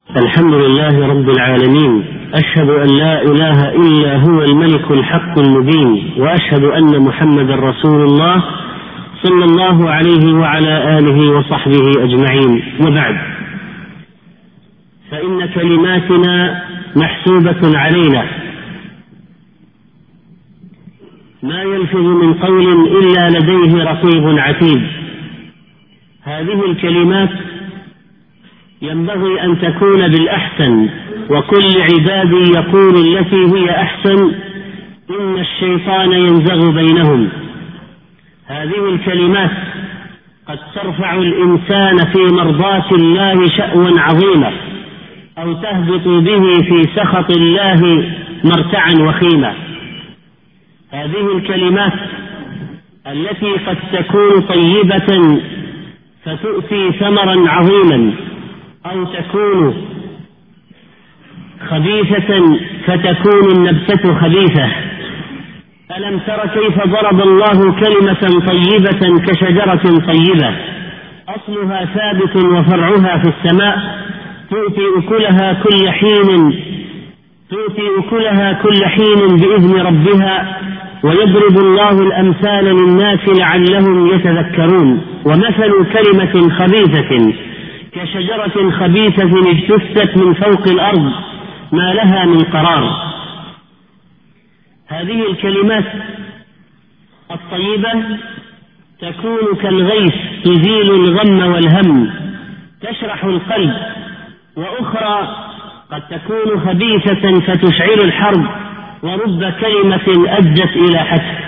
الحمد لله رب العالمين، أشهد أن لا إله إلا هو الملك الحق المبين، وأشهد أن محمدا رسول الله صلى الله عليه وعلى آله وصحبه أجمعين. وبعد، فإن كلماتنا محسوبة علينا، ما يلفظ من قول إلا لديه رقيب عتيد. هذه الكلمات ينبغي أن تكون بالأحسن، وكل عبادي يقول التي هي أحسن، إن الشيطان ينزغ بينهم. هذه الكلمات قد ترفع الإنسان في مرضاة الله شأوا عظيما، أو تهبط به في سخط الله مرتعا وخيما. هذه الكلمات التي قد تكون طيبة فتؤتي ثمرا عظيما، أو تكون خبيثة فتكون النبتة خبيثة. ألم تر كيف ضرب الله كلمة طيبة كشجرة طيبة أصلها ثابت وفرعها في السماء، تؤتي أكلها كل حين بإذن ربها، ويضرب الله الأمثال للناس لعلهم يتذكرون. ومثل كلمة خبيثة كشجرة خبيثة اجتثت من فوق الأرض ما لها من قرار. هذه الكلمات الطيبة تكون كالغيث تزيل الغم والهم، تشرح القلب. وأخرى قد تكون خبيثة فتشعل الحرب، ورب كلمة أدت إلى حتف.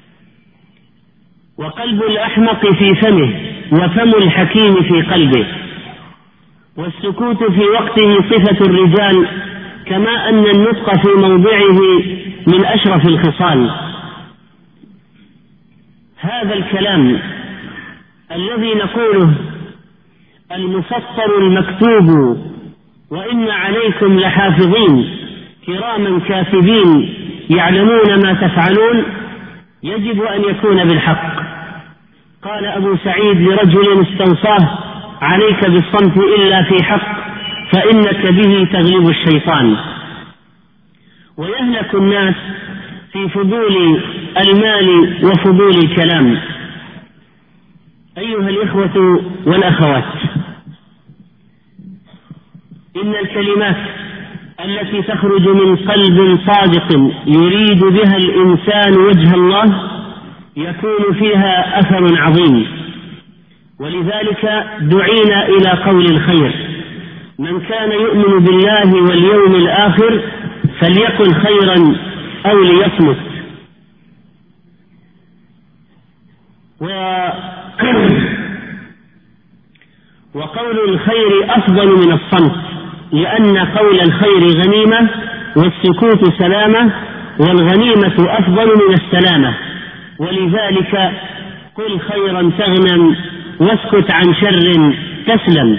وقلب الأحمق في فمه، وفم الحكيم في قلبه. والسكوت في وقته صفة الرجال، كما أن النطق في موضعه من أشرف الخصال. هذا الكلام الذي نقوله المسطر المكتوب، وإن عليكم لحافظين كراما كاتبين يعلمون ما تفعلون، يجب أن يكون بالحق. قال أبو سعيد لرجل استوصاه: عليك بالصمت إلا في حق، فإنك به تغلب الشيطان. ويهلك الناس في فضول المال وفضول الكلام. أيها الإخوة والأخوات، إن الكلمات التي تخرج من قلب صادق يريد بها الإنسان وجه الله يكون فيها أثر عظيم. ولذلك دعينا إلى قول الخير: من كان يؤمن بالله واليوم الآخر فليقل خيرا أو ليصمت. وقول الخير أفضل من الصمت، لأن قول الخير غنيمة، والسكوت سلامة، والغنيمة أفضل من السلامة. ولذلك قل خيرا تغنم، واسكت عن شر تسلم.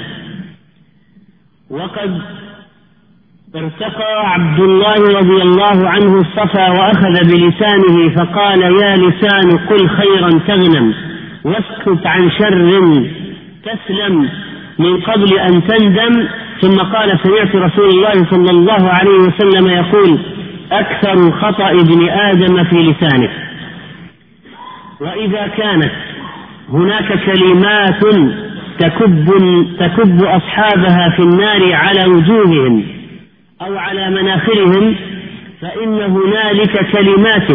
وقد ارتقى عبد الله رضي الله عنه الصفا وأخذ بلسانه فقال: يا لسان قل خيرا تغنم، واسكت عن شر تسلم، من قبل أن تندم. ثم قال: سمعت رسول الله صلى الله عليه وسلم يقول: أكثر خطأ ابن آدم في لسانه. وإذا كانت هناك كلمات تكب أصحابها في النار على وجوههم أو على مناخرهم، فإن هنالك كلمات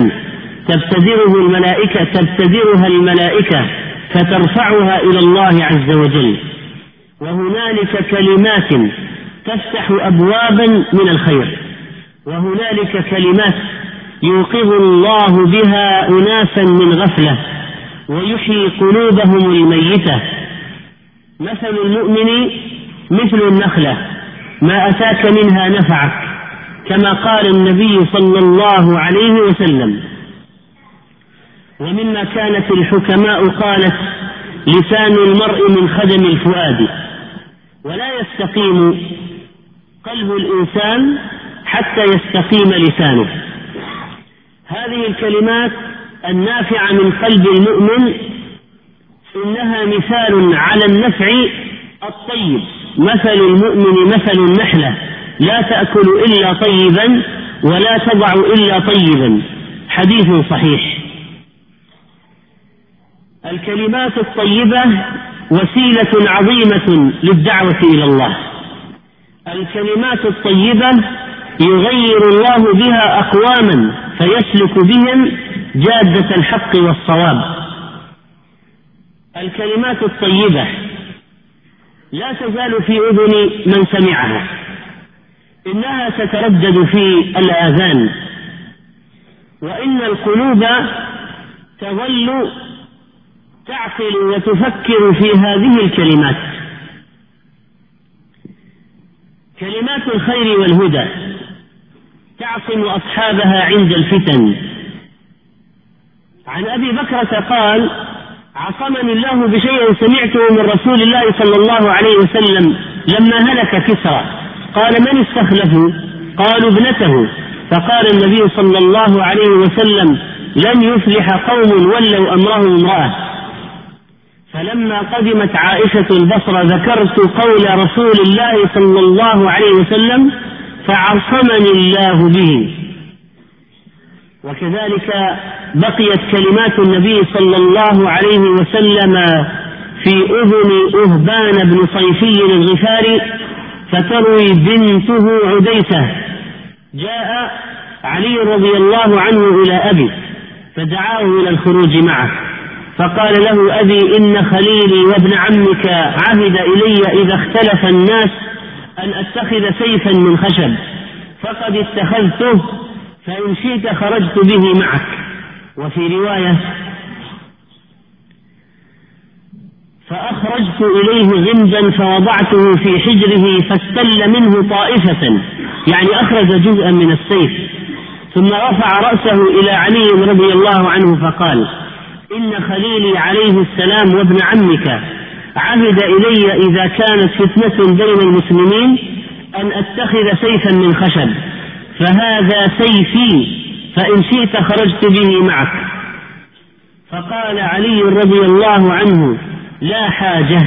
تبتدرها الملائكة فترفعها إلى الله عز وجل. وهنالك كلمات تفتح أبوابا من الخير، وهنالك كلمات يوقظ الله بها أناسا من غفلة ويحيي قلوبهم الميتة. مثل المؤمن مثل النخلة، ما أتاك منها نفعك، كما قال النبي صلى الله عليه وسلم. ومما كانت الحكماء قالت: لسان المرء من خدم الفؤاد. ولا يستقيم قلب الإنسان حتى يستقيم لسانه. هذه الكلمات النافعة من قلب المؤمن إنها مثال على النفع الطيب مثل المؤمن مثل النحلة لا تأكل إلا طيبا ولا تضع إلا طيبا. حديث صحيح. الكلمات الطيبة وسيلة عظيمة للدعوة إلى الله. الكلمات الطيبة يغير الله بها أقواما فيسلك بهم جادة الحق والصواب. الكلمات الطيبة لا تزال في أذن من سمعها، إنها تتردد في الآذان، وإن القلوب تظل تعقل وتفكر في هذه الكلمات. كلمات الخير والهدى تعصم أصحابها عند الفتن. عن أبي بكرة قال: عصمني الله بشيء سمعته من رسول الله صلى الله عليه وسلم لما هلك كسرى. قال: من استخلفوا؟ قالوا: ابنته. فقال النبي صلى الله عليه وسلم: لن يفلح قوم ولوا أمرهم امرأة. فلما قدمت عائشة البصرة ذكرت قول رسول الله صلى الله عليه وسلم فعصمني الله به. وكذلك بقيت كلمات النبي صلى الله عليه وسلم في أذن أهبان بن صيفي الغفاري فتروي بنته عديسة: جاء علي رضي الله عنه إلى أبي فدعاه إلى الخروج معه، فقال له أبي: إن خليلي وابن عمك عهد إلي إذا اختلف الناس أن أتخذ سيفا من خشب، فقد اتخذته، فإن شئت خرجت به معك. وفي رواية: فأخرجت إليه غمزا فوضعته في حجره فاستل منه طائفة، يعني أخرج جزءا من السيف، ثم رفع رأسه إلى علي رضي الله عنه فقال: إن خليلي عليه السلام وابن عمك عهد إلي إذا كانت فتنة بين المسلمين أن أتخذ سيفا من خشب، فهذا سيفي، فإن شئت خرجت به معك. فقال علي رضي الله عنه: لا حاجة.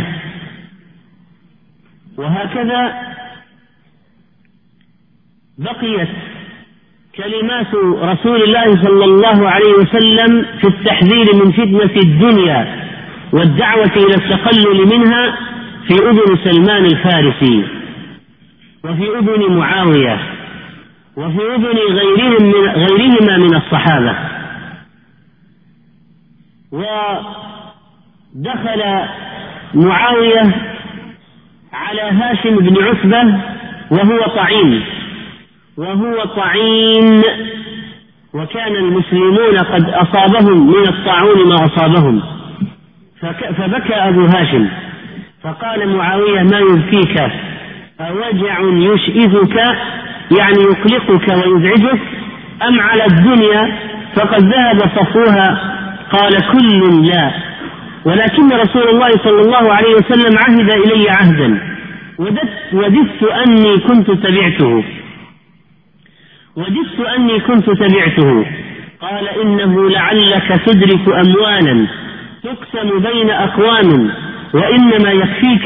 وهكذا بقيت كلمات رسول الله صلى الله عليه وسلم في التحذير من فتنة الدنيا والدعوة إلى التقلل منها في أذن سلمان الفارسي، وفي أذن معاوية، وفي أذن غيرهما من الصحابة. ودخل معاوية على هاشم بن عتبة وهو طعين، وكان المسلمون قد أصابهم من الطاعون ما أصابهم، فبكى أبو هاشم، فقال معاوية: ما يبكيك؟ أوجع يشئذك، يعني يقلقك ويزعجك، أم على الدنيا فقد ذهب صفوها؟ قال: كل لا، ولكن رسول الله صلى الله عليه وسلم عهد إلي عهدا وددت أني كنت تبعته. قال: إنه لعلك تدرك أموالا تقسم بين أقوام، وإنما يكفيك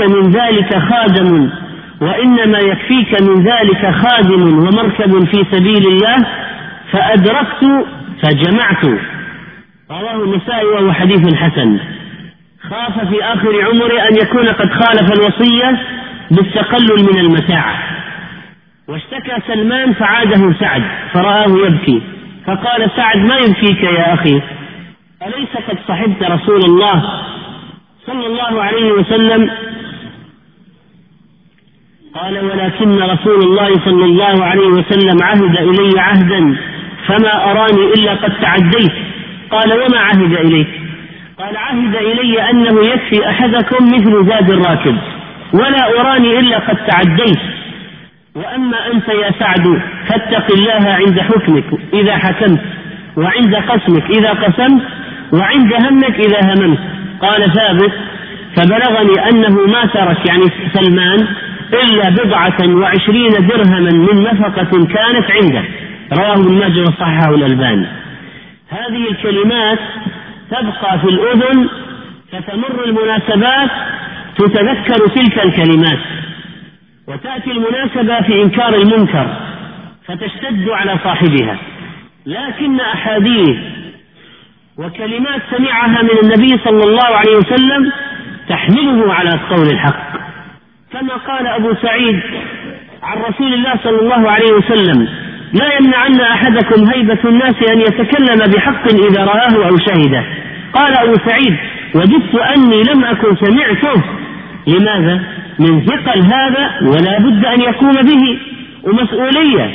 من ذلك خادم ومركب في سبيل الله، فأدركت فجمعت. رواه النسائي وهو حديث حسن. خاف في آخر عمره أن يكون قد خالف الوصية بالتقلل من المتاع، واشتكى سلمان فعاده سعد فرآه يبكي، فقال سعد: ما يبكيك يا أخي؟ أليس قد صحبت رسول الله صلى الله عليه وسلم؟ قال: ولكن رسول الله صلى الله عليه وسلم عهد إلي عهدا فما أراني إلا قد تعديت. قال: وما عهد إليك؟ قال: عهد إلي أنه يكفي أحدكم مثل زاد الراكب، ولا أراني إلا قد تعديت. وأما أنت يا سعد فاتق الله عند حكمك إذا حكمت، وعند قسمك إذا قسمت، وعند همك إذا هممت. قال ثابت: فبلغني أنه ما ترك، يعني سلمان، إلا 27 درهما من نفقة كانت عنده. رواه ابن ماجه وصححه الألباني. هذه الكلمات تبقى في الأذن، فتمر المناسبات تتذكر تلك الكلمات، وتأتي المناسبة في إنكار المنكر فتشتد على صاحبها، لكن أحاديث وكلمات سمعها من النبي صلى الله عليه وسلم تحمله على قول الحق، كما قال أبو سعيد عن رسول الله صلى الله عليه وسلم: لا يمنعن أحدكم هيبة الناس أن يتكلم بحق إذا رآه أو شهده. قال أبو سعيد: وددت أني لم أكن سمعته. لماذا؟ من ثقل هذا ولا بد أن يقوم به ومسؤولية.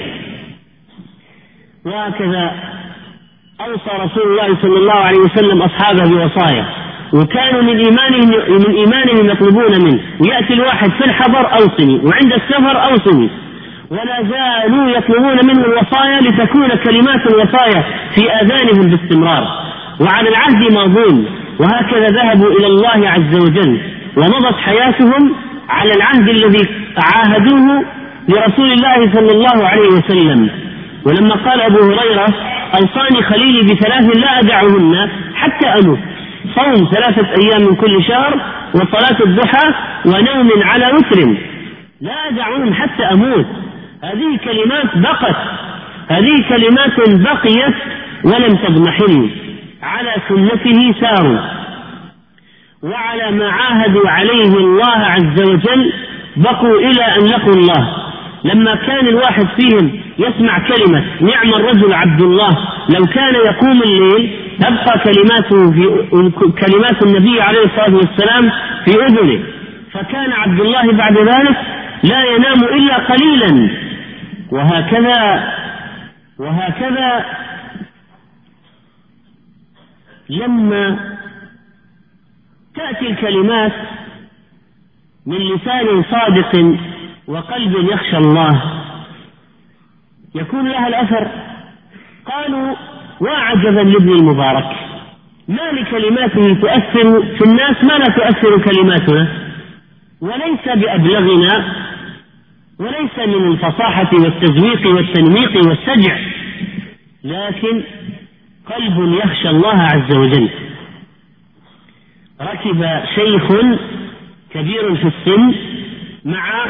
وهكذا أوصى رسول الله صلى الله عليه وسلم أصحابه بوصايا، وكانوا من إيمانهم يطلبون منه، ويأتي الواحد في الحضر أوصني، وعند السفر أوصني، ولا زالوا يطلبون منه الوصايا لتكون كلمات الوصايا في آذانهم باستمرار، وعلى العهد ماضون. وهكذا ذهبوا إلى الله عز وجل ومضت حياتهم على العهد الذي عاهدوه لرسول الله صلى الله عليه وسلم. ولما قال أبو هريرة: أوصاني خليلي بثلاث لا أدعهن حتى أموت: صوم 3 أيام من كل شهر، وصلاة الضحى، ونوم على وتر، لا أدعهن حتى أموت. هذه كلمات بقت، هذه كلمات بقيت ولم تضمحل، على سنته ساروا، وعلى ما عاهدوا عليه الله عز وجل بقوا إلى أن لقوا الله. لما كان الواحد فيهم يسمع كلمة: نعم الرجل عبد الله، لو كان يقوم الليل تبقى كلمات النبي عليه الصلاة والسلام في أذنه، فكان عبد الله بعد ذلك لا ينام إلا قليلا. وهكذا لما تأتي الكلمات من لسان صادق وقلب يخشى الله يكون لها الأثر. قالوا: وعجبا لابن المبارك، ما لكلماته تؤثر في الناس ما لا تؤثر كلماتنا، وليس بأبلغنا، وليس من الفصاحة والتزويق والتنميق والسجع، لكن قلب يخشى الله عز وجل. ركب شيخ كبير في السن مع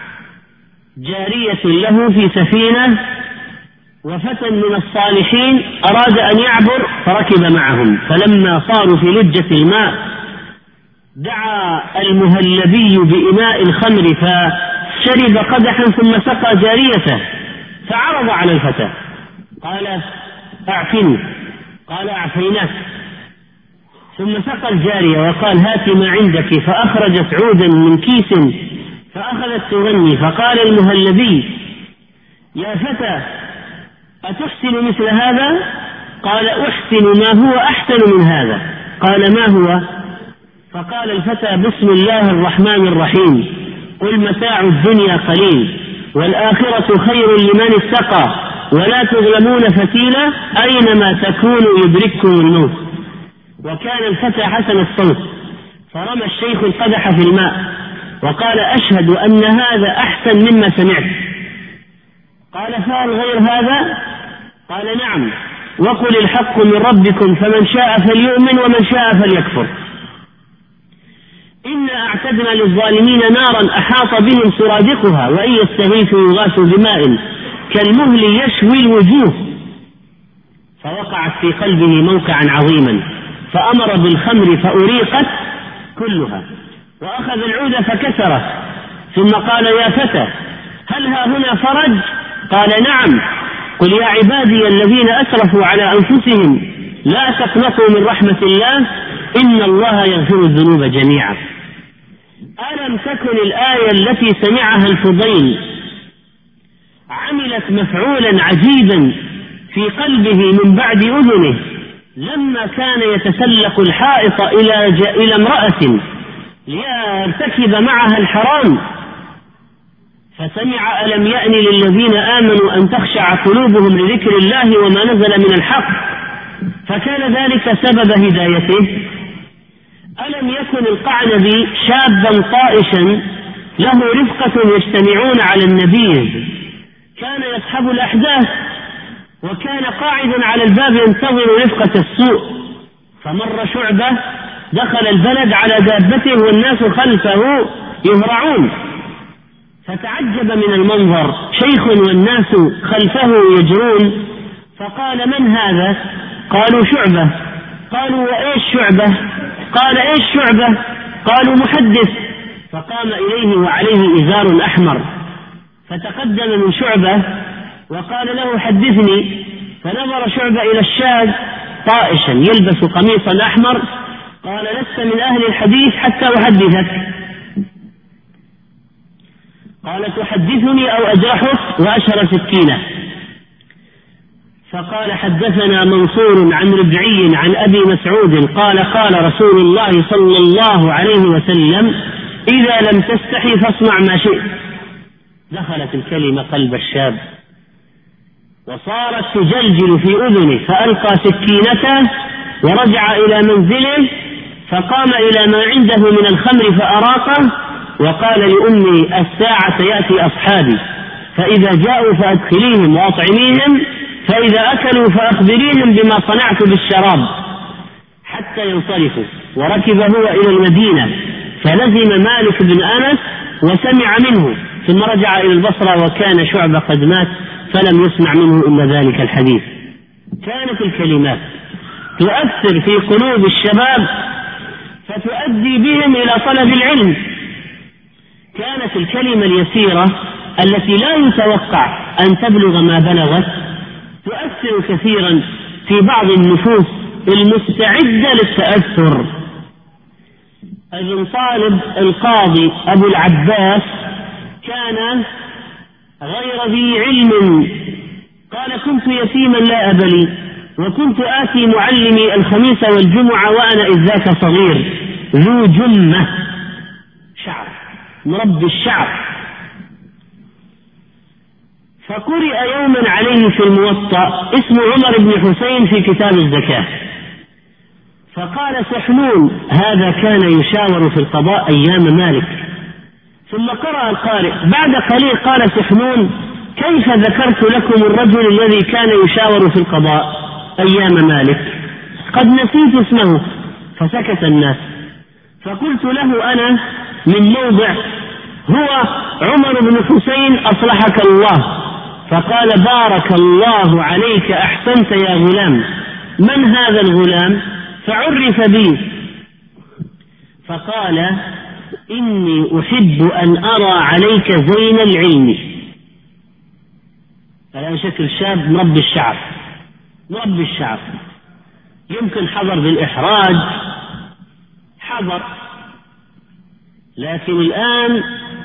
جارية له في سفينة، وفتى من الصالحين أراد أن يعبر فركب معهم، فلما صاروا في لجة الماء دعا المهلبي بإناء الخمر فشرب قدحا ثم سقى جاريته، فعرض على الفتى قال: أعفني. قال: أعفيناك. ثم سقى الجارية وقال: هات ما عندك، فأخرجت عودا من كيس فأخذت تغني، فقال المهلبي: يا فتى أتحسن مثل هذا؟ قال: أحسن ما هو أحسن من هذا. قال: ما هو؟ فقال الفتى: بسم الله الرحمن الرحيم، قل متاع الدنيا قليل والآخرة خير لمن اتقى ولا تظلمون فتيلا أينما تكونوا يدرككم الموت. وكان الفتى حسن الصوت، فرمى الشيخ القدح في الماء وقال: أشهد أن هذا أحسن مما سمعت. قال: فهل غير هذا؟ قال: نعم، وقل الحق من ربكم فمن شاء فليؤمن ومن شاء فليكفر. إنا أعتدنا للظالمين نارا أحاط بهم سرادقها وإن يستغيثوا يغاثوا بماء كالمهل يشوي الوجوه. فوقعت في قلبه موقعا عظيما، فأمر بالخمر فأريقت كلها، وأخذ العود فكسره، ثم قال: يا فتى هل ها هنا فرج؟ قال: نعم، قل يا عبادي الذين أسرفوا على أنفسهم لا تقنطوا من رحمة الله إن الله يغفر الذنوب جميعا. ألم تكن الآية التي سمعها الفضيل عملت مفعولا عجيبا في قلبه من بعد أذنه لما كان يتسلق الحائط إلى امرأة ليرتكب معها الحرام، فسمع: ألم يأن للذين آمنوا أن تخشع قلوبهم لذكر الله وما نزل من الحق، فكان ذلك سبب هدايته. ألم يكن القعنبي شابا طائشا له رفقة يجتمعون على النبيذ، كان يصحب الأحداث وكان قاعدا على الباب ينتظر رفقة السوء، فمر شعبة دخل البلد على دابته والناس خلفه يهرعون، فتعجب من المنظر، شيخ والناس خلفه يجرون، فقال: من هذا؟ قالوا: شعبة. قالوا: وإيش شعبة؟ قال: إيش شعبة؟ قالوا: محدث. فقام إليه وعليه إزار أحمر، فتقدم من شعبة وقال له: حدثني. فنظر شعبة إلى الشاذ طائشا يلبس قميصا أحمر، قال: لست من أهل الحديث حتى أحدثك. قال: تحدثني أو أجرحك؟ وأشهر سكينة. فقال: حدثنا منصور عن ربعي عن أبي مسعود قال: قال رسول الله صلى الله عليه وسلم: إذا لم تستحي فاصنع ما شئت. دخلت الكلمة قلب الشاب وصارت تجلجل في أذنه، فألقى سكينته ورجع إلى منزله، فقام إلى ما عنده من الخمر فأراقه، وقال لأمي: الساعة يأتي أصحابي، فإذا جاءوا فأدخليهم وأطعميهم، فإذا أكلوا فأخبريهم بما صنعت بالشراب حتى ينصرفوا. وركب هو إلى المدينة فلزم مالك بن أنس وسمع منه، ثم رجع إلى البصرة، وكان شعبة قد مات فلم يسمع منه إلا ذلك الحديث. كانت الكلمات تؤثر في قلوب الشباب فتؤدي بهم إلى طلب العلم. كانت الكلمة اليسيرة التي لا يتوقع أن تبلغ ما بلغت تؤثر كثيرا في بعض النفوس المستعدة للتأثر. ابن طالب القاضي أبو العباس كان غير ذي علم، قال: كنت يتيما لا أب لي، وكنت آتي معلمي الخميس والجمعة وأنا إذ ذاك صغير ذو جمة شعر، مربي الشعر. فقرئ يوما عليه في الموطأ اسم عمر بن حسين في كتاب الزكاة، فقال سحنون: هذا كان يشاور في القضاء أيام مالك. ثم قرأ القارئ بعد قليل قال سحنون: كيف ذكرت لكم الرجل الذي كان يشاور في القضاء أيام مالك؟ قد نسيت اسمه. فسكت الناس، فقلت له أنا من موضع: هو عمر بن حسين أصلحك الله. فقال: بارك الله عليك، أحسنت يا غلام. من هذا الغلام؟ فعرف بي، فقال: إني أحب أن أرى عليك زين العلم. على شكل شاب مربي الشعر، مربي الشعر، يمكن حضر بالإحراج، حضر، لكن الآن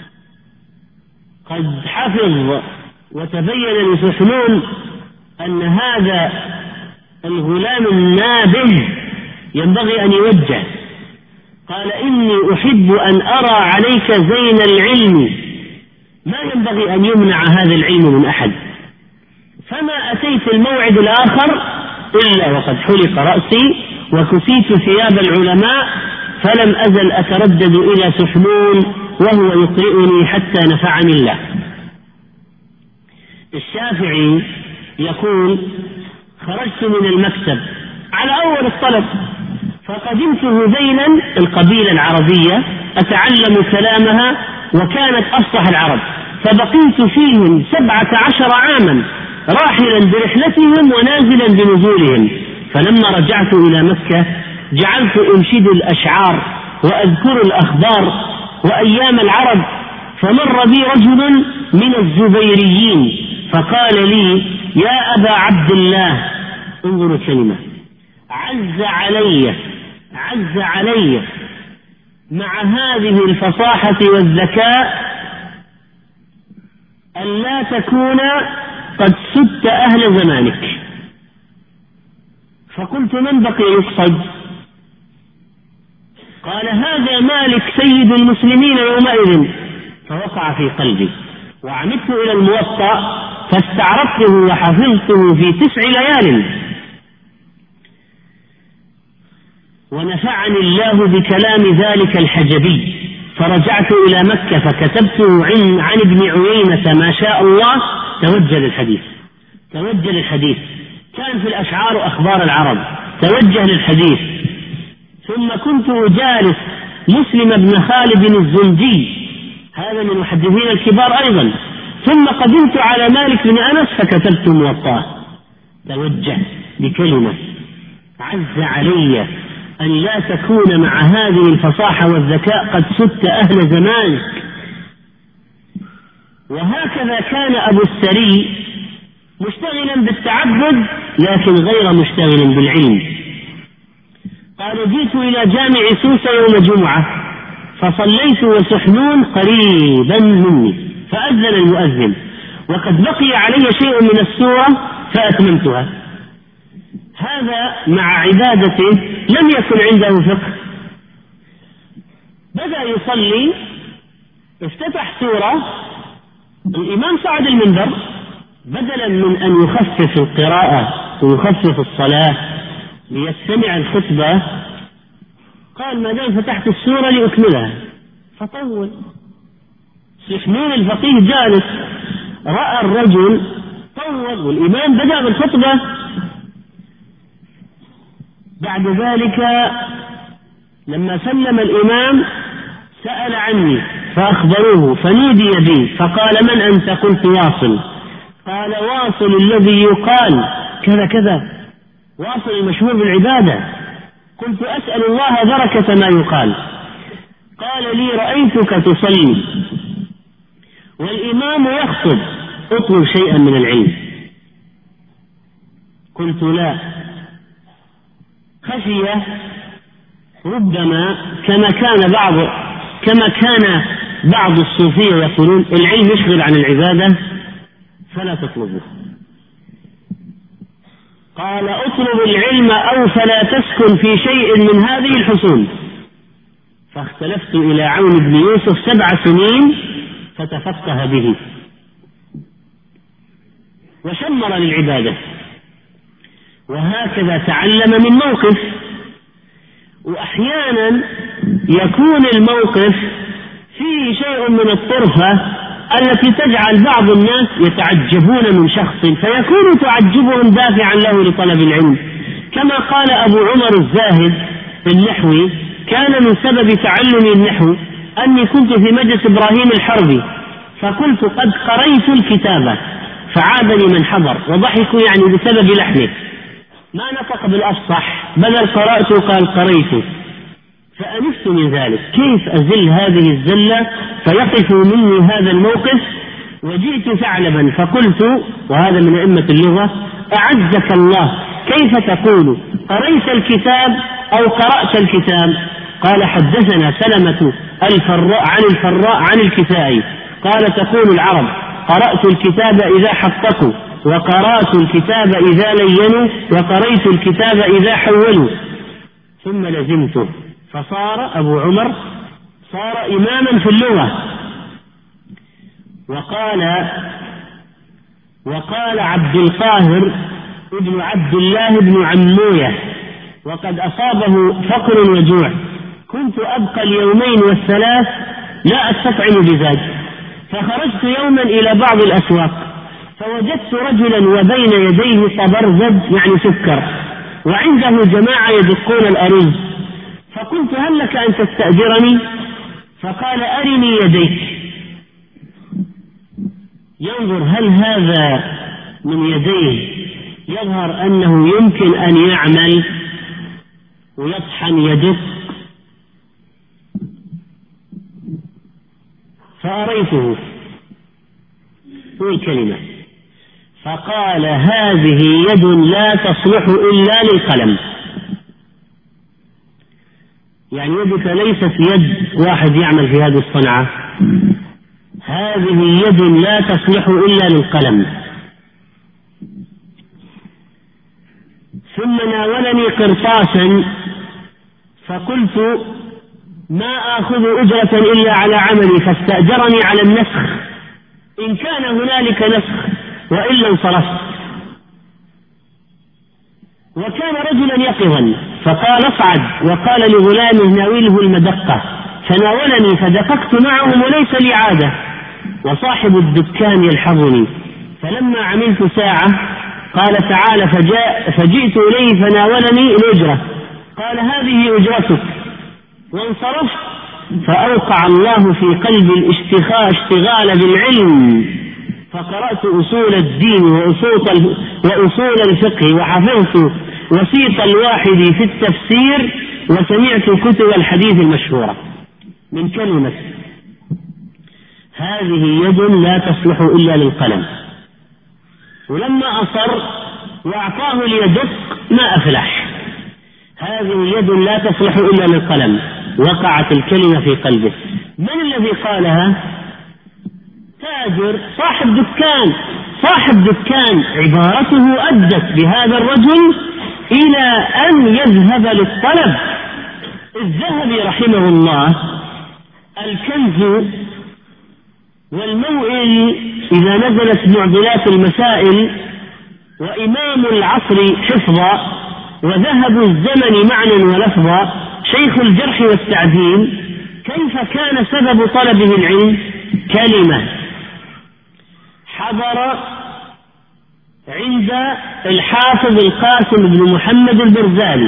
قد حفظ وتبين لسحنون أن هذا الغلام النابه ينبغي أن يوجه. قال: إني أحب أن أرى عليك زين العلم، ما ينبغي أن يمنع هذا العلم من أحد. فما أتيت الموعد الآخر إلا وقد حلق رأسي وكسيت ثياب العلماء، فلم أزل أتردد إلى سحنون وهو يقرئني حتى نفعني الله. الشافعي يقول: خرجت من المكتب على أول الطلب، فقدمت هذيلا القبيلة العربية أتعلم كلامها، وكانت أفصح العرب، فبقيت فيهم 17 عاما راحلا برحلتهم ونازلا بنزولهم. فلما رجعت إلى مكة جعلت أنشد الأشعار وأذكر الأخبار وأيام العرب، فمر بي رجل من الزبيريين فقال لي: يا أبا عبد الله، انظروا كلمة، عز علي مع هذه الفصاحة والذكاء أن لا تكون قد سدت أهل زمانك. فقلت: من بقي يقصد؟ قال: هذا مالك سيد المسلمين يومئذ. فوقع في قلبي، وعمدت إلى الموطأ فاستعرضته وحفظته في 9 ليال، ونفعني الله بكلام ذلك الحجبي. فرجعت إلى مكة فكتبته عن ابن عيينة ما شاء الله. توجه للحديث، كان في الأشعار أخبار العرب، توجه للحديث. ثم كنت أجالس مسلم بن خالد الزنجي هذا من المحدثين الكبار أيضا. ثم قدمت على مالك بن أنس فكتبت موطاه. توجه بكلمة: عز علي أن لا تكون مع هذه الفصاحة والذكاء قد سدت أهل زمانك. وهكذا كان أبو السري مشتغلا بالتعبد لكن غير مشتغل بالعلم. قال: جئت إلى جامع سوسة يوم جمعة فصليت وسحنون قريبا مني، فأذن المؤذن وقد بقي علي شيء من السورة فأتممتها. هذا مع عبادته لم يكن عنده فقه، بدأ يصلي، افتتح سورة، الإمام صعد المنبر، بدلا من أن يخفف القراءة ويخفف الصلاة ليستمع الخطبة قال: ما دام فتحت السورة لأكملها، فطول. سحنون الفقيه جالس، رأى الرجل طول والإمام بدأ بالخطبة. بعد ذلك لما سلم الإمام سأل عني فأخبروه فنودي بي فقال: من أنت؟ قلت: واصل. قال: واصل الذي يقال كذا كذا، واصل المشهور بالعبادة. قلت: أسأل الله بركة ما يقال. قال لي: رأيتك تصلي والإمام يخطب، اطلب شيئا من العلم. قلت: لا، خشية ربما كما كان بعض الصوفية يقولون العلم يشغل عن العبادة فلا تطلبه. قال: اطلب العلم أو فلا تسكن في شيء من هذه الحصول. فاختلفت إلى عون بن يوسف 7 سنين فتفقه به وشمر للعبادة. وهكذا تعلم من موقف. وأحيانا يكون الموقف فيه شيء من الطرفة التي تجعل بعض الناس يتعجبون من شخص فيكون تعجبهم دافعا له لطلب العلم. كما قال أبو عمر الزاهد النحوي: كان من سبب تعلمي النحو أني كنت في مجلس إبراهيم الحربي فقلت: قد قريت الكتابة، فعادني من حضر وضحكوا يعني بسبب لحنه، ما نطق بالأفصح بدل قرأت قال قريت. فأنفت من ذلك، كيف أزل هذه الزلة فيقف مني هذا الموقف. وجئت ثعلبا فقلت، وهذا من أئمة اللغة: أعزك الله، كيف تقول قريت الكتاب أو قرأت الكتاب؟ قال: حدثنا سلمة عن الفراء عن الكسائي قال: تقول العرب قرأت الكتاب إذا حققوا، وقرأت الكتاب إذا لينوا، وقريت الكتاب إذا حولوا. ثم لزمته، فصار أبو عمر صار إماما في اللغة. وقال عبد القاهر ابن عبد الله بن عموية وقد أصابه فقر وجوع: كنت أبقى اليومين والثلاث لا أستطعم بذلك، فخرجت يوما إلى بعض الأسواق فوجدت رجلا وبين يديه طبرزد يعني سكر، وعنده جماعة يدقون الأرز، فقلت: هل لك أن تستأجرني؟ فقال: أرني يديك. ينظر هل هذا من يديه يظهر أنه يمكن أن يعمل ويطحن يدق. فأريته كلمة فقال: هذه يد لا تصلح إلا للقلم، يعني يدك ليست يد واحد يعمل في هذه الصنعة، هذه يد لا تصلح إلا للقلم. ثم ناولني قرطاسا فقلت: ما آخذ أجرة إلا على عملي، فاستأجرني على النسخ إن كان هنالك نسخ وإلا انصرفت. وكان رجلا يقظا فقال: اصعد، وقال لغلامه: ناوله المدقة، فناولني فدققت معهم وليس لي عادة، وصاحب الدكان يلحظني. فلما عملت ساعة قال: تعال، فجئت إليه فناولني الأجرة، قال: هذه أجرتك، وانصرفت. فأوقع الله في قلبي الاشتغال بالعلم، فقرأت أصول الدين وأصول الفقه، وحفظت وسيط الواحد في التفسير، وسمعت كتب الحديث المشهورة. من كلمة هذه يد لا تصلح إلا للقلم. ولما أصر وأعطاه ليدق ما أفلح. هذه يد لا تصلح إلا للقلم. وقعت الكلمة في قلبه. من الذي قالها؟ تاجر صاحب دكان. عبارته أدت بهذا الرجل إلى أن يذهب للطلب. الذهبي رحمه الله الكنز والموئل إذا نزلت معضلات المسائل، وإمام العصر حفظا، وذهب الزمن معنى ولفظا، شيخ الجرح والتعديل. كيف كان سبب طلبه العلم؟ كلمة حضر عند الحافظ القاسم بن محمد البرزالي،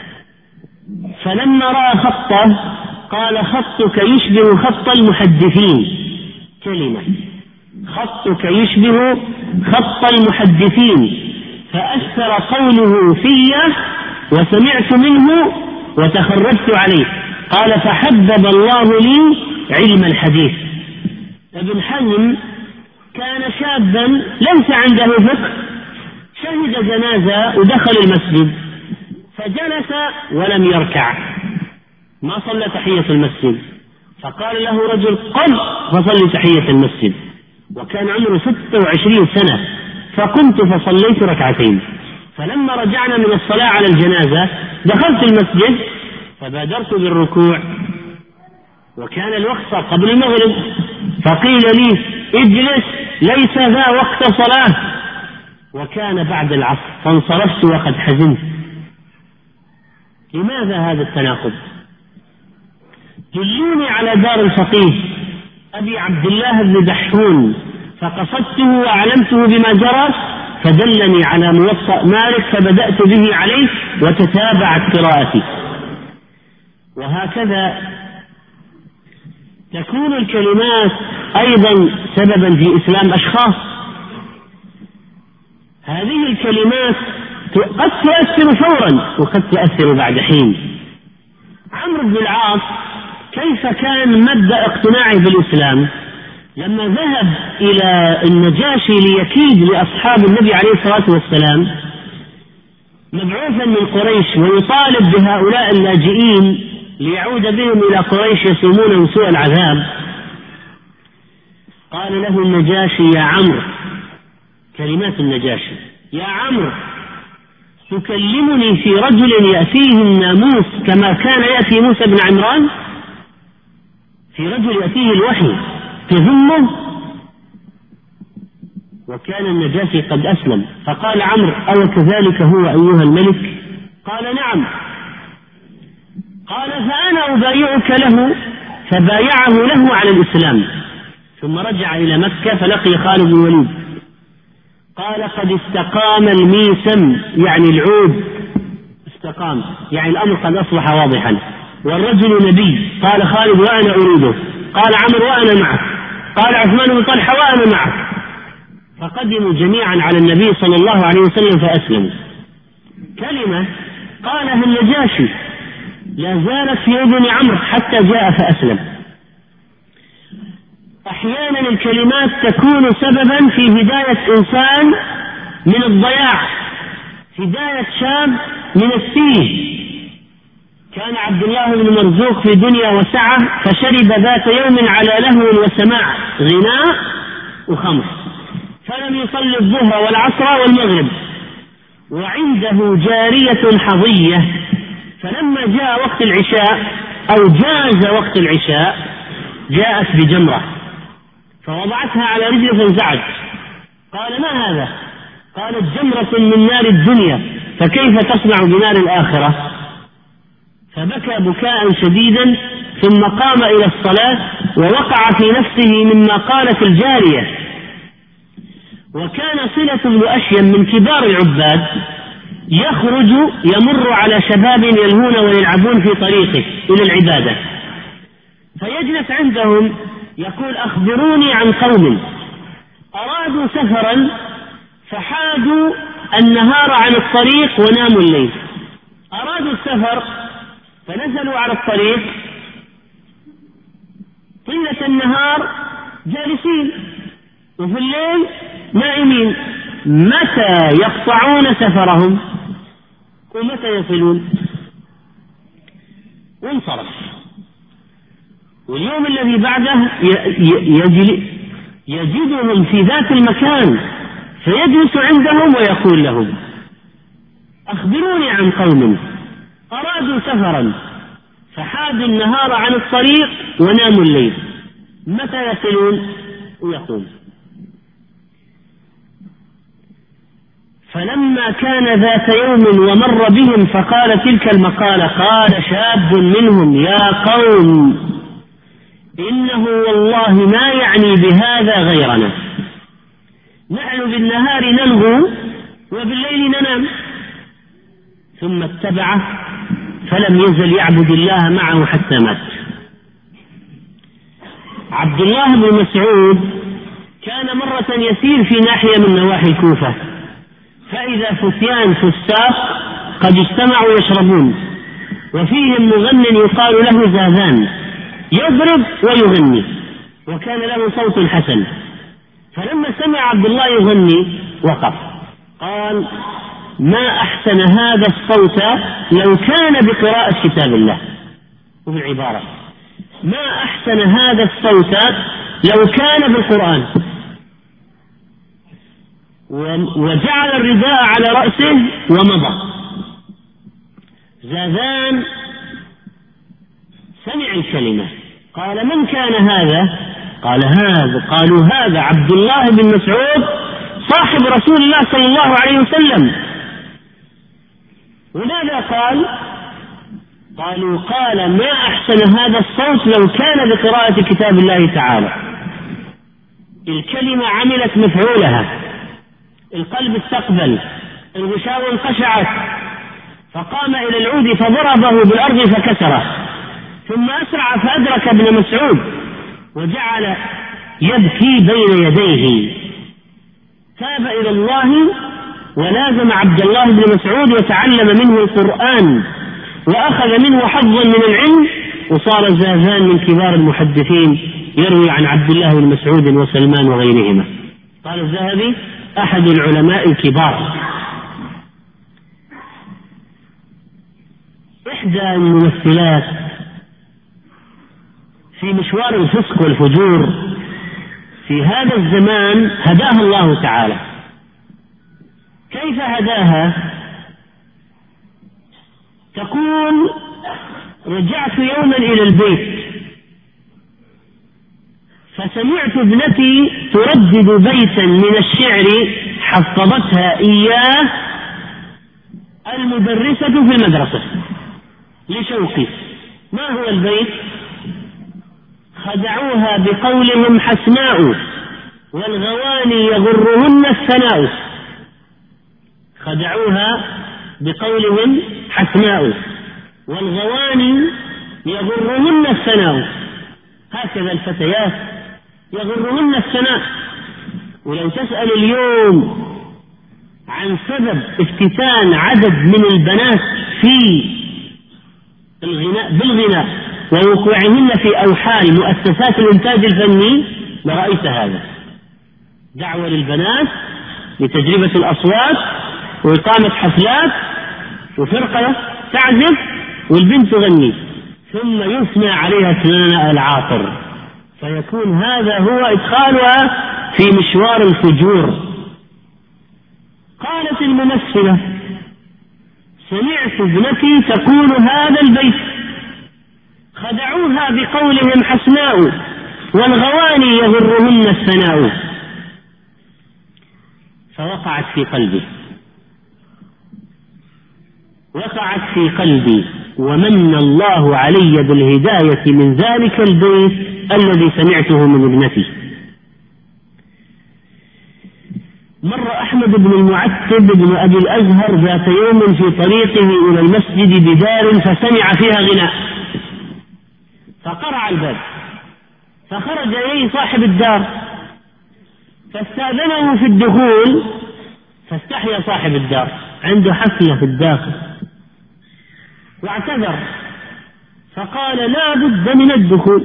فلما رأى خطه قال: خطك يشبه خط المحدثين. كلمة: خطك يشبه خط المحدثين. فأثر قوله في، وسمعت منه وتخرجت عليه. قال: فحبب الله لي علم الحديث. ابن حزم كان شابا ليس عنده فقه، شهد جنازة ودخل المسجد، فجلس ولم يركع، ما صلى تحية المسجد. فقال له رجل: قم فصلي تحية المسجد. وكان عمره 26 سنة. فقمت فصليت ركعتين. فلما رجعنا من الصلاة على الجنازة دخلت المسجد فبادرت بالركوع، وكان الوقت قبل المغرب، فقيل لي: اجلس ليس ذا وقت صلاة. وكان بعد العصر، فانصرفت وقد حزنت. لماذا هذا التناقض؟ دلوني على دار الفقيه أبي عبد الله بن دحون، فقصدته وأعلمته بما جرى، فدلني على موطأ مالك فبدأت به عليه وتتابعت قراءتي. وهكذا تكون الكلمات أيضا سببا في إسلام أشخاص. هذه الكلمات قد تؤثر فورا وقد تؤثر بعد حين. عمرو بن العاص كيف كان مبدأ اقتناعه بالإسلام؟ لما ذهب إلى النجاشي ليكيد لأصحاب النبي عليه الصلاة والسلام مبعوثا من قريش ويطالب بهؤلاء اللاجئين ليعود بهم إلى قريش يسومون سوء العذاب، قال له النجاشي: يا عمرو، كلمات النجاشي: يا عمرو، تكلمني في رجل يأتيه الناموس كما كان يأتي موسى بن عمران؟ في رجل يأتيه الوحي تهمه؟ وكان النجاشي قد أسلم. فقال عمرو: أو كذلك هو أيها الملك؟ قال: نعم. قال: فأنا أبايعك له. فبايعه له على الإسلام، ثم رجع إلى مكة فلقي خالد بن الوليد. قال: قد استقام الميسم، يعني العود استقام، يعني الأمر قد أصبح واضحا، والرجل نبي. قال خالد: وأنا أريده. قال عمرو: وأنا معك. قال عثمان بن طلحة: وأنا معك. فقدموا جميعا على النبي صلى الله عليه وسلم فأسلموا. كلمة قالها النجاشي لا زالت في أذن عمرو حتى جاء فأسلم. أحيانا الكلمات تكون سببا في هداية إنسان من الضياع، هداية شاب من السيه. كان عبد الله بن مرزوق في دنيا وسعة، فشرب ذات يوم على لهو وسماع، غناء وخمر، فلم يصلي الظهر والعصر والمغرب، وعنده جارية حظية. فلما جاء وقت العشاء أو جاز وقت العشاء جاءت بجمرة فوضعتها على رجله فانزعج. قال: ما هذا؟ قالت: جمرة من نار الدنيا، فكيف تصنع بنار الآخرة؟ فبكى بكاء شديدا، ثم قام إلى الصلاة ووقع في نفسه مما قالت الجارية. وكان صلة بن أشيم من كبار العباد، يخرج يمر على شباب يلهون ويلعبون في طريقه إلى العبادة، فيجلس عندهم يقول أخبروني عن قوم أرادوا سفرا فحادوا النهار عن الطريق وناموا الليل. أرادوا السفر فنزلوا على الطريق طيلة النهار جالسين وفي الليل نائمين. متى يقطعون سفرهم ومتى يصلون؟ وانصرف. واليوم الذي بعده يجدهم في ذات المكان فيجلس عندهم ويقول لهم أخبروني عن قوم أرادوا سفرا فحادوا النهار عن الطريق وناموا الليل متى يصلون؟ ويقول. فلما كان ذات يوم ومر بهم فقال تلك المقالة قال شاب منهم يا قوم إنه والله ما يعني بهذا غيرنا، نحن بالنهار نلغو وبالليل ننام. ثم اتبعه فلم يزل يعبد الله معه حتى مات. عبد الله بن مسعود كان مرة يسير في ناحية من نواحي الكوفة فإذا فتيان فساق قد اجتمعوا يشربون وفيهم مغن يقال له زاذان يضرب ويغني وكان له صوت حسن. فلما سمع عبد الله يغني وقف قال ما أحسن هذا الصوت لو كان بقراءة كتاب الله. وفي العبارة ما أحسن هذا الصوت لو كان بالقرآن. وجعل الرداء على رأسه ومضى. زاذان سمع الكلمة قال من كان هذا؟ قالوا هذا عبد الله بن مسعود صاحب رسول الله صلى الله عليه وسلم. ولماذا قال ما أحسن هذا الصوت لو كان بقراءة كتاب الله تعالى. الكلمة عملت مفعولها، القلب استقبل، الغشاوة انقشعت، فقام إلى العود فضربه بالأرض فكسره، ثم أسرع فأدرك ابن مسعود وجعل يبكي بين يديه. تاب إلى الله ولازم عبد الله بن مسعود وتعلم منه القرآن وأخذ منه حظا من العلم، وصار زاذان من كبار المحدثين يروي عن عبد الله بن مسعود وسلمان وغيرهما. قال الذهبي أحد العلماء الكبار. إحدى الممثلات في مشوار الفسق والفجور في هذا الزمان هداها الله تعالى. كيف هداها؟ تقول رجعت يوما إلى البيت فسمعت ابنتي تردد بيتا من الشعر حفظتها إياه المدرسة في المدرسة لشوقي. ما هو البيت؟ خدعوها بقولهم حسناء والغواني يغرهن الثناء. خدعوها بقولهم حسناء والغواني يغرهن الثناء. هكذا الفتيات يغرهن الثناء. ولو تسأل اليوم عن سبب افتتان عدد من البنات في الغناء بالغناء ووقوعهن في أوحال مؤسسات الإنتاج الفني لرأيت هذا. دعوة للبنات لتجربة الأصوات وإقامة حفلات وفرقة تعزف والبنت تغني ثم يثنى عليها ثناء العاطر، فيكون هذا هو إدخالها في مشوار الفجور. قالت الممثلة سمعت ابنتي تقول هذا البيت خدعوها بقولهم حسناء والغواني يغرهن الثناء. فوقعت في قلبي ومن الله علي بالهداية من ذلك البيت الذي سمعته من ابنتي. مر أحمد بن المعتب بن أبي الأزهر ذات يوم في طريقه إلى المسجد بدار فسمع فيها غناء، فقرع الباب، فخرج إليه صاحب الدار فاستأذنه في الدخول، فاستحيا صاحب الدار، عنده حفلة في الداخل، واعتذر فقال لا بد من الدخول.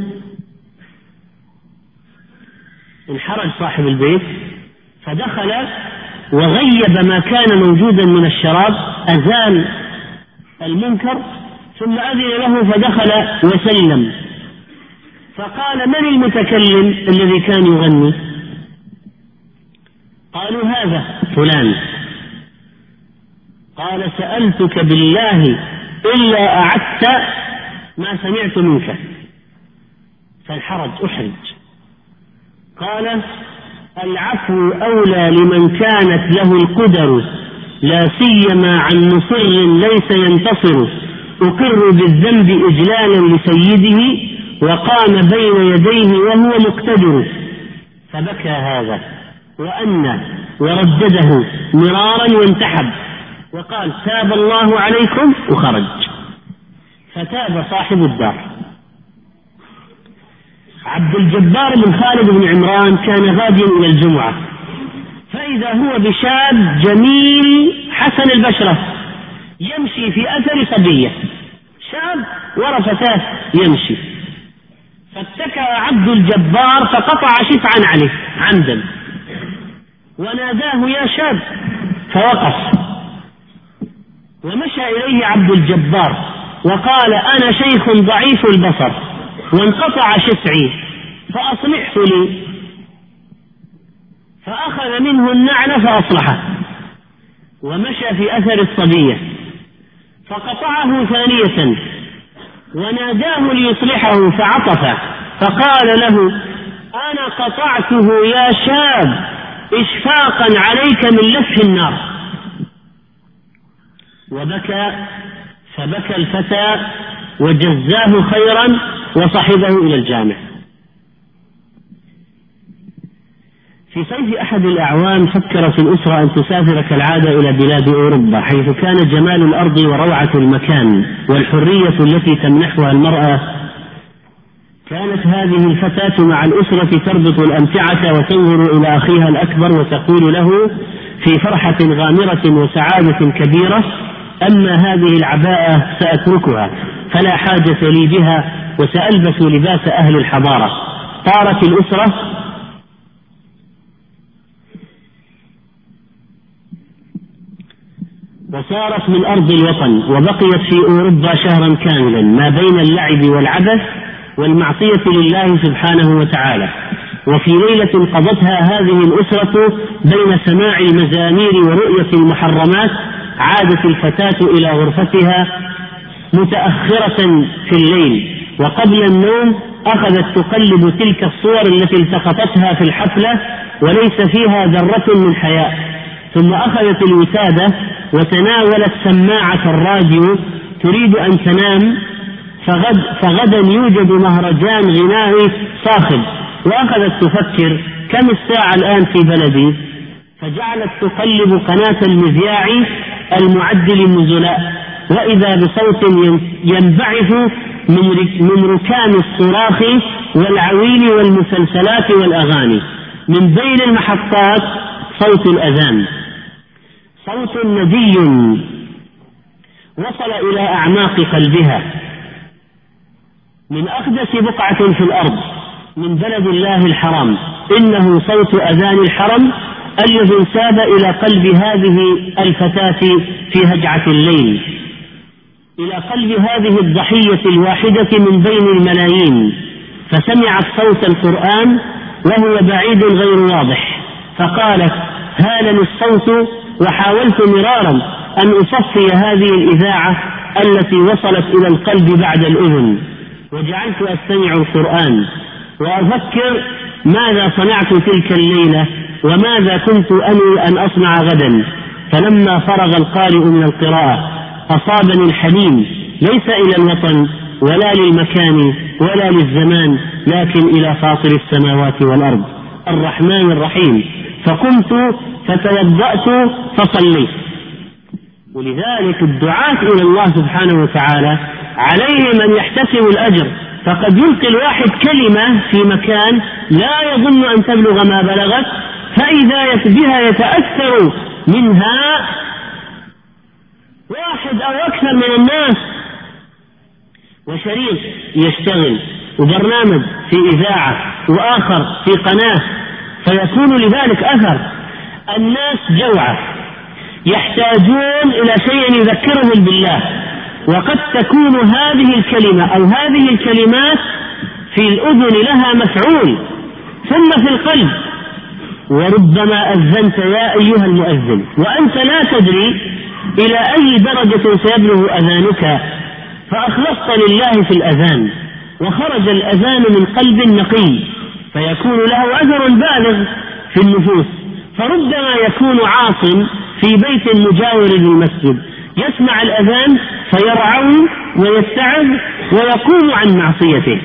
انحرج صاحب البيت فدخل وغيب ما كان موجودا من الشراب، أزال المنكر، ثم أذن له فدخل وسلم. فقال من المتكلم الذي كان يغني؟ قالوا هذا فلان. قال سألتك بالله إلا أعدت ما سمعت منك. فانحرج أحرج. قال العفو أولى لمن كانت له القدر، لا سيما عن مصر ليس ينتصر، أقر بالذنب إجلالا لسيده وقام بين يديه وهو مقتدر. فبكى هذا وأنى وردده مرارا وانتحب وقال تاب الله عليكم، وخرج. فتاب صاحب الدار. عبد الجبار بن خالد بن عمران كان غاديا إلى الجمعة، فإذا هو بشاب جميل حسن البشرة يمشي في أثر صبية، شاب ورا فتاة يمشي، فاتكى عبد الجبار فقطع شفعا عليه عمدا وناداه يا شاب، فوقف ومشى إليه عبد الجبار وقال أنا شيخ ضعيف البصر وانقطع شفعي فأصلحه لي. فأخذ منه النعل فأصلحه ومشى في أثر الصبية فقطعه ثانية وناداه ليصلحه فعطف فقال له أنا قطعته يا شاب إشفاقا عليك من لفح النار. وبكى، فبكى الفتى وجزاه خيرا وصحبه إلى الجامع. في صيف أحد الأعوام فكرت الأسرة أن تسافر كالعادة إلى بلاد أوروبا، حيث كان جمال الأرض وروعة المكان والحرية التي تمنحها المرأة. كانت هذه الفتاة مع الأسرة تربط الأمتعة وتنظر إلى أخيها الأكبر وتقول له في فرحة غامرة وسعادة كبيرة أما هذه العباءة سأتركها فلا حاجة لي بها وسألبس لباس أهل الحضارة. طارت الأسرة وصارت من أرض الوطن وبقيت في أوروبا شهرا كاملا ما بين اللعب والعبث والمعصية لله سبحانه وتعالى. وفي ليلة قضتها هذه الأسرة بين سماع المزامير ورؤية المحرمات عادت الفتاة إلى غرفتها متأخرة في الليل، وقبل النوم أخذت تقلب تلك الصور التي التقطتها في الحفلة وليس فيها ذرة من حياء، ثم أخذت الوسادة وتناولت سماعة الراديو تريد أن تنام، فغدا يوجد مهرجان غنائي صاخب، وأخذت تفكر كم الساعة الآن في بلدي، فجعلت تقلب قناة المذياع المعد للنزلاء، وإذا بصوت ينبعث من ركام الصراخ والعويل والمسلسلات والأغاني، من بين المحطات صوت الأذان، صوت ندي وصل إلى أعماق قلبها من أقدس بقعة في الأرض من بلد الله الحرام، إنه صوت أذان الحرم الذي انساب إلى قلب هذه الفتاة في هجعة الليل، إلى قلب هذه الضحية الواحدة من بين الملايين، فسمعت صوت القرآن وهو بعيد غير واضح، فقالت هالني الصوت، وحاولت مرارا أن أصفي هذه الإذاعة التي وصلت إلى القلب بعد الأذن، وجعلت أستمع القرآن وأفكر ماذا صنعت تلك الليلة وماذا كنت أنوي أن أصنع غدا. فلما فرغ القارئ من القراءة أصابني الحنين ليس إلى الوطن ولا للمكان ولا للزمان، لكن إلى فاطر السماوات والأرض الرحمن الرحيم، فقمت فتوضأت فصليت. ولذلك الدعاة إلى الله سبحانه وتعالى عليهم أن يحتسبوا الأجر فقد يلقي الواحد كلمة في مكان لا يظن أن تبلغ ما بلغت، فإذا بها يتأثر منها واحد أو أكثر من الناس، وشريك يشتغل وبرنامج في إذاعة وآخر في قناة، فيكون لذلك أثر. الناس جوعة يحتاجون إلى شيء يذكرهم بالله، وقد تكون هذه الكلمة أو هذه الكلمات في الأذن لها مفعول ثم في القلب. وربما أذنت يا أيها المؤذن وأنت لا تدري إلى أي درجة سيبلغ أذانك، فأخلصت لله في الأذان وخرج الأذان من قلب نقي، فيكون له أثر بالغ في النفوس. فربما يكون عاص في بيت مجاور للمسجد يسمع الأذان فيرعو ويستعذ ويقوم عن معصيته.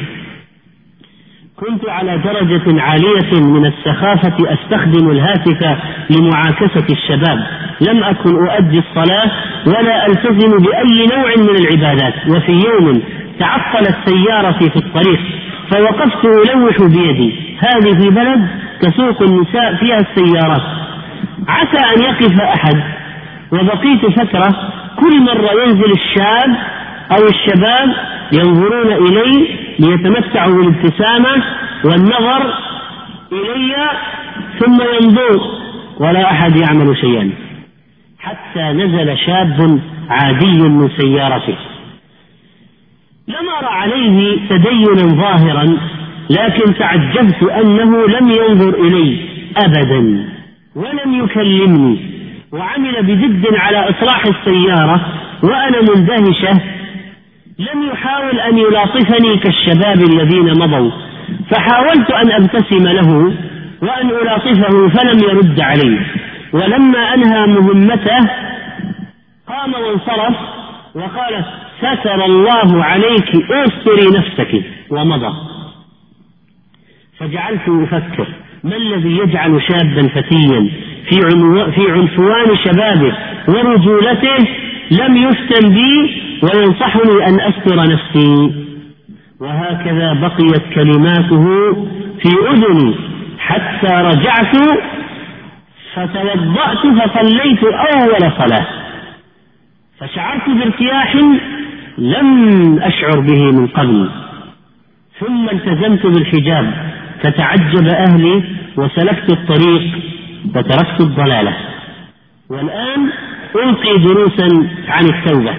كنت على درجة عالية من السخافة أستخدم الهاتف لمعاكسة الشباب، لم أكن أؤدي الصلاة ولا ألتزم بأي نوع من العبادات. وفي يوم تعطلت سيارتي في الطريق فوقفت ألوح بيدي، هذه في بلد تسوق النساء فيها السيارات، عسى أن يقف أحد، وبقيت فترة كل مرة ينزل الشاب أو الشباب ينظرون إلي ليتمتعوا بالابتسامة والنظر إلي ثم ينظر ولا أحد يعمل شيئا، حتى نزل شاب عادي من سيارته لم أرى عليه تدينا ظاهرا، لكن تعجبت أنه لم ينظر إلي أبدا ولم يكلمني، وعمل بجد على إصلاح السيارة وأنا مندهشة. لم يحاول أن يلاطفني كالشباب الذين مضوا، فحاولت أن أبتسم له وأن ألاطفه فلم يرد علي. ولما أنهى مهمته قام وانصرف وقال: ستر الله عليك، استري نفسك، ومضى. فجعلت أفكر ما الذي يجعل شابا فتيا في عنفوان شبابه ورجولته لم يفتن بي وينصحني أن أستر نفسي. وهكذا بقيت كلماته في أذني حتى رجعت فتوضأت فصليت أول صلاة، فشعرت بارتياح لم أشعر به من قبل. ثم التزمت بالحجاب فتعجب أهلي وسلكت الطريق وتركت الضلالة، والآن ألقي دروسا عن التوبة.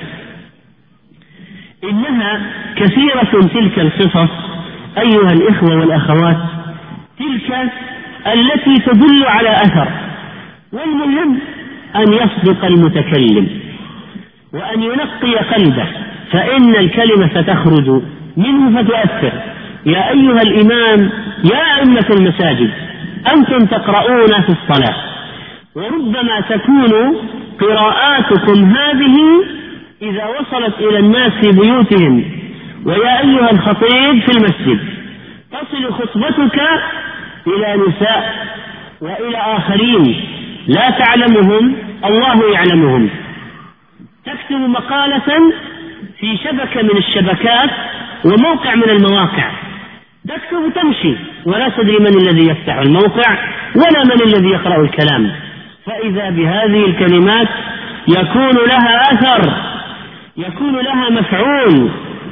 إنها كثيرة تلك القصص أيها الإخوة والأخوات، تلك التي تدل على أثر. والمهم أن يصدق المتكلم وأن ينقي قلبه، فإن الكلمة ستخرج منه فتؤثر. يا أيها الإمام، يا أئمة المساجد، أنتم تقرؤون في الصلاة، وربما تكون قراءاتكم هذه إذا وصلت إلى الناس في بيوتهم. ويا أيها الخطيب في المسجد، تصل خطبتك إلى نساء وإلى آخرين لا تعلمهم، الله يعلمهم. تكتب مقالة في شبكة من الشبكات وموقع من المواقع، تكتب تمشي ولا تدري من الذي يفتح الموقع ولا من الذي يقرأ الكلام، فإذا بهذه الكلمات يكون لها أثر، يكون لها مفعول.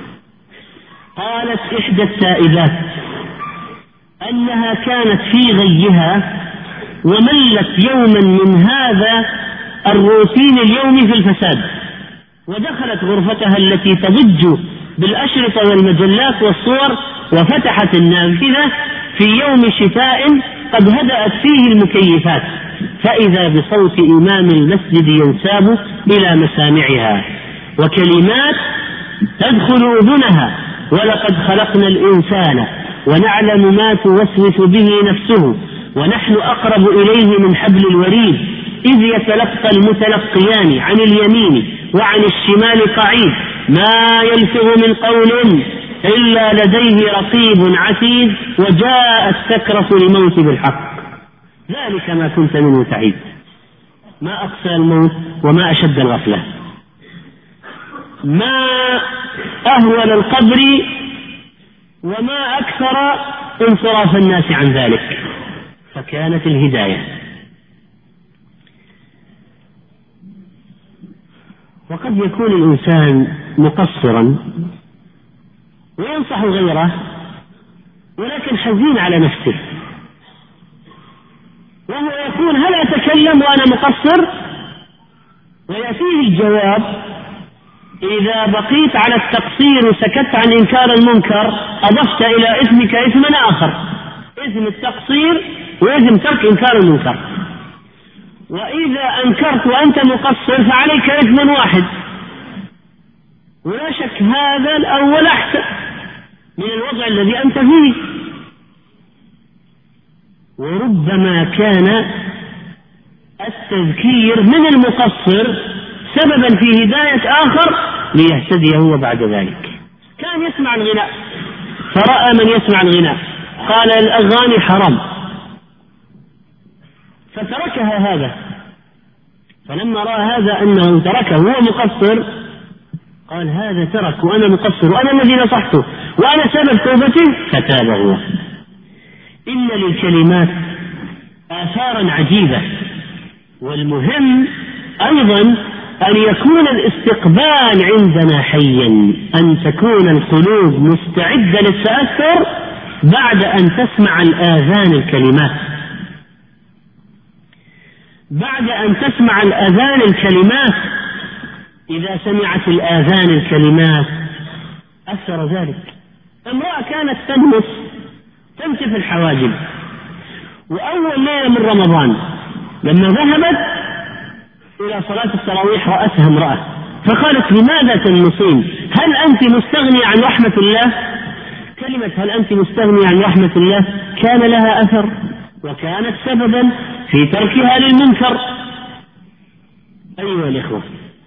قالت إحدى التائبات أنها كانت في غيها وملت يوما من هذا الروتين اليومي في الفساد، ودخلت غرفتها التي تضج بالأشرطة والمجلات والصور وفتحت النافذة في يوم شتاء قد هدأت فيه المكيفات، فإذا بصوت إمام المسجد ينساب إلى مسامعها وكلمات تدخل أذنها: ولقد خلقنا الإنسان ونعلم ما توسوس به نفسه ونحن أقرب إليه من حبل الوريد إذ يتلقى المتلقيان عن اليمين وعن الشمال قعيد ما يلفظ من قول إلا لديه رقيب عتيد وجاءت سكرة الموت بالحق ذلك ما كنت منه تعيد. ما أقسى الموت وما أشد الغفلة، ما أهول القبر وما أكثر انصراف الناس عن ذلك، فكانت الهداية. وقد يكون الإنسان مقصرا وينصح غيره ولكن حزين على نفسه، وهو يقول هل أتكلم وأنا مقصر؟ ويأتيه الجواب إذا بقيت على التقصير وسكت عن إنكار المنكر أضفت إلى إثمك إثما آخر، إثم التقصير وإثم ترك إنكار المنكر، وإذا أنكرت وأنت مقصر فعليك إثم واحد، ولا شك هذا الأول أحسن من الوضع الذي أنت فيه. وربما كان التذكير من المقصر سببا في هداية آخر ليهتدي هو بعد ذلك. كان يسمع الغناء فرأى من يسمع الغناء قال الأغاني حرام فتركها هذا، فلما رأى هذا أنه تركه وهو مقصر قال هذا ترك وأنا مقصر وأنا الذي نصحته وأنا سبب توبته فتاب هو. إن للكلمات آثارا عجيبة، والمهم أيضا أن يكون الاستقبال عندنا حيا، أن تكون القلوب مستعدة للتأثر بعد أن تسمع الآذان الكلمات، بعد أن تسمع الآذان الكلمات. إذا سمعت الآذان الكلمات أثر ذلك. امرأة كانت تنتف الحواجب، وأول ليلة من رمضان لما ذهبت إلى صلاة التراويح رأتها امرأة فقالت لماذا تنصين؟ هل أنت مستغنية عن رحمة الله؟ كلمة هل أنت مستغنية عن رحمة الله كان لها أثر وكانت سببا في تركها للمنكر. أيها الإخوة،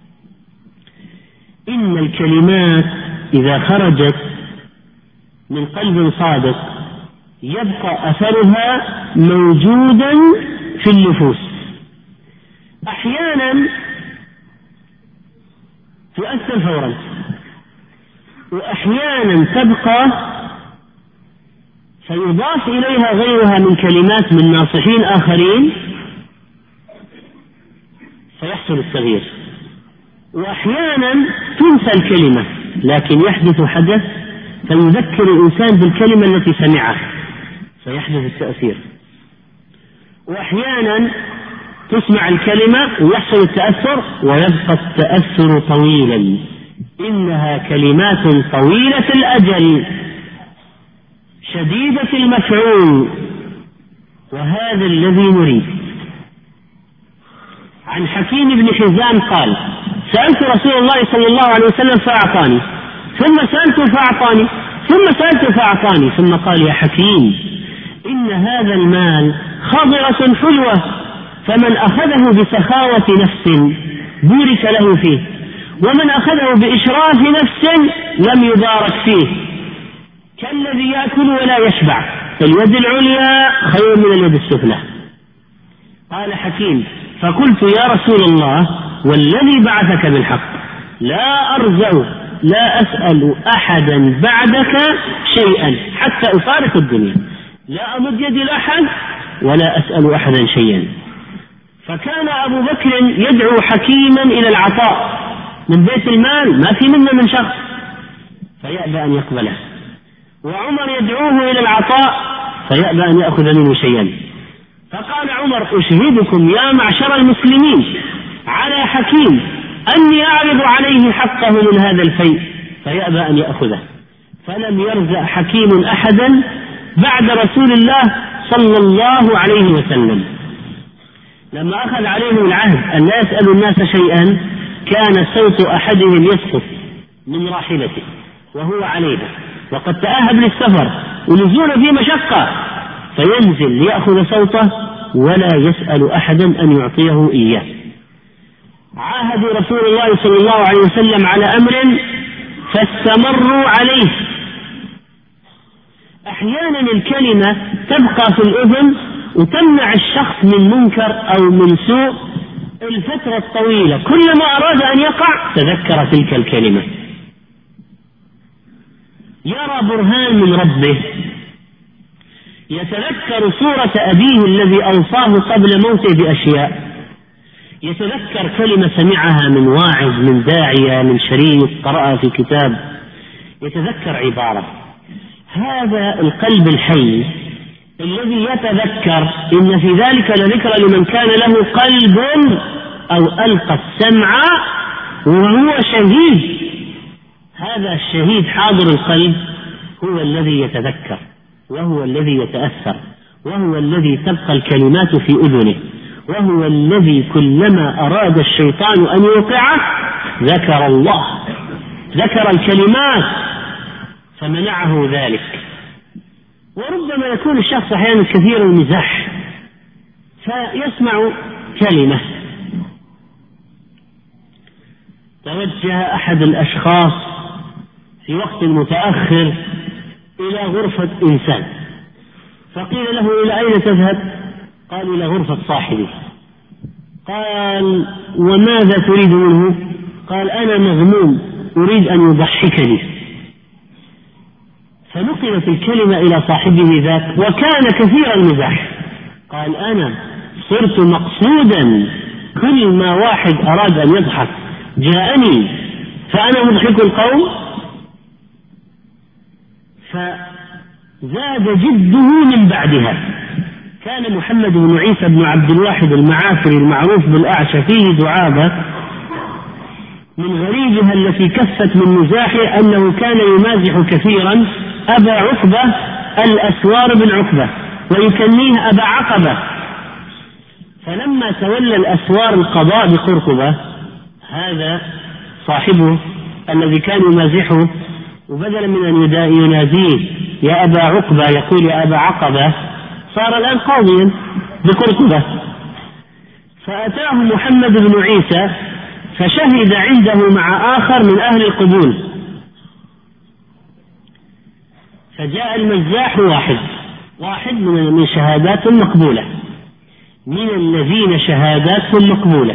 إن الكلمات إذا خرجت من قلب صادق يبقى أثرها موجودا في النفوس، أحيانا تؤثر فورا وأحيانا تبقى فيضاف إليها غيرها من كلمات من ناصحين آخرين فيحصل التغيير، وأحيانا تنسى الكلمة لكن يحدث حدث فيذكر الإنسان بالكلمة التي سمعها فيحدث التأثير، وأحيانا تسمع الكلمة ويحصل التأثر ويبقى التأثر طويلا. إنها كلمات طويلة الأجل شديدة المفعول، وهذا الذي نريد. عن حكيم بن حزام قال سألت رسول الله صلى الله عليه وسلم فأعطاني، ثم سألته فأعطاني، ثم سألته فأعطاني، ثم قال يا حكيم إن هذا المال خضرة حلوة، فمن أخذه بسخاوة نفس بورك له فيه، ومن أخذه بإشراف نفس لم يبارك فيه، كالذي يأكل ولا يشبع، اليد العليا خير من اليد السفلى. قال حكيم فقلت يا رسول الله والذي بعثك بالحق لا أرجع لا أسأل أحدا بعدك شيئا حتى أفارق الدنيا، لا أمد يدي لأحد ولا أسأل أحدا شيئا. فكان أبو بكر يدعو حكيما إلى العطاء من بيت المال ما في منه من شخص فيأبى أن يقبله، وعمر يدعوه إلى العطاء فيأبى أن يأخذ منه شيئا. فقال عمر أشهدكم يا معشر المسلمين على حكيم أني أعرض عليه حقه من هذا الفيء فيأبى أن يأخذه. فلم يرزق حكيم أحدا بعد رسول الله صلى الله عليه وسلم. لما أخذ عليهم العهد أن لا يسألوا الناس شيئا كان صوت أحدهم يسقط من راحلته وهو عليها وقد تأهب للسفر ونزول في مشقة، فينزل ليأخذ صوته ولا يسأل أحدا أن يعطيه إياه. عاهدوا رسول الله صلى الله عليه وسلم على أمر فاستمروا عليه. أحيانا الكلمة تبقى في الأذن وتمنع الشخص من منكر أو من سوء الفترة الطويلة، كلما أراد أن يقع تذكر تلك الكلمة. يرى برهان من ربه، يتذكر صورة أبيه الذي أوصاه قبل موته بأشياء، يتذكر كلمة سمعها من واعظ، من داعية، من شريط قرأها في كتاب، يتذكر عبارة. هذا القلب الحي الذي يتذكر إن في ذلك لذكرى لمن كان له قلب أو ألقى السمع وهو شهيد. هذا الشهيد حاضر القلب هو الذي يتذكر، وهو الذي يتأثر، وهو الذي تبقى الكلمات في أذنه، وهو الذي كلما أراد الشيطان أن يوقعه ذكر الله، ذكر الكلمات فمنعه ذلك. وربما يكون الشخص أحيانا كثير المزاح فيسمع كلمة، توجه أحد الأشخاص في وقت متأخر إلى غرفة إنسان، فقيل له: إلى أين تذهب؟ قال: إلى غرفة صاحبي. قال: وماذا تريد منه؟ قال: أنا مغموم أريد أن يضحكني. فنقلت الكلمة إلى صاحبه ذاك وكان كثير المزاح. قال: أنا صرت مقصودا، كل ما واحد أراد أن يضحك جاءني فأنا مضحك القوم. فزاد جده من بعدها. كان محمد بن عيسى بن عبد الواحد المعافري المعروف بالأعشى فيه دعابة، من غريبها التي كفت من مزاحه أنه كان يمازح كثيرا أبا عقبة الأسوار بن عقبة ويكنيه أبا عقبة. فلما تولى الأسوار القضاء بقرطبة، هذا صاحبه الذي كان يمازحه، وبدلا من أن يناديه يا أبا عقبة يقول يا أبا عقبة، صار الآن قاضيا بقرطبة. فأتاه محمد بن عيسى فشهد عنده مع آخر من أهل القبول، فجاء المزاح واحد من شهادات مقبولة، من الذين شهاداتهم مقبولة.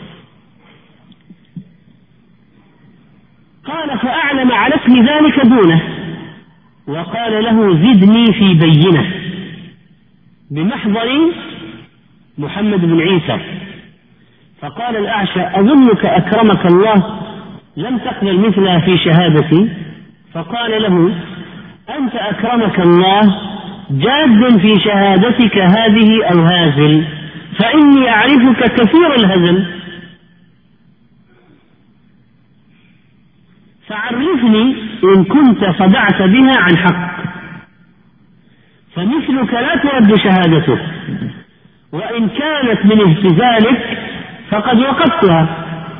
قال: فأعلم على اسم ذلك دونه، وقال له: زدني في بينة بمحضر محمد بن عيسى. فقال الأعشى: أظنك أكرمك الله لم تقبل مثلها في شهادتي. فقال له: أنت أكرمك الله جاد في شهادتك هذه أو هازل، فإني أعرفك كثير الهزل، فعرفني إن كنت صدعت بها عن حق، فمثلك لا ترد شهادته، وإن كانت من اهتزالك فقد وقفتها.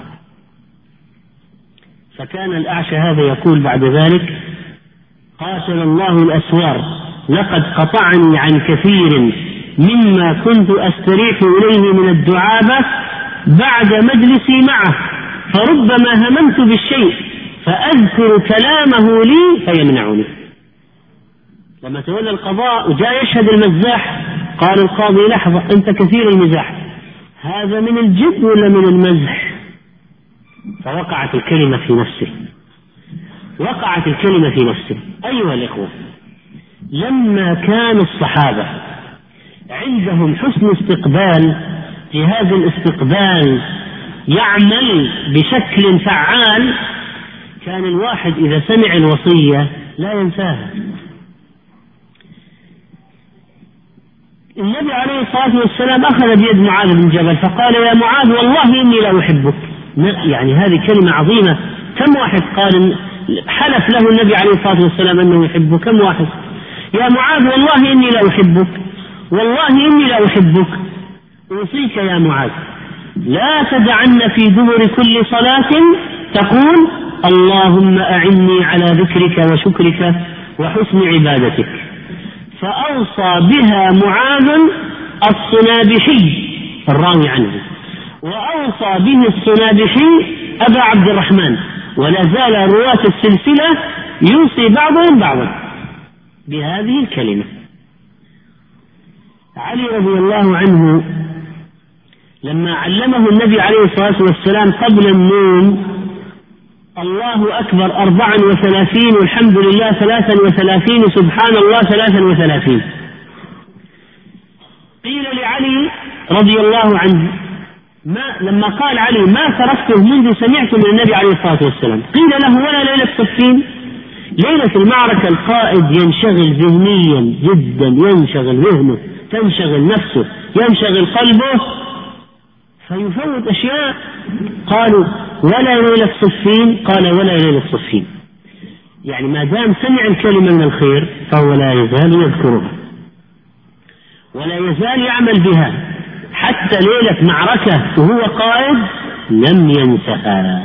فكان الأعشى هذا يقول بعد ذلك: قاتل الله الأسوار، لقد قطعني عن كثير مما كنت أستريح إليه من الدعابة بعد مجلسي معه، فربما هممت بالشيء فأذكر كلامه لي فيمنعني. لما تولى القضاء وجاء يشهد المزاح قال القاضي: لحظة، أنت كثير المزاح، هذا من الجد ولا من المزح؟ فوقعت الكلمة في نفسه، وقعت الكلمة في نفسه. أيها الإخوة، لما كان الصحابة عندهم حسن استقبال، جهاز الاستقبال يعمل بشكل فعال، كان الواحد إذا سمع الوصية لا ينساها. النبي عليه الصلاة والسلام أخذ بيد معاذ بن جبل فقال: يا معاذ والله إني لا أحبك. يعني هذه كلمة عظيمة. كم واحد قال حلف له النبي عليه الصلاة والسلام أنه يحبه؟ كم واحد؟ يا معاذ والله إني لا أحبك، والله إني لا أحبك. أوصيك يا معاذ لا تدعن في دبر كل صلاة تقول: اللهم أعني على ذكرك وشكرك وحسن عبادتك. فأوصى بها معاذ الصنابحي الراوي عنه، وأوصى به الصنابحي أبا عبد الرحمن، ولا زال رواة السلسلة يوصي بعضهم بعضا بهذه الكلمة. علي رضي الله عنه لما علمه النبي عليه الصلاة والسلام قبل النوم الله أكبر 34 والحمد لله 33 سبحان الله 33. قيل لعلي رضي الله عنه لما قال علي ما تركته منذ سمعت من النبي عليه الصلاة والسلام، قيل له ولا ليلة صفين؟ ليلة المعركة القائد ينشغل ذهنيا جدا، ينشغل ذهنه، تنشغل نفسه، ينشغل قلبه، فيفوت أشياء. قالوا ولا ليلة صفين؟ قال ولا ليلة صفين. يعني ما دام سمع الكلمة من الخير فهو لا يزال يذكرها ولا يزال يعمل بها، حتى ليلة معركة وهو قائد لم ينسها.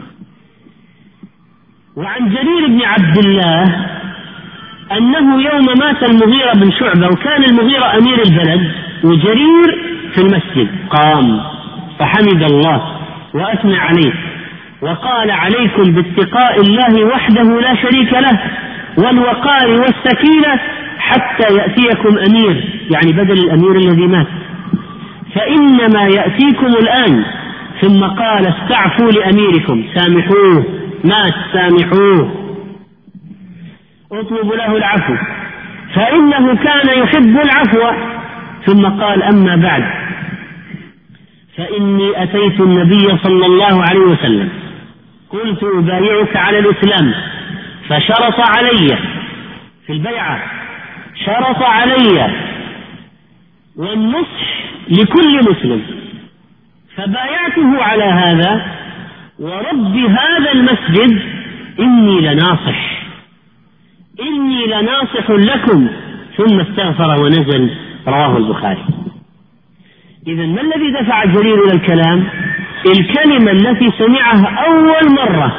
وعن جرير بن عبد الله أنه يوم مات المغيرة بن شعبة، وكان المغيرة أمير البلد وجرير في المسجد، قام فحمد الله وأثنى عليه وقال عليكم باتقاء الله وحده لا شريك له والوقار والسكينة حتى يأتيكم أمير، يعني بدل الأمير الذي مات، فإنما يأتيكم الآن. ثم قال استعفوا لأميركم، سامحوه، مات سامحوه، اطلبوا له العفو فإنه كان يحب العفو. ثم قال أما بعد فإني أتيت النبي صلى الله عليه وسلم قلت أبايعك على الإسلام، فشرط علي في البيعة، شرط علي والنصح لكل مسلم، فبايعته على هذا ورب هذا المسجد إني لناصح، إني لناصح لكم. ثم استغفر ونزل، رواه البخاري. إذن ما الذي دفع جرير إلى الكلام؟ الكلمة التي سمعها أول مرة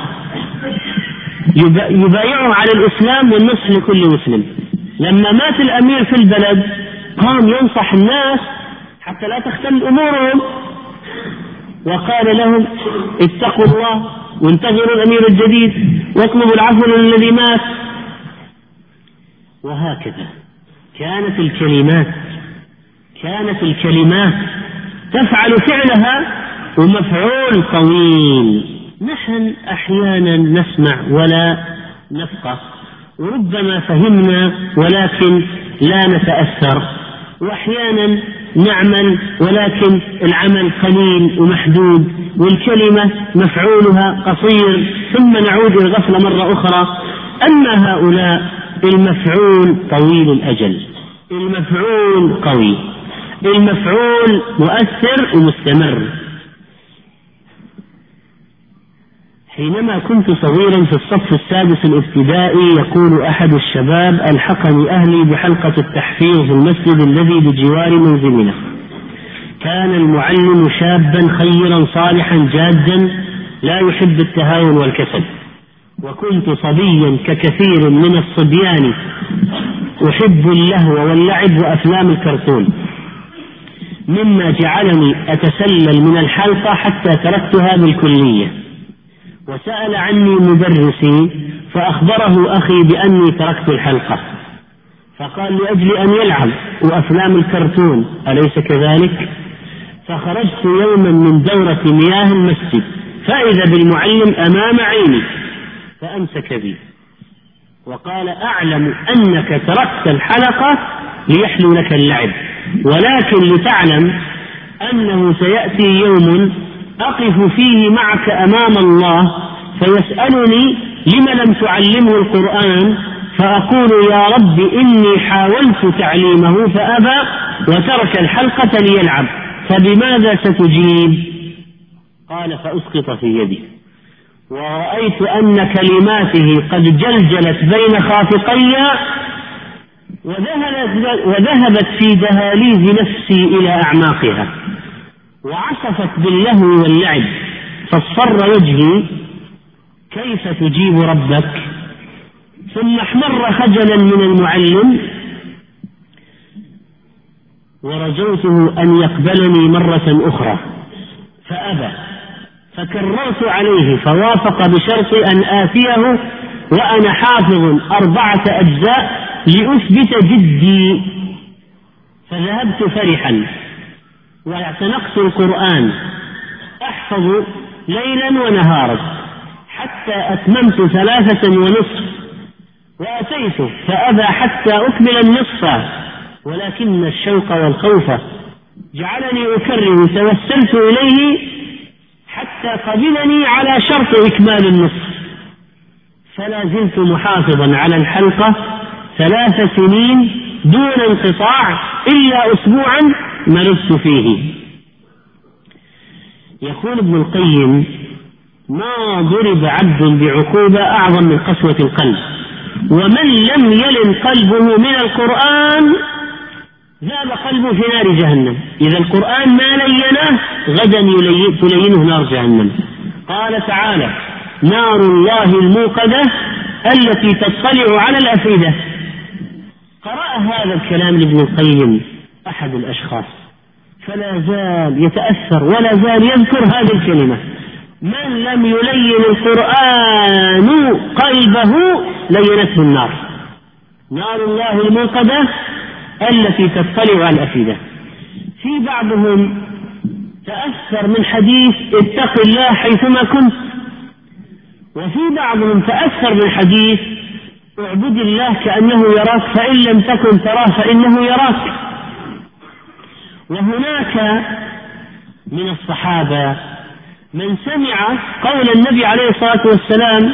يبايعه على الإسلام والنصح لكل مسلم. لما مات الأمير في البلد قام ينصح الناس حتى لا تختل أمورهم، وقال لهم اتقوا الله وانتظروا الأمير الجديد واطلبوا العفو للذي مات. وهكذا كانت الكلمات تفعل فعلها ومفعول طويل. نحن أحيانا نسمع ولا نفقه، وربما فهمنا ولكن لا نتأثر، وأحيانا نعمل ولكن العمل قليل ومحدود والكلمة مفعولها قصير، ثم نعود إلى الغفلة مرة أخرى. أما هؤلاء المفعول طويل الأجل، المفعول قوي، المفعول مؤثر ومستمر. حينما كنت صغيرا في الصف السادس الابتدائي يقول أحد الشباب ألحقني أهلي بحلقة التحفيظ في المسجد الذي بجوار منزلنا. كان المعلم شابا خيرا صالحا جادا لا يحب التهاون والكسل، وكنت صبيا ككثير من الصبيان أحب اللهو واللعب وأفلام الكرتون، مما جعلني أتسلل من الحلقة حتى تركتها بالكلية. وسأل عني مدرسي فأخبره أخي بأني تركت الحلقة، فقال لأجل أن يلعب وأفلام الكرتون، أليس كذلك؟ فخرجت يوما من دورة مياه المسجد فإذا بالمعلم أمام عيني فأمسك بي وقال أعلم أنك تركت الحلقة ليحلو لك اللعب، ولكن لتعلم أنه سيأتي يوم أقف فيه معك أمام الله فيسألني لم لم تعلمه القرآن، فأقول يا رب إني حاولت تعليمه فأبى وترك الحلقة ليلعب، فبماذا ستجيب؟ قال فأسقط في يدي، ورأيت أن كلماته قد جلجلت بين خافقي وذهبت في دهاليز نفسي إلى أعماقها وعصفت باللهو واللعب، فاصفر وجهي كيف تجيب ربك؟ ثم احمر خجلا من المعلم ورجوته أن يقبلني مرة أخرى فأبى، فكررت عليه فوافق بشرط أن آتيه وأنا حافظ 4 أجزاء لأثبت جدي، فذهبت فرحا واعتنقت القرآن أحفظ ليلا ونهارا حتى أتممت 3 ونصف، وأتيت فأبى حتى أكمل النصف، ولكن الشوق والخوف جعلني أكرر، توسلت إليه حتى قبلني على شرط إكمال النصف، فلا زلت محافظا على الحلقة 3 سنين دون انقطاع إلا أسبوعا مرضت فيه. يقول ابن القيم: ما ضرب عبد بعقوبة أعظم من قسوة القلب، ومن لم يلن قلبه من القرآن ذاب قلبه في نار جهنم. إذا القرآن ما ليناه غدا تلينه نار جهنم. قال تعالى: نار الله الموقدة التي تطلع على الأفئدة. قرأ هذا الكلام لابن القيم أحد الأشخاص فلا زال يتأثر ولا زال يذكر هذه الكلمة: من لم يلين القرآن قلبه لينته النار. نار الله الموقدة التي تطلع على الأفئدة. في بعضهم تأثر من حديث اتق الله حيثما كنت، وفي بعضهم تأثر من حديث اعبد الله كأنه يراك فإن لم تكن تراه فإنه يراك. وهناك من الصحابة من سمع قول النبي عليه الصلاة والسلام،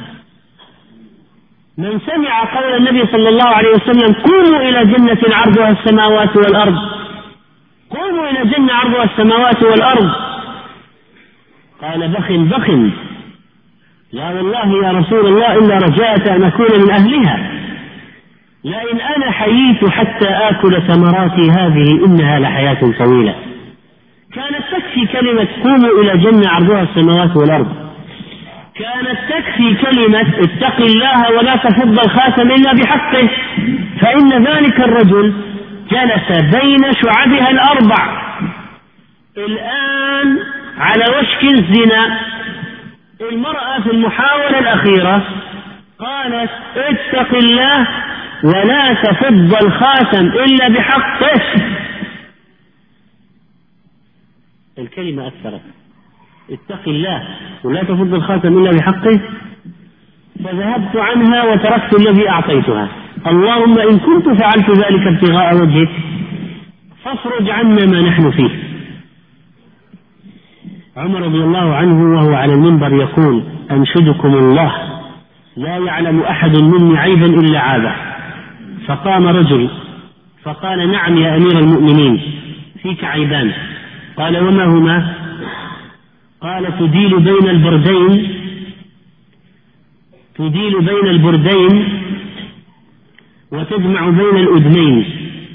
من سمع قول النبي صلى الله عليه وسلم: قوموا إلى جنة عرضها السماوات والأرض، قوموا إلى جنة عرضها السماوات والأرض، قال: بخ بخ، لا والله يا رسول الله إلا رجاءت أن أكون من أهلها، لئن أنا حييت حتى آكل ثمراتي هذه إنها لحياة طويلة. كانت تكفي كلمة قوموا إلى جنة عرضها السماوات والأرض، كانت تكفي كلمة اتق الله ولا تفض الخاتم إلا بحقه، فإن ذلك الرجل جلس بين شعبها الأربع الآن على وشك الزنا. المرأة في المحاولة الأخيرة قالت: اتق الله ولا تفض الخاتم إلا بحقه. الكلمة أثرت: اتق الله ولا تفض الخاتم إلا بحقه. فذهبت عنها وتركت الذي أعطيتها. اللهم إن كنت فعلت ذلك ابتغاء وجهك فافرج عنا ما نحن فيه. عمر رضي الله عنه وهو على المنبر يقول: أنشدكم الله لا يعلم أحد مني عيبا إلا عابه. فقام رجل فقال: نعم يا أمير المؤمنين، فيك عيبان. قال: وما هما؟ قال: تديل بين البردين وتجمع بين الأذنين،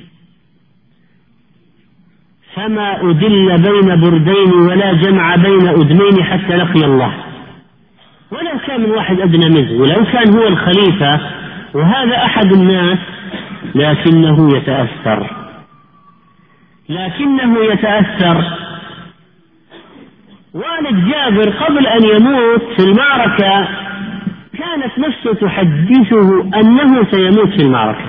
فما أدل بين بردين ولا جمع بين أذنين حتى لقي الله. ولو كان من واحد أدنى منه، ولو كان هو الخليفة وهذا أحد الناس، لكنه يتأثر. والد جابر قبل أن يموت في المعركة كانت نفسه تحدثه أنه سيموت في المعركة،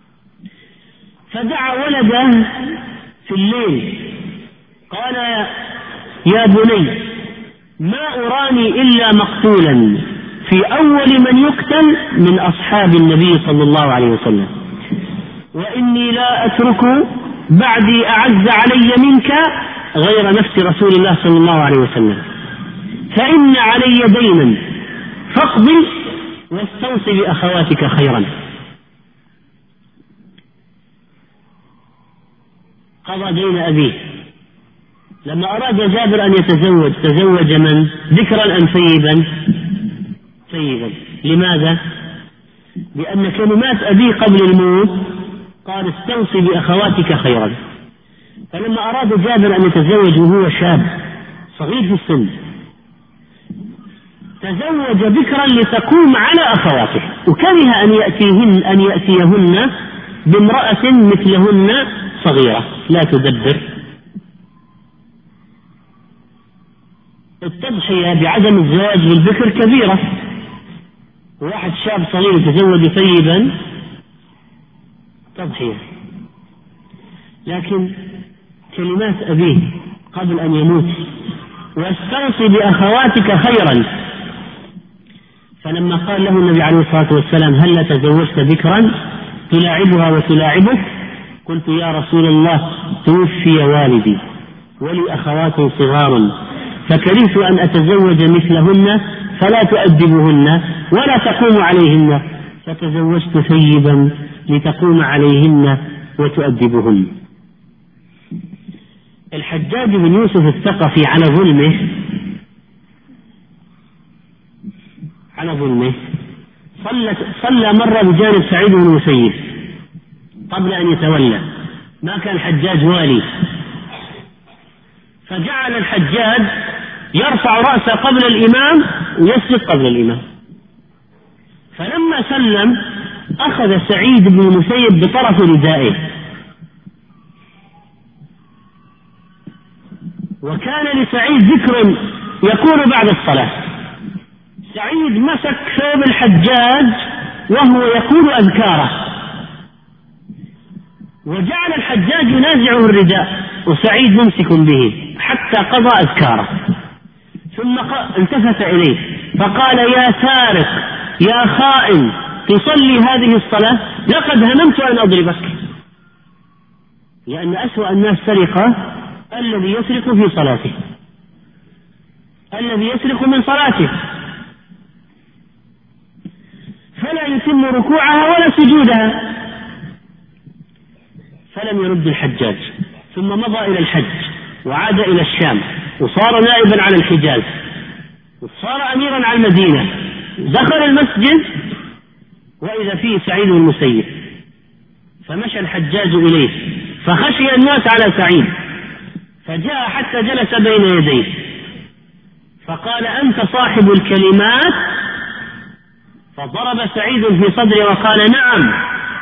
فدعا ولده في الليل قال: يا بني، ما أراني إلا مقتولا في أول من يقتل من أصحاب النبي صلى الله عليه وسلم، وإني لا أترك بعدي أعز علي منك غير نفس رسول الله صلى الله عليه وسلم، فإن علي دينا فاقضي واستوصي بأخواتك خيرا. قضى دين أبيه. لما أراد جابر أن يتزوج تزوج من؟ ذكرا أم سيبا. لماذا؟ لأن كلمات أبيه قبل الموت قال: استوصي بأخواتك خيرا. فلما أراد جابر أن يتزوج وهو شاب صغير في السن تزوج بكرا لتقوم على أخواته، وكره أن يأتيهن بامرأة مثلهن صغيرة لا تدبر. التضحية بعدم الزواج بالبكر كبيرة، واحد شاب صغير يتزوج ثيبا تضحية. لكن كلمات أبيه قبل أن يموت: واستوصي بأخواتك خيرا، فلما قال له النبي عليه الصلاة والسلام هل تزوجت بكرا تلاعبها وتلاعبك؟ قلت يا رسول الله توفي والدي ولي أخوات صغار فكرهت أن أتزوج مثلهن فلا تؤدبهن ولا تقوم عليهن، فتزوجت ثيبا لتقوم عليهن وتؤدبهن. الحجاج بن يوسف الثقفي على ظلمه صلى مرة بجانب سعيد بن المسيب قبل أن يتولى، ما كان الحجاج والي، فجعل الحجاج يرفع رأسه قبل الإمام ويسجد قبل الإمام، فلما سلم أخذ سعيد بن المسيب بطرف ردائه، وكان لسعيد ذكر يكون بعد الصلاة، سعيد مسك ثوب الحجاج وهو يقول أذكاره، وجعل الحجاج ينازعه الرداء وسعيد ممسك به حتى قضى أذكاره، ثم التفت إليه فقال يا سارق يا خائن تصلي هذه الصلاة لقد هممت أن أضربك، لأن أسوأ الناس سرقة الذي يسرق في صلاته، الذي يسرق من صلاته فلا يتم ركوعها ولا سجودها. فلم يرد الحجاج، ثم مضى إلى الحج وعاد إلى الشام وصار نائبا على الحجاز وصار أميرا على المدينة، دخل المسجد وإذا فيه سعيد بن المسيب، فمشى الحجاج إليه فخشي الناس على سعيد، فجاء حتى جلس بين يديه فقال أنت صاحب الكلمات؟ فضرب سعيد في صدره وقال نعم.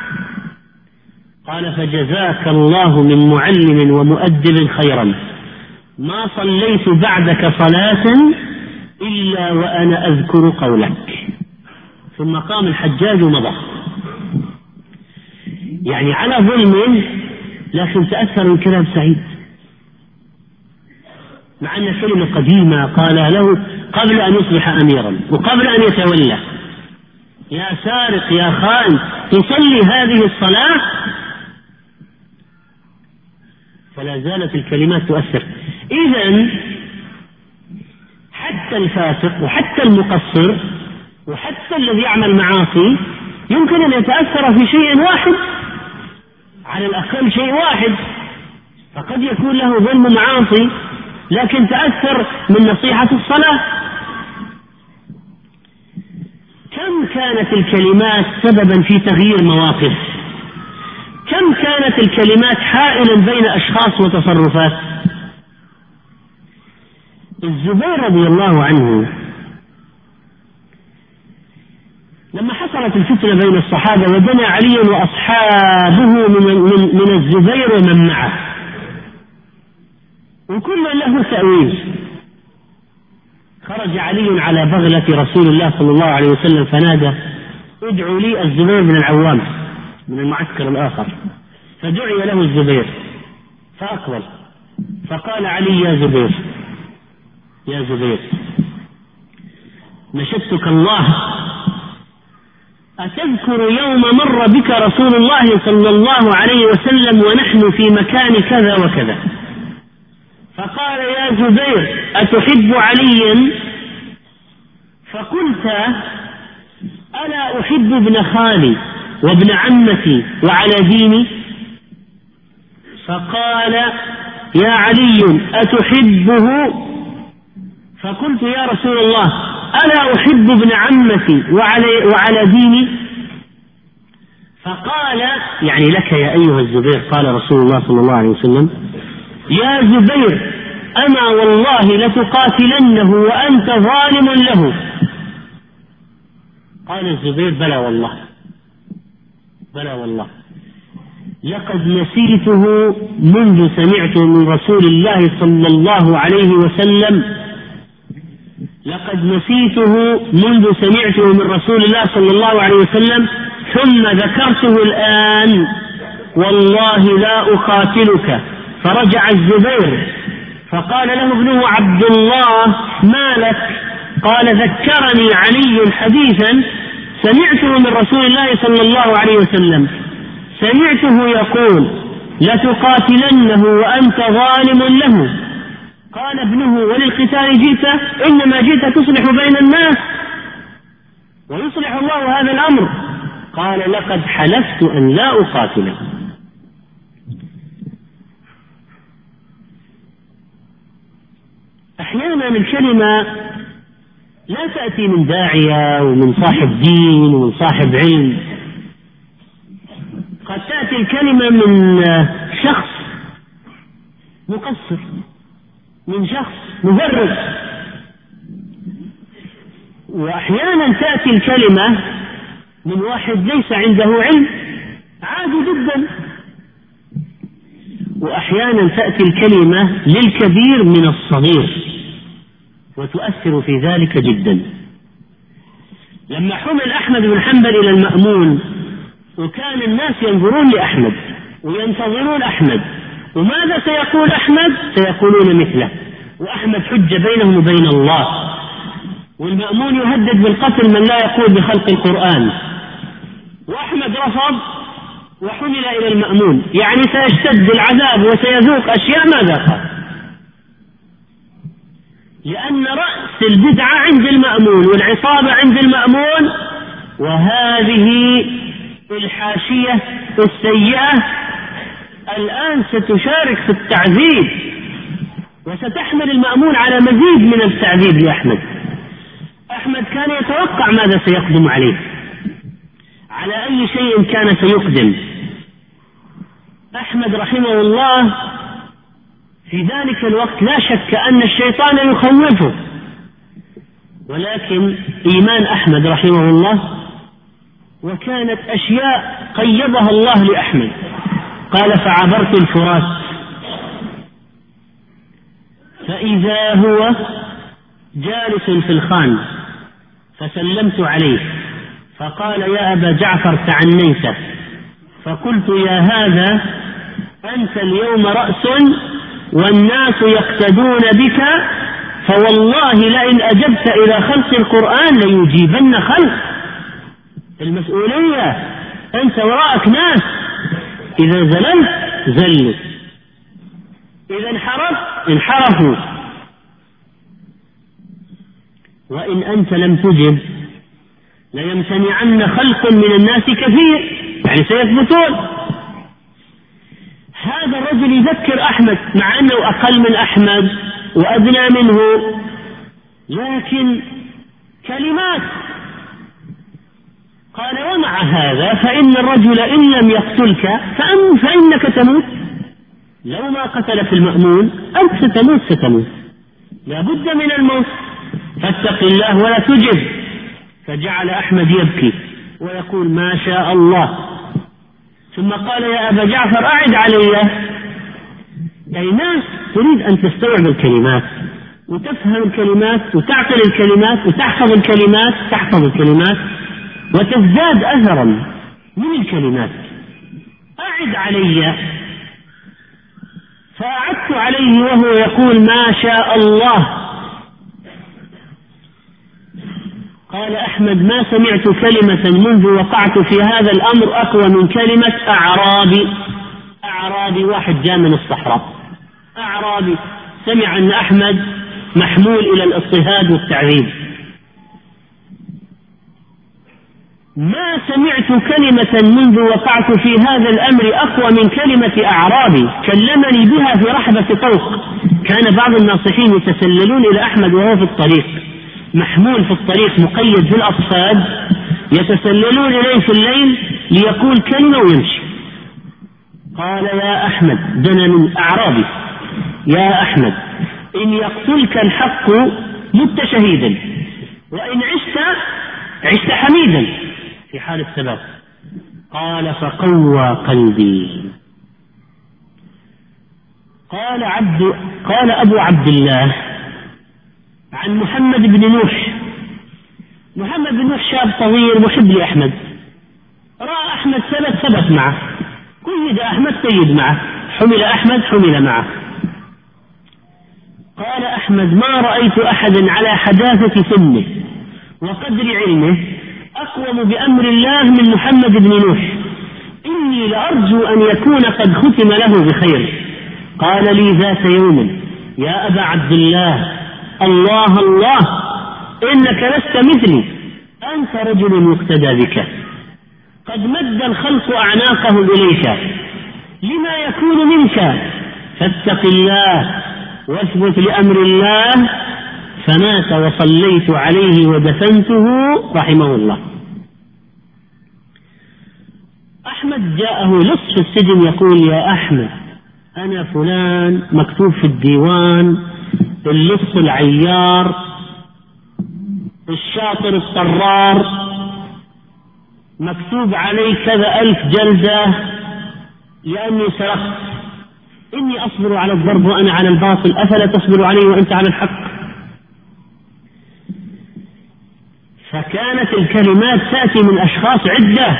قال فجزاك الله من معلم ومؤدب خيرا، ما صليت بعدك صلاة إلا وأنا أذكر قولك. ثم قام الحجاج ومضى، يعني على ظلم، لكن تأثر من كلام سعيد، مع أن كلمة قديمة قالها له قبل أن يصبح أميرا وقبل أن يتولى، يا سارق يا خائن تصلي هذه الصلاة، فلا زالت الكلمات تؤثر. إذن حتى الفاسق وحتى المقصر وحتى الذي يعمل معاصي يمكن أن يتأثر في شيء واحد، على الأقل شيء واحد، فقد يكون له ظلم معاصي لكن تأثر من نصيحة الصلاة. كم كانت الكلمات سببا في تغيير مواقف، كم كانت الكلمات حائلا بين أشخاص وتصرفات. الزبير رضي الله عنه لما حصلت الفتنة بين الصحابة ودنا علي وأصحابه من الزبير ومن معه، وكل له تأويل، خرج علي على بغلة رسول الله صلى الله عليه وسلم فنادى ادعوا لي الزبير بن العوام من المعسكر الآخر، فدعي له الزبير فأقبل، فقال علي يا زبير يا زبير نشدتك الله، أتذكر يوم مر بك رسول الله صلى الله عليه وسلم ونحن في مكان كذا وكذا؟ فقال يا زبير أتحب عليا؟ فقلت ألا أحب ابن خالي وابن عمتي وعلى ديني؟ فقال يا علي أتحبه؟ فقلت يا رسول الله ألا أحب ابن عمتي وعلى ديني؟ فقال يعني لك يا أيها الزبير، قال رسول الله صلى الله عليه وسلم يا زبير أما والله لتقاتلنه وأنت ظالم له. قال الزبير بلى والله بلى والله، لقد نسيته منذ سمعت من رسول الله صلى الله عليه وسلم، لقد نسيته منذ سمعته من رسول الله صلى الله عليه وسلم، ثم ذكرته الآن والله لا أقاتلك. فرجع الزبير فقال له ابنه عبد الله ما لك؟ قال ذكرني علي حديثا سمعته من رسول الله صلى الله عليه وسلم، سمعته يقول لتقاتلنه وأنت ظالم له. قال ابنه وللقتال جئت؟ إنما جئت تصلح بين الناس ويصلح الله هذا الأمر. قال لقد حلفت أن لا أقاتله. أحيانا الكلمة لا تأتي من داعية ومن صاحب دين ومن صاحب علم، قد تأتي الكلمة من شخص مقصر، من شخص مفرط، وأحيانا تأتي الكلمة من واحد ليس عنده علم عادي جدا، وأحيانا تأتي الكلمة للكبير من الصغير وتؤثر في ذلك جدا. لما حمل أحمد بن حنبل إلى المأمون وكان الناس ينظرون لأحمد وينتظرون أحمد، وماذا سيقول أحمد؟ سيقولون مثله، وأحمد حجة بينهم وبين الله، والمأمون يهدد بالقتل من لا يقول بخلق القرآن، وأحمد رفض وحمل إلى المأمون، يعني سيشتد العذاب وسيذوق أشياء ما ذاقها، لأن رأس البدعة عند المأمون والعصابة عند المأمون، وهذه الحاشية السيئة الآن ستشارك في التعذيب وستحمل المأمون على مزيد من التعذيب لأحمد. أحمد كان يتوقع ماذا سيقدم عليه، على أي شيء كان سيقدم. أحمد رحمه الله في ذلك الوقت لا شك أن الشيطان يخوفه، ولكن إيمان أحمد رحمه الله، وكانت أشياء قيضها الله لأحمد. قال فعبرت الفرات فإذا هو جالس في الخان فسلمت عليه فقال يا أبا جعفر تعنيت، فقلت يا هذا أنت اليوم رأس والناس يقتدون بك، فوالله لئن أجبت إلى خلق القرآن ليجيبن خلق. المسؤولية أنت وراءك ناس، إذا زللت زلوا، إذا انحرفت انحرفوا، وإن أنت لم تجب ليمتنعن خلق من الناس كثير، يعني سيثبتون. هذا الرجل يذكر أحمد مع أنه أقل من أحمد وأدنى منه، لكن كلمات. قال ومع هذا فإن الرجل إن لم يقتلك فإنك تموت، لو ما قتلك المأمون أنت ستموت، لا بد من الموت، فاتق الله ولا تجب. فجعل أحمد يبكي ويقول ما شاء الله، ثم قال يا أبا جعفر أعد علي. يعني ناس تريد أن تستوعب الكلمات وتفهم الكلمات وتعقل الكلمات وتحفظ الكلمات، تحفظ الكلمات وتزداد أثرا من الكلمات. أعد علي، فأعدت عليه وهو يقول ما شاء الله. قال أحمد ما سمعت كلمة منذ وقعت في هذا الأمر أقوى من كلمة أعرابي. أعرابي واحد جاء من الصحراء، أعرابي سمع أن أحمد محمول إلى الاضطهاد والتعذيب. ما سمعت كلمة منذ وقعت في هذا الأمر أقوى من كلمة أعرابي كلمني بها في رحبة طوق. كان بعض الناصحين يتسللون إلى أحمد وهو في الطريق، محمول في الطريق مقيد بالأصفاد، يتسللون إليه في الليل ليقول كلمة ويمشي. قال يا أحمد، دنا من أعرابي، يا أحمد إن يقتلك الحق مت شهيدا، وإن عشت حميدا في حال الثبات. قال فقوى قلبي. قال أبو عبد الله عن محمد بن نوح. محمد بن نوح شاب صغير محب لأحمد، رأى أحمد ثبت معه، قيد أحمد قيد معه، حمل أحمد حمل معه. قال أحمد: ما رأيت أحدا على حداثة سنه وقدر علمه أقوم بأمر الله من محمد بن نوح، إني لأرجو أن يكون قد ختم له بخير. قال لي ذات يوم: يا أبا عبد الله، الله الله، إنك لست مثلي، أنت رجل يقتدى بك، قد مد الخلق أعناقهم إليك، لما يكون منك، فاتق الله واثبت لأمر الله. فمات وصليت عليه ودفنته رحمه الله. أحمد جاءه لص في السجن يقول: يا أحمد، أنا فلان مكتوب في الديوان اللص العيار الشاطر الطرار، مكتوب علي كذا 1000 جلدة لأني سرقت، إني أصبر على الضرب وأنا على الباطل، أفلا تصبر علي وأنت على الحق؟ فكانت الكلمات تأتي من أشخاص عدة،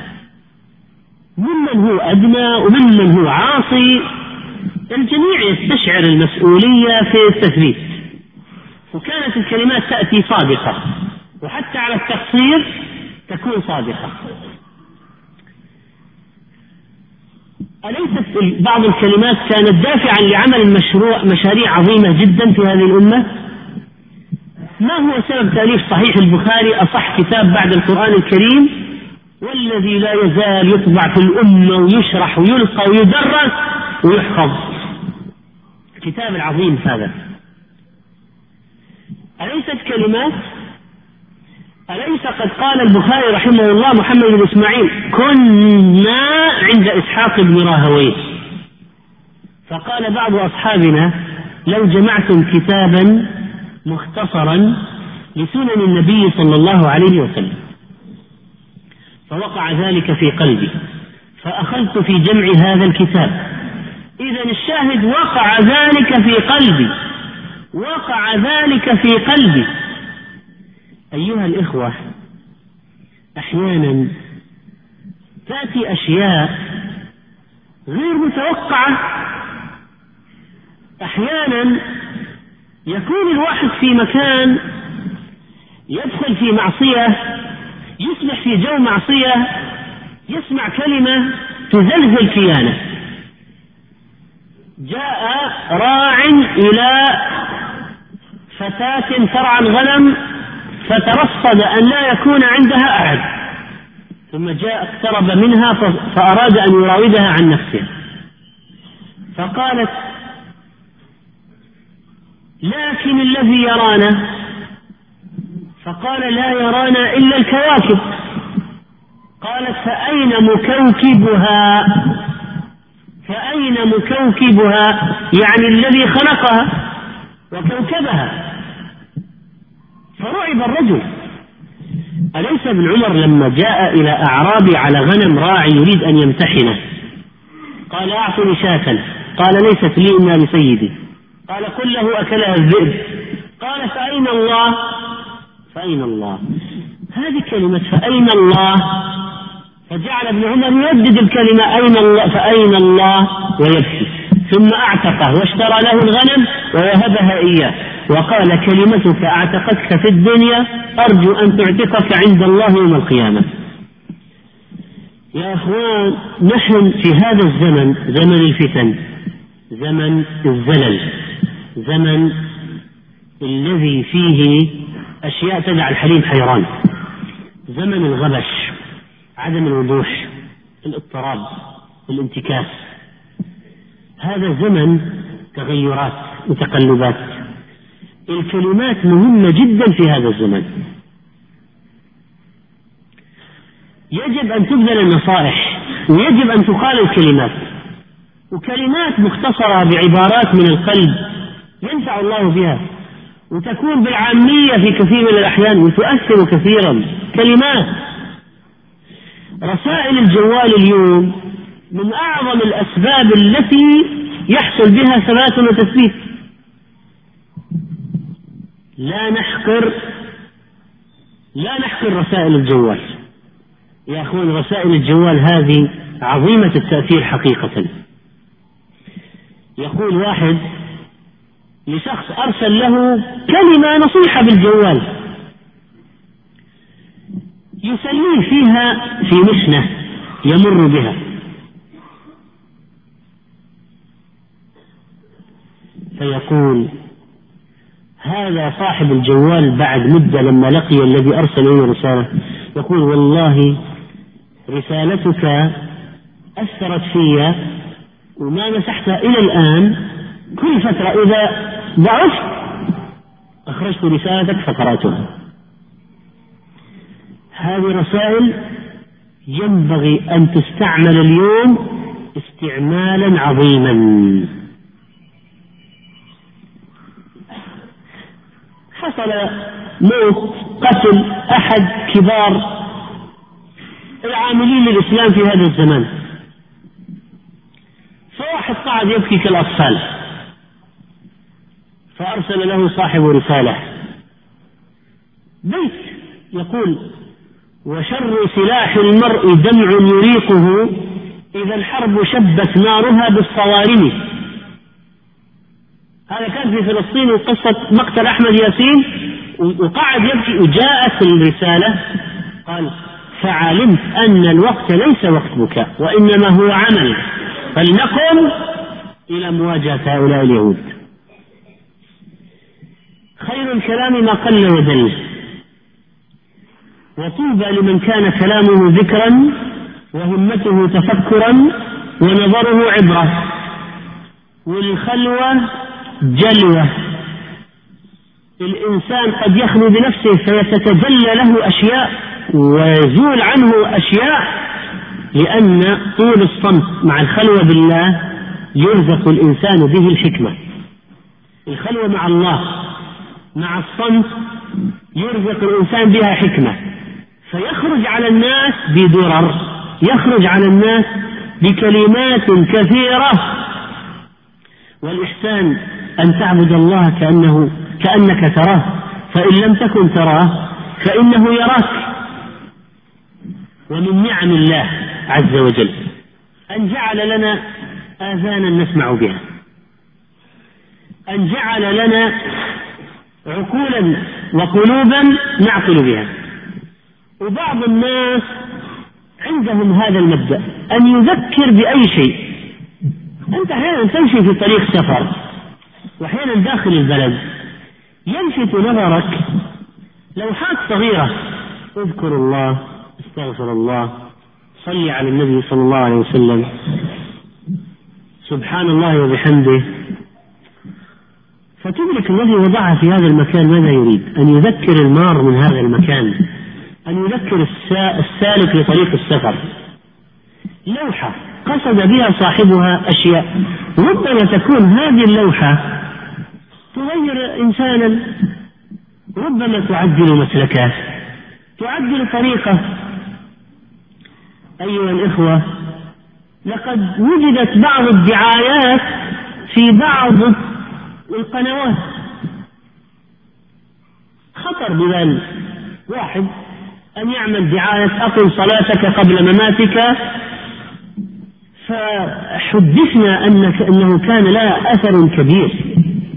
ممن هو أدنى وممن هو عاصي، الجميع يستشعر المسؤولية في التثبيت. وكانت الكلمات تأتي صادقة، وحتى على التقصير تكون صادقة. أليست بعض الكلمات كانت دافعا لعمل مشاريع عظيمة جدا في هذه الأمة؟ ما هو سبب تأليف صحيح البخاري، أصح كتاب بعد القرآن الكريم، والذي لا يزال يطبع في الأمة ويشرح ويلقى ويدرس ويحفظ؟ الكتاب العظيم هذا أليست كلمات؟ أليس قد قال البخاري رحمه الله: محمد بن إسماعيل كنا عند إسحاق بن راهويه، فقال بعض أصحابنا: لو جمعتم كتابا مختصرا لسنن النبي صلى الله عليه وسلم. فوقع ذلك في قلبي فأخذت في جمع هذا الكتاب. إذن الشاهد: وقع ذلك في قلبي، وقع ذلك في قلبي. أيها الإخوة، أحيانا تأتي أشياء غير متوقعة، أحيانا يكون الواحد في مكان يدخل في معصية، يصبح في جو معصية، يسمع كلمة تزلزل كيانه. جاء راع إلى فتاة ترعى الغنم فترصد أن لا يكون عندها أحد، ثم جاء اقترب منها فأراد أن يراودها عن نفسها، فقالت: لكن الذي يرانا. فقال: لا يرانا إلا الكواكب. قالت: فأين مكوكبها؟ فأين مكوكبها؟ يعني الذي خلقها وكوكبها. فرعب الرجل. أليس ابن عمر لما جاء إلى أعرابي على غنم راعي يريد أن يمتحنه قال: أعطني شاة. قال: ليست لي إلا لسيدي. قال: قل له أكلها الذئب. قال: فأين الله؟ فأين الله؟ هذه كلمة فأين الله، فجعل ابن عمر يردد الكلمة أين الله، فأين الله، ويبكي. ثم أعتقه واشترى له الغنم ووهبها إياه، وقال: كلمتك أعتقتك في الدنيا، أرجو أن تعتقك عند الله يوم القيامة. يا أخوان، نحن في هذا الزمن، زمن الفتن، زمن الزلل، زمن الذي فيه أشياء تدع الحليم حيران، زمن الغبش، عدم الوضوح، الاضطراب، الانتكاس. هذا زمن تغيرات وتقلبات. الكلمات مهمة جدا في هذا الزمن. يجب أن تبذل النصائح، ويجب أن تقال الكلمات، وكلمات مختصرة بعبارات من القلب ينفع الله بها، وتكون بالعامية في كثير من الأحيان وتؤثر كثيرا. كلمات. رسائل الجوال اليوم من أعظم الأسباب التي يحصل بها ثبات وتثبيت. لا نحقر رسائل الجوال يا أخوان. رسائل الجوال هذه عظيمة التأثير حقيقة. يقول واحد لشخص أرسل له كلمة نصيحة بالجوال يسليه فيها في مشنة يمر بها، فيقول هذا صاحب الجوال بعد مدة لما لقي الذي أرسل إليه رسالة يقول والله رسالتك أثرت في وما مسحتها إلى الآن، كل فترة إذا ضعفت أخرجت رسالتك فقرأتها. هذه رسائل ينبغي أن تستعمل اليوم استعمالا عظيما. حصل موت قتل أحد كبار العاملين للإسلام في هذا الزمان، فواحد قاعد يبكي كالأطفال، فأرسل له صاحب رسالة بيت يقول وشر سلاح المرء دمع يريقه إذا الحرب شبت نارها بالصوارم. هذا كان في فلسطين وقصة مقتل أحمد ياسين، وقاعد يبكي وجاءت الرسالة قال فعلمت أن الوقت ليس وقت بكاء وإنما هو عمل، فلنقم إلى مواجهة هؤلاء اليهود. خير الكلام ما قل ودل، وطوبى لمن كان كلامه ذكرا وهمته تفكرا ونظره عبرة، والخلوة جلوة. الإنسان قد يخلو بنفسه فيتتجلى له أشياء ويزول عنه أشياء، لأن طول الصمت مع الخلوة بالله يرزق الإنسان به الحكمة. الخلوة مع الله مع الصمت يرزق الإنسان بها حكمة، فيخرج على الناس بدرر، يخرج على الناس بكلمات كثيرة. والإحسان أن تعبد الله كأنك تراه، فإن لم تكن تراه فإنه يراك. ومن نعم الله عز وجل أن جعل لنا آذانا نسمع بها، أن جعل لنا عقولا وقلوبا نعقل بها. وبعض الناس عندهم هذا المبدأ أن يذكر بأي شيء. أنت أحيانا تمشي في طريق سفر وأحيانا داخل البلد يلفت نظرك لوحات صغيرة، اذكر الله، استغفر الله، صلي على النبي صلى الله عليه وسلم، سبحان الله وبحمده، فتدرك الذي وضعها في هذا المكان ماذا يريد، أن يذكر المار من هذا المكان، أن يذكر السالك لطريق السفر. لوحة قصد بها صاحبها أشياء، ربما تكون هذه اللوحة تغير إنسانا، ربما تعدل مسلكه، تعدل طريقه. أيها الإخوة، لقد وجدت بعض الدعايات في بعض القنوات، خطر بذلك. واحد أن يعمل دعاية أقم صلاتك قبل مماتك، فحدثنا أنه كان لها أثر كبير.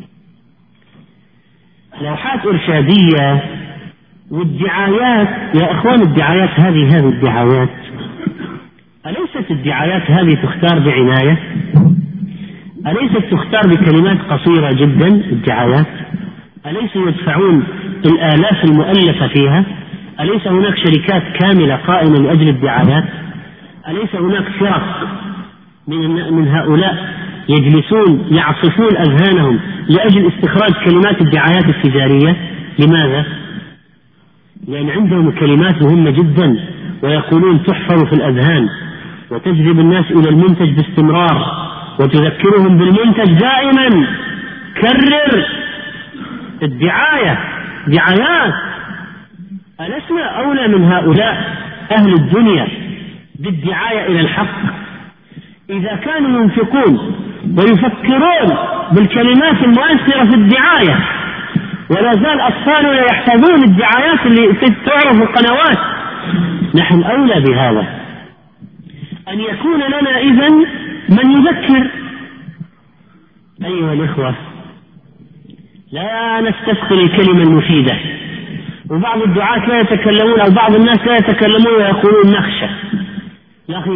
لوحات إرشادية والدعايات، يا إخوان الدعايات هذه الدعايات، أليست الدعايات هذه تختار بعناية؟ أليست تختار بكلمات قصيرة جدا؟ الدعايات أليسوا يدفعون الآلاف المؤلفة فيها؟ أليس هناك شركات كاملة قائمة لأجل الدعايات؟ أليس هناك فرق من هؤلاء يجلسون يعصفون أذهانهم لأجل استخراج كلمات الدعايات التجارية؟ لماذا؟ لأن عندهم كلمات مهمة جدا، ويقولون تحفر في الأذهان وتجذب الناس إلى المنتج باستمرار وتذكرهم بالمنتج دائما. كرر الدعاية، دعايات. ألسنا أولى من هؤلاء أهل الدنيا بالدعاية إلى الحق؟ إذا كانوا ينفقون ويفكرون بالكلمات المؤثرة في الدعاية، ولا زال أطفالنا يحفظون الدعايات اللي تعرض في القنوات، نحن أولى بهذا، أن يكون لنا إذن من يذكر. أيها الإخوة، لا نستثقل الكلمة المفيدة. وبعض الدعاة لا يتكلمون، أو بعض الناس لا يتكلمون ويقولون نخشى. يا أخي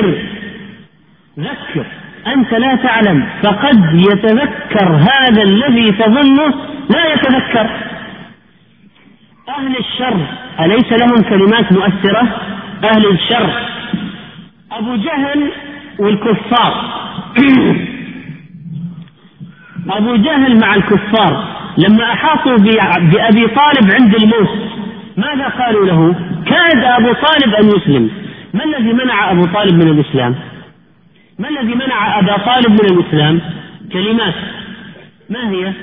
ذكر، أنت لا تعلم، فقد يتذكر هذا الذي تظنه لا يتذكر. أهل الشر أليس لهم كلمات مؤثرة؟ أهل الشر أبو جهل والكفار أبو جهل مع الكفار لما أحاطوا بأبي طالب عند الموت ماذا قالوا له؟ كاد أبو طالب أن يسلم. ما الذي منع أبو طالب من الإسلام؟ ما الذي منع أبا طالب من الإسلام؟ كلمات. ما هي؟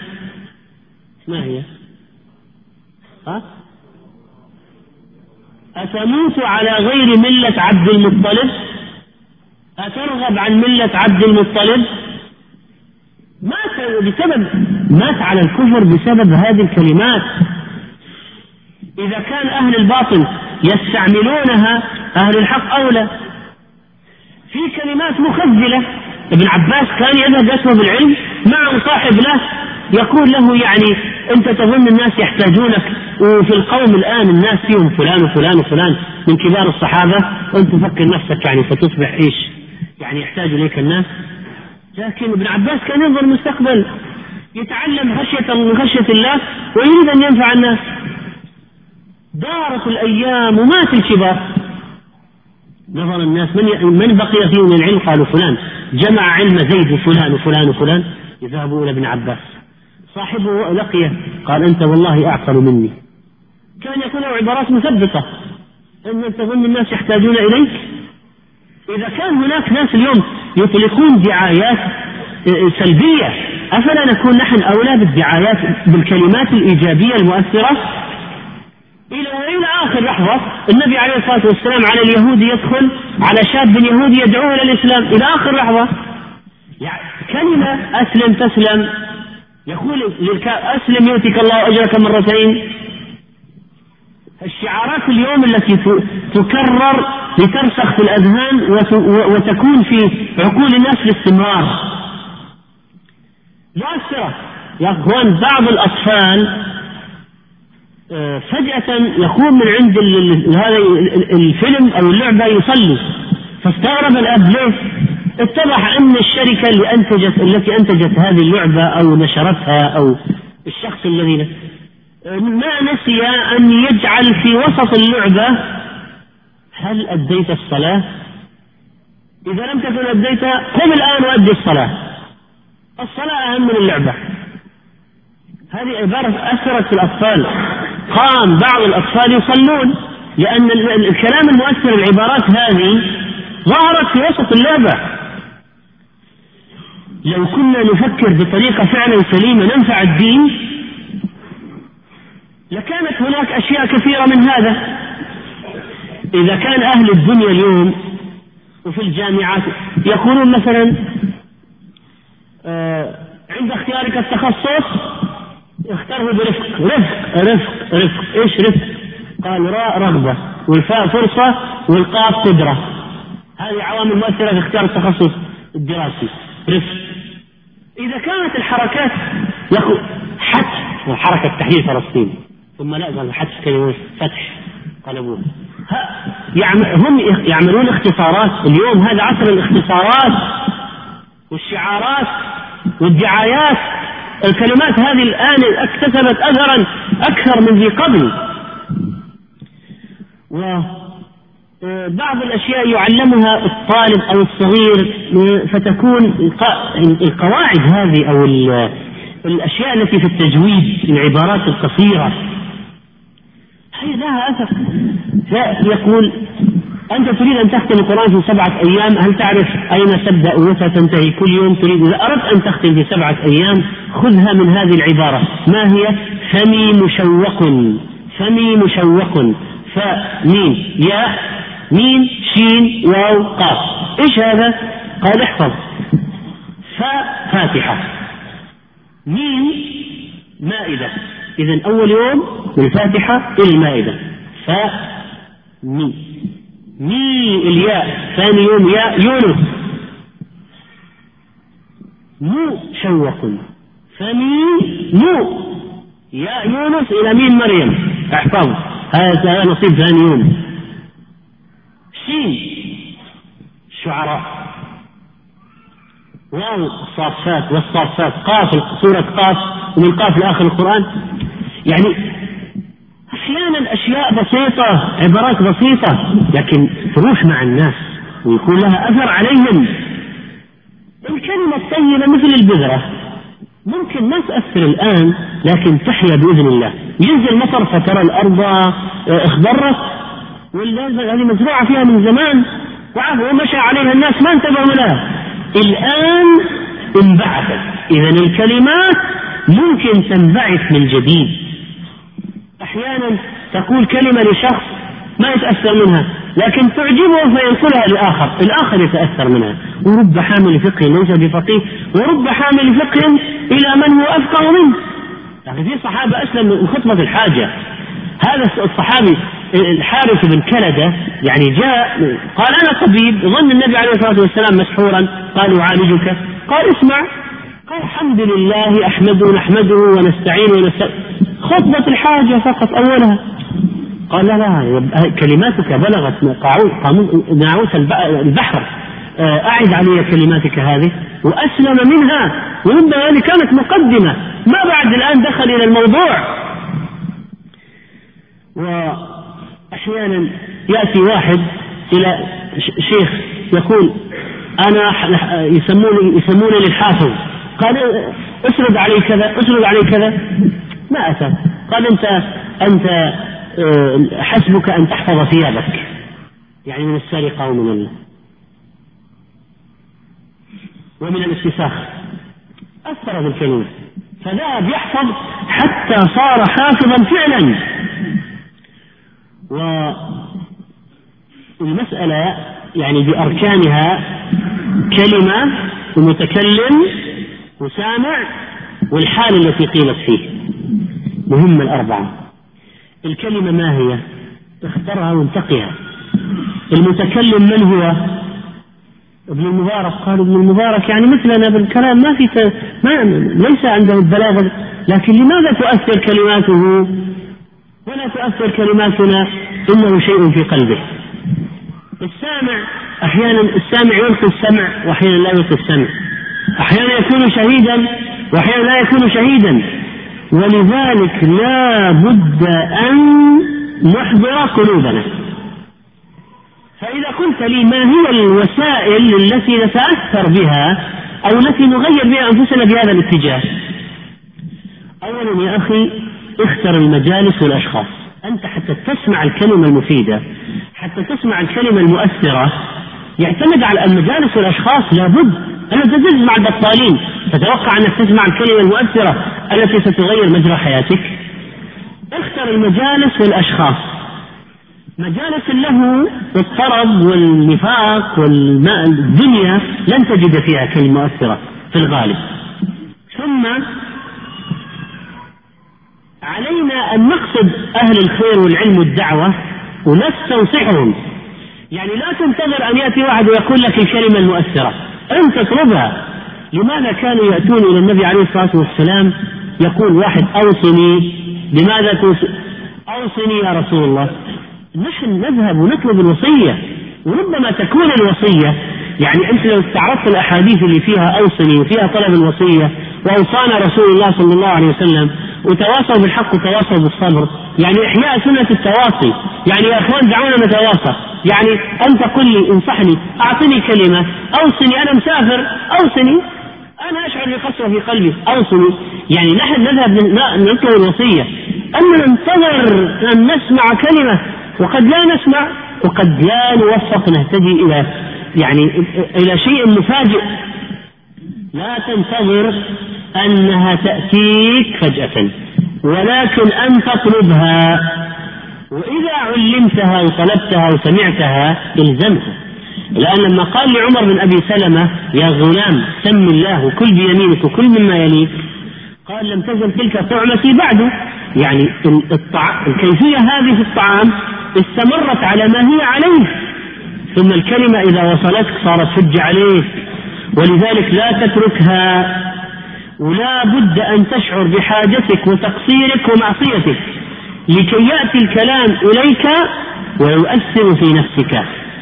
أتموت على غير ملة عبد المطلب؟ أترغب عن ملة عبد المطلب؟ مات على الكفر بسبب هذه الكلمات. إذا كان أهل الباطل يستعملونها أهل الحق أولى. في كلمات مخذلة. ابن عباس كان يذهب يطلب العلم معه صاحب له يقول له يعني أنت تظن الناس يحتاجونك، وفي القوم الآن الناس فيهم فلان وفلان وفلان من كبار الصحابة، وأنت تفكر نفسك يعني فتصبح إيش يعني يحتاج إليك الناس. لكن ابن عباس كان ينظر المستقبل، يتعلم خشية الله ويريد أن ينفع الناس. دارت الأيام ومات الكبار، نظر الناس من بقي فيه من العلم، قالوا فلان جمع علم زيد وفلان وفلان وفلان، يذهبوا إلى ابن عباس. صاحبه لقيه قال أنت والله أعقل مني. كان يقول له عبارات مثبتة أن تظن الناس يحتاجون إليك. إذا كان هناك ناس اليوم يطلقون دعايات سلبية، أفلا نكون نحن أولى بالدعايات بالكلمات الإيجابية المؤثرة؟ إلى آخر لحظة النبي عليه الصلاة والسلام على اليهود يدخل على شاب يهودي يدعوه إلى الإسلام إلى آخر لحظة. يعني كلمة أسلم تسلم، يقول أسلم يؤتك الله أجرك مرتين. الشعارات اليوم التي تكرر لترسخ في الأذهان وتكون في عقول الناس باستمرار مؤثرة. يا أخوان بعض الأطفال فجأة يقوم من عند هذا الفيلم أو اللعبة يصلي، فاستغرب الأب ليه؟ اتضح أن الشركة التي أنتجت هذه اللعبة أو نشرتها أو الشخص الذي ما نسي أن يجعل في وسط اللعبة هل أديت الصلاة؟ إذا لم تكن أديتها قم الآن وأدي الصلاة. الصلاة أهم من اللعبة. هذه عبارة أثرت في الأطفال. قام بعض الأطفال يصلون لأن الكلام المؤثر العبارات هذه ظهرت في وسط اللعبة. لو كنا نفكر بطريقة فعلا سليمة ننفع الدين لكانت هناك أشياء كثيرة من هذا. إذا كان أهل الدنيا اليوم وفي الجامعات يقولون مثلا عند اختيارك التخصص اختاره برفق. رفق ايش رفق؟ قال راء رغبة والفاء فرصة والقاف قدرة. هذه عوامل مؤثرة في اختيار التخصص الدراسي. رفق. إذا كانت الحركات يقول حتف وحركة تحرير فلسطين ثم لا قال حتف كلمة فتح قلبوه. هم يعملون اختصارات. اليوم هذا عصر الاختصارات والشعارات والدعايات. الكلمات هذه الآن اكتسبت أثرا أكثر من ذي قبل. وبعض الأشياء يعلمها الطالب أو الصغير فتكون القواعد هذه أو الأشياء التي في التجويد العبارات القصيرة هي لها أثر. يقول أنت تريد أن تختم القرآن في 7 أيام، هل تعرف أين تبدأ ومتى تنتهي؟ كل يوم تريد إذا أردت أن تختم في 7 أيام خذها من هذه العبارة. ما هي؟ فمي مشوق فميم ياء ميم شين واو قاف. إيش هذا؟ قال احفظ. فاتحة ميم مائدة. إذن أول يوم من الفاتحة إلى المائدة. مي الياء. ثاني يوم ياء يونس. مشوق فمي مو يا يونس إلى ميم مريم، احفظ هذا نصيب ثاني يونس. شين الشعراء، واو الصافات والصافات، قاف سورة قاف ومن قاف لآخر القرآن. يعني أحيانا أشياء بسيطة، عبارات بسيطة، لكن تروح مع الناس ويكون لها أثر عليهم. الكلمة الطيبة مثل البذرة، ممكن ما تأثر الآن لكن تحيا بإذن الله. ينزل مطر فترى الأرض اخضرت، هذه مزروعة فيها من زمان ومشى عليها الناس ما انتبهوا لها، الآن انبعثت. إذن الكلمات ممكن تنبعث من جديد. أحيانا تقول كلمة لشخص ما يتأثر منها، لكن تعجبه فينقلها لآخر، الآخر يتأثر منها. ورب حامل فقه ليس بفقيه، ورب حامل فقه إلى من هو أفقه منه. لكن في صحابة أسلم من خطبة الحاجة. هذا الصحابي الحارث بن كلدة يعني جاء قال أنا طبيب، ظن النبي عليه الصلاة والسلام مسحورا، قال أعالجك، قال اسمع، قال الحمد لله نحمده ونستعينه خطبة الحاجة فقط أولها. قال لا كلماتك بلغت ناعوس البحر، أعد علي كلماتك هذه، وأسلم منها. وربما هذه كانت مقدمة، ما بعد الآن دخل إلى الموضوع. وأحيانا يأتي واحد إلى شيخ يقول أنا يسمونني الحافظ، قال أسرد علي كذا أسرد علي كذا، ما أتى. قال أنت حسبك أن تحفظ ثيابك، يعني من السرقة ومن الاستساخ. أثر بالكلمة فذهب يحفظ حتى صار حافظا فعلا. والمسألة يعني بأركانها كلمة ومتكلم وسامع والحال التي قيلت فيه، مهمة الأربعة. الكلمة ما هي؟ اخترها وانتقها. المتكلم من هو؟ ابن المبارك. قال ابن المبارك يعني مثلنا بالكلام، ليس عنده البلاغة، لكن لماذا تؤثر كلماته ولا تؤثر كلماتنا؟ إنه شيء في قلبه. السامع أحيانا السامع يلقي السمع وأحيانا لا يلقي السمع، أحيانا يكون شهيدا وأحيانا لا يكون شهيدا. ولذلك لا بد أن نحضر قلوبنا. فإذا قلت لي ما هي الوسائل التي نتأثر بها أو التي نغير بها أنفسنا بهذا الاتجاه؟ أولا يا أخي اختر المجالس والأشخاص. أنت حتى تسمع الكلمة المفيدة، حتى تسمع الكلمة المؤثرة، يعتمد على المجالس والأشخاص. لابد أن تجلس مع البطالين، تتوقع أنك تسمع الكلمة المؤثرة التي ستغير مجرى حياتك. اختر المجالس والأشخاص. مجالس له الطرب والنفاق والدنيا لن تجد فيها كلمة مؤثرة في الغالب. ثم علينا أن نقصد أهل الخير والعلم والدعوة ونستنصحهم. يعني لا تنتظر أن يأتي واحد ويقول لك الكلمة المؤثرة، أنت اطلبها. لماذا كانوا يأتون إلى النبي عليه الصلاة والسلام يقول واحد أوصني، لماذا أوصني يا رسول الله؟ نحن نذهب ونطلب الوصية، وربما تكون الوصية يعني أنت لو استعرضت الأحاديث اللي فيها أوصني وفيها طلب الوصية، وأوصانا رسول الله صلى الله عليه وسلم وتواصوا بالحق وتواصوا بالصبر، يعني إحياء سنة التواصي. يعني يا أخوان دعونا نتواصى. يعني أنت قل لي انصحني، أعطني كلمة، أوصني، أنا مسافر أوصني، أنا أشعر بقسوة في قلبي أوصني. يعني نحن نذهب نطلب الوصية، أما ننتظر أن نسمع كلمة وقد لا نسمع وقد لا نوفق نهتدي إلى شيء مفاجئ. لا تنتظر أنها تأتيك فجأة، ولكن أن تطلبها، وإذا علمتها وطلبتها وسمعتها الزمها. لأن لما قال لعمر بن أبي سلمة يا غلام سم الله وكل بيمينك وكل مما يليك، قال لم تزل تلك طعمتي بعد. يعني الكيفية هذه في الطعام استمرت على ما هي عليه، ثم الكلمة إذا وصلتك صارت حجة عليك. ولذلك لا تتركها ولا بد أن تشعر بحاجتك وتقصيرك ومعصيتك لكي يأتي الكلام إليك ويؤثر في نفسك.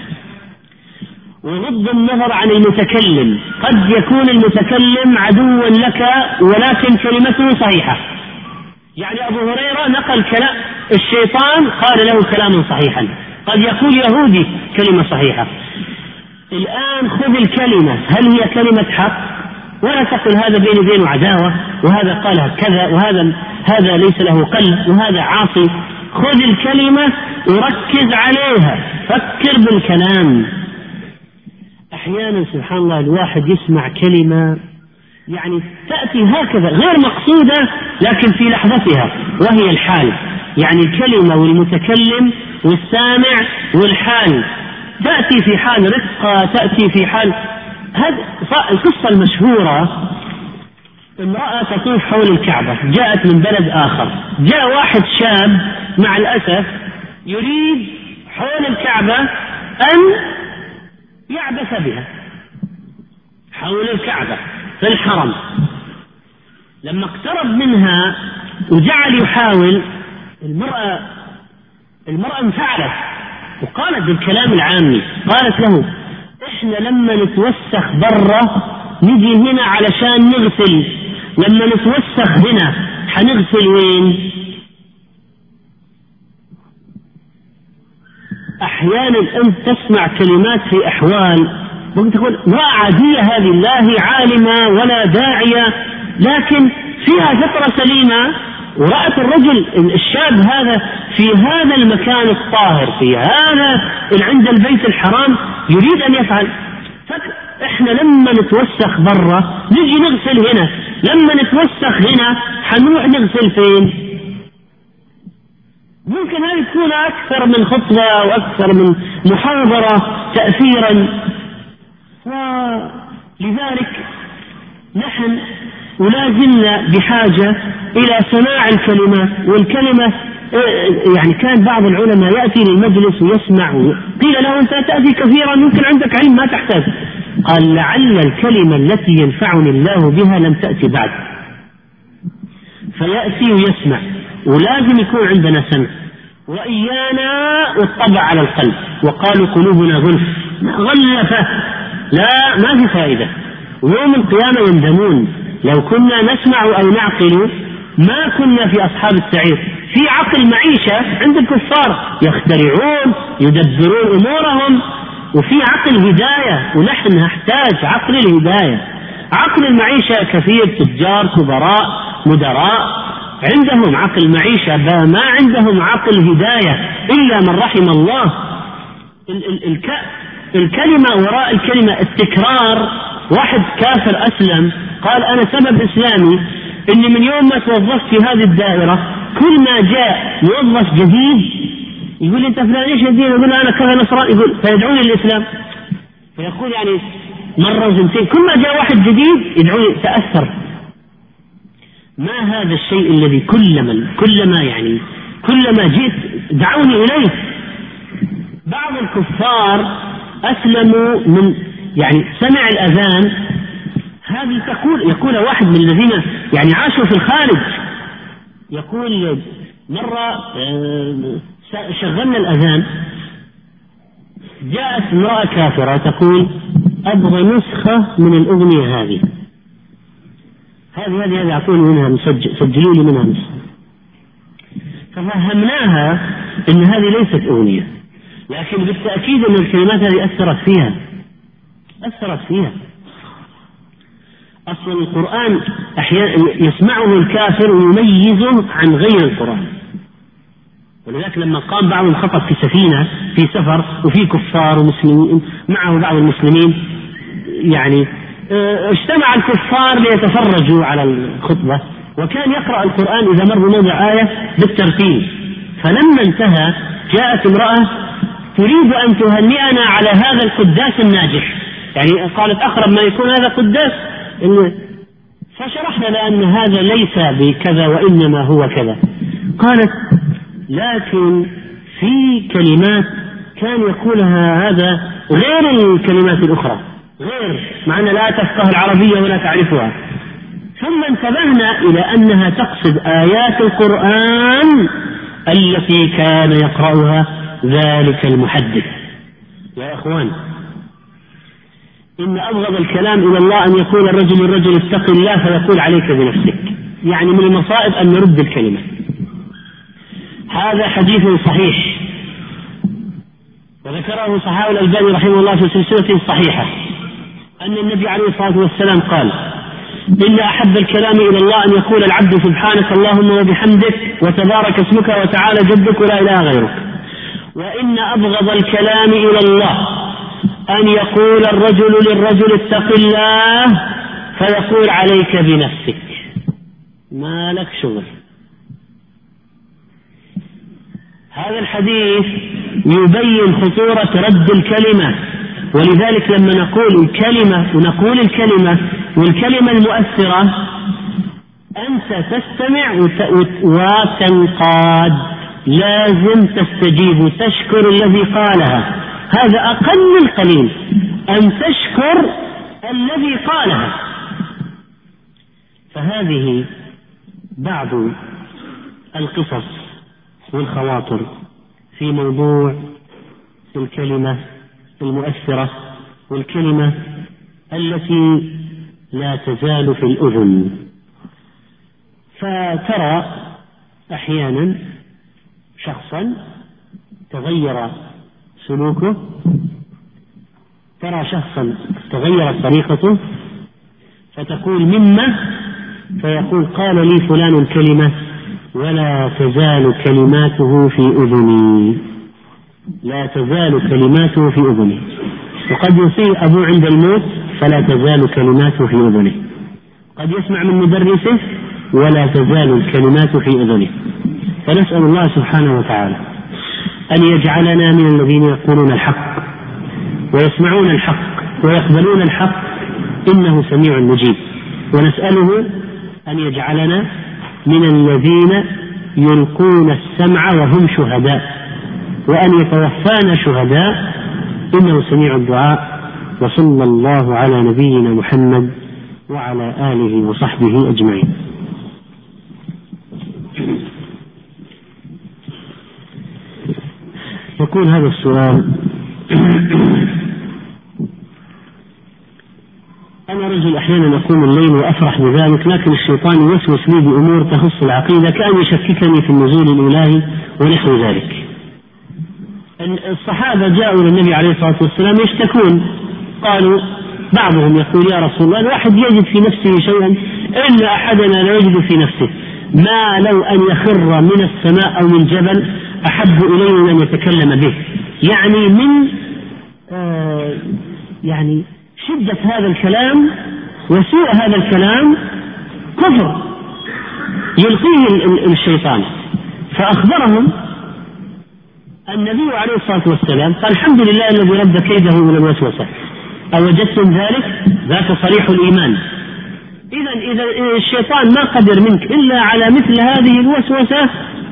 وغض النظر عن المتكلم، قد يكون المتكلم عدوا لك ولكن كلمته صحيحة. يعني أبو هريرة نقل كلام الشيطان، قال له كلاما صحيحا، قد يقول يهودي كلمة صحيحة. الآن خذ الكلمة، هل هي كلمة حق؟ ولا تقل هذا بيني وبينه عداوة، وهذا قالها كذا، وهذا ليس له قلب، وهذا عاصي. خذ الكلمة وركز عليها، فكر بالكلام. أحيانا سبحان الله الواحد يسمع كلمة يعني تأتي هكذا غير مقصودة لكن في لحظتها، وهي الحال. يعني الكلمة والمتكلم والسامع والحال تأتي في حال رقة، تأتي في حال. هذه القصة المشهورة، امرأة تطوف حول الكعبة، جاءت من بلد آخر، جاء واحد شاب مع الأسف يريد حول الكعبة أن يعبث بها حول الكعبة في الحرم. لما اقترب منها وجعل يحاول، المرأة انفعلت وقالت بالكلام العامي، قالت له: احنا لما نتوسخ برا نجي هنا علشان نغسل، لما نتوسخ هنا حنغسل وين؟ أحيانا أنت تسمع كلمات في أحوال ممكن تقول ما عادية هذه، لا هي عالمة ولا داعية، لكن فيها فطرة سليمة. ورأت الرجل الشاب هذا في هذا المكان الطاهر، في هذا عند البيت الحرام، يريد أن يفعل. احنا لما نتوسخ برا نجي نغسل هنا، لما نتوسخ هنا حنروح نغسل فين؟ ممكن هذه تكون أكثر من خطبة وأكثر من محاضرة تأثيرا. ولذلك نحن ولازلنا بحاجة إلى سماع الكلمات. والكلمة يعني كان بعض العلماء يأتي للمجلس ويسمع، قيل له: أنت تأتي كثيرا، يمكن عندك علم ما تحتاج. قال: لعل الكلمة التي ينفعني الله بها لم تأتي بعد. فيأتي ويسمع، ولازم يكون عندنا سمع. وإيانا والطبع على القلب، وقالوا قلوبنا غلفة، لا ما في فائدة. ويوم القيامة يندمون، لو كنا نسمع أو نعقل ما كنا في أصحاب السعير. في عقل معيشة عند الكفار، يخترعون يدبرون أمورهم، وفي عقل هداية، ونحن نحتاج عقل الهداية. عقل المعيشة كثير، تجار كبراء مدراء عندهم عقل معيشة، ما عندهم عقل هداية إلا من رحم الله. الكلمة وراء الكلمة التكرار. واحد كافر أسلم قال: أنا سبب إسلامي إني من يوم ما توظفت في هذه الدائرة كل ما جاء موظف جديد يقول: أنت فلان إيش الدين؟ يقول: أنا كذا نصراني. يقول: فيدعوني للإسلام. فيقول يعني مرة وزنتين، كل ما جاء واحد جديد يدعوني، تأثر. ما هذا الشيء الذي كلما جئت دعوني إليه. بعض الكفار أسلموا من يعني سمع الأذان، هذه يقول واحد من الذين يعني عاشوا في الخارج، يقول: مرة شغلنا الأذان، جاءت امرأة كافرة تقول: أبغى نسخة من الأغنية هذه أعطوني منها، سجلوا لي منها نسخة. ففهمناها أن هذه ليست أغنية، لكن بالتأكيد أن الكلمات هذه أثرت فيها. أصلا القرآن أحيانا يسمعه الكافر ويميزه عن غير القرآن. ولذلك لما قام بعض الخطب في سفينة في سفر وفي كفار ومسلمين معه بعض المسلمين، يعني اجتمع الكفار ليتفرجوا على الخطبة، وكان يقرأ القرآن إذا مر بموضع آية بالترتيب. فلما انتهى جاءت امرأة تريد أن تهنئنا على هذا القداس الناجح، يعني قالت: أقرب ما يكون هذا قداس. فشرحنا لأن هذا ليس بكذا وإنما هو كذا. قالت: لكن في كلمات كان يقولها هذا غير الكلمات الأخرى، غير، مع أن لا تفقه العربية ولا تعرفها. ثم انتبهنا إلى أنها تقصد آيات القرآن التي كان يقرأها ذلك المحدث. يا إخوان، إن أبغض الكلام إلى الله أن يقول الرجل اتق الله فيقول عليك بنفسك، يعني من المصائب أن نرد الكلمة. هذا حديث صحيح وذكره صحابي الألباني رحمه الله في سلسلته الصحيحة أن النبي عليه الصلاة والسلام قال: إن أحب الكلام إلى الله أن يقول العبد سبحانك اللهم وبحمدك وتبارك اسمك وتعالى جدك ولا إله غيرك. وإن أبغض الكلام إلى الله أن يقول الرجل للرجل اتق الله فيقول عليك بنفسك، ما لك شغل. هذا الحديث يبين خطورة رد الكلمة، ولذلك لما نقول الكلمة والكلمة المؤثرة أنت تستمع وتنقاد، لازم تستجيب وتشكر الذي قالها، هذا أقل القليل أن تشكر الذي قالها. فهذه بعض القصص والخواطر في موضوع الكلمة المؤثرة والكلمة التي لا تزال في الأذن. فترى أحيانا شخصا تغير سلوكه، ترى شخصا تغيرت طريقته، فتقول مما، فيقول قال لي فلان الكلمة ولا تزال كلماته في أذني، لا تزال كلماته في أذني. وقد يصير أبوه عند الموت فلا تزال كلماته في أذنه، قد يسمع من مدرسه ولا تزال الكلمات في أذنه. فنسأل الله سبحانه وتعالى أن يجعلنا من الذين يقولون الحق ويسمعون الحق ويقبلون الحق، إنه سميع مجيب. ونسأله أن يجعلنا من الذين يلقون السمع وهم شهداء، وأن يتوفانا شهداء، إنه سميع الدعاء. وصلى الله على نبينا محمد وعلى آله وصحبه أجمعين. يكون هذا السؤال: أنا رجل أحيانا أقوم الليل وأفرح بذلك، لكن الشيطان يوسوس لي بأمور تخص العقيدة كأن يشككني في النزول الإلهي ونحو ذلك. الصحابة جاءوا للنبي عليه الصلاة والسلام يشتكون، قالوا بعضهم يقول يا رسول الله الواحد يجد في نفسه شيئا إن أحدنا لا يجد في نفسه ما لو أن يخر من السماء أو من جبل أحب إليه من أن يتكلم به، يعني من يعني شدة هذا الكلام وسوء هذا الكلام كفر يلقيه الشيطان. فأخبرهم النبي عليه الصلاة والسلام قال الحمد لله الذي رد كيده من الوسوسة، أوجدتم ذلك؟ ذاك صريح الإيمان. إذا الشيطان ما قدر منك إلا على مثل هذه الوسوسة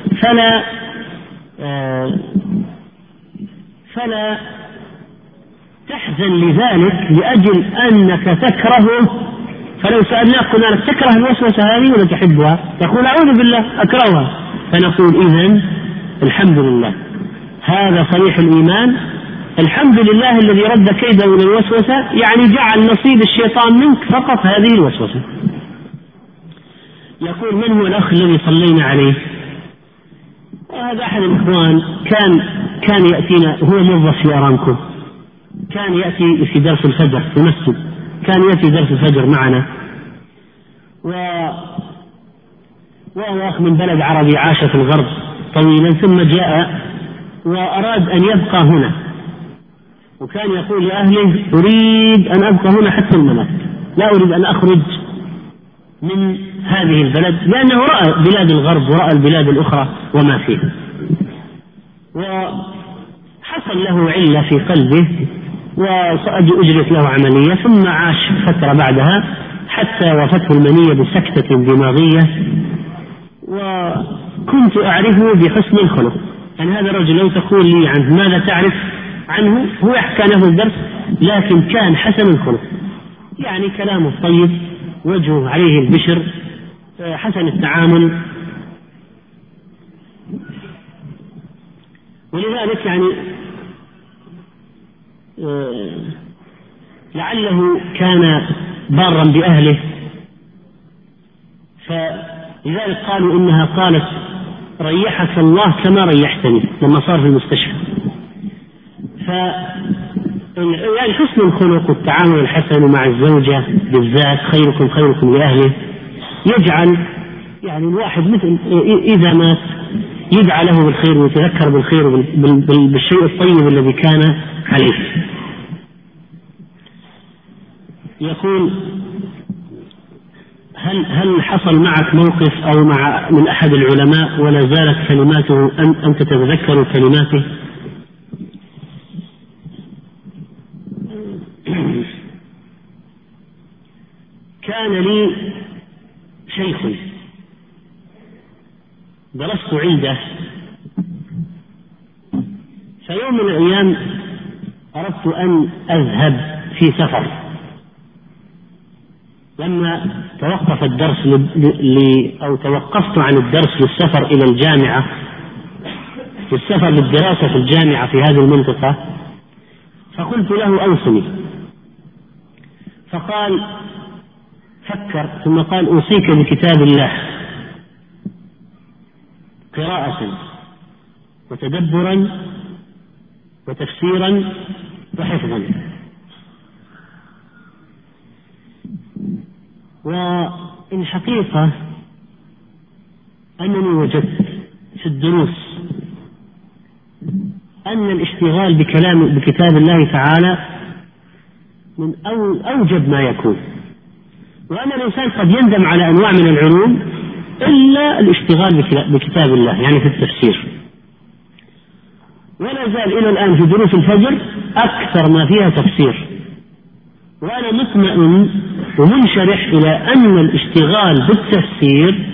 فلا تحزن لذلك لأجل أنك تكرهه. فلو سألناك قلنا لك تكره الوسوسة هذه ولا تحبها؟ تقول أعوذ بالله أكرهها. فنقول إذن الحمد لله، هذا صريح الإيمان، الحمد لله الذي رد كيده من الوسوسة، يعني جعل نصيب الشيطان منك فقط هذه الوسوسة. يقول من هو الأخ الذي صلينا عليه؟ هذا أحد الإخوان كان يأتينا، هو موظف في أرامكو، كان يأتي في درس الفجر في المسجد، كان يأتي درس الفجر معنا، وهو أخ من بلد عربي عاش في الغرب طويلا ثم جاء وأراد أن يبقى هنا، وكان يقول لأهله أريد أن أبقى هنا حتى الممات، لا أريد أن أخرج من هذه البلد، لأنه رأى بلاد الغرب ورأى البلاد الأخرى وما فيها. وحصل له علة في قلبه وأجرت له عملية، ثم عاش فترة بعدها حتى وافته المنية بسكتة دماغية، وكنت أعرفه بحسن الخلق. يعني هذا الرجل لو تقول لي عنه ماذا تعرف عنه، هو يحكى له الدرس، لكن كان حسن الخلق، يعني كلامه طيب وجهه عليه البشر، حسن التعامل. ولذلك يعني لعله كان بارا بأهله، فلذلك قالوا إنها قالت ريحك الله كما ريحتني لما صار في المستشفى. يعني حسن الخلق والتعامل الحسن مع الزوجة بالذات، خيركم خيركم لأهله، يجعل يعني الواحد مثل إذا مات يدعى له بالخير ويتذكر بالخير بالشيء الطيب الذي كان عليه. يقول: هل حصل معك موقف أو مع من أحد العلماء ولا زالت كلماته أنت تتذكر كلماته؟ كان لي شيخ درست عنده، فيوم من الأيام أردت أن أذهب في سفر. لما توقف الدرس أو توقفت عن الدرس للسفر إلى الجامعة، للسفر للدراسة في الجامعة في هذه المنطقة، فقلت له: أوصني. فقال: فكر، ثم قال: أوصيك بكتاب الله قراءة وتدبرا وتفسيرا وحفظا. والحقيقة أنني وجدت في الدروس أن الاشتغال بكتاب الله تعالى من أوجب ما يكون، وأن الإنسان قد يندم على أنواع من العلوم إلا الاشتغال بكتاب الله، يعني في التفسير. ولا زال إلى الآن في دروس الفجر أكثر ما فيها تفسير، وأنا مطمئن ومنشرح إلى أن الاشتغال بالتفسير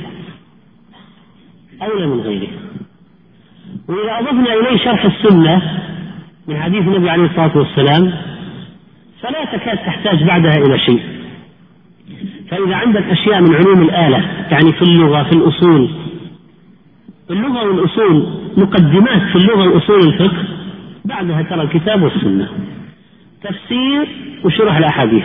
أولى من غيره. وإذا أضفنا إليه شرح السنة من حديث النبي عليه الصلاة والسلام فلا تكاد تحتاج بعدها إلى شيء. فإذا عندك أشياء من علوم الآلة، يعني في اللغة، في الأصول، اللغة والأصول مقدمات في اللغة وأصول الفقه، بعدها ترى الكتاب والسنة، تفسير وشرح الأحاديث.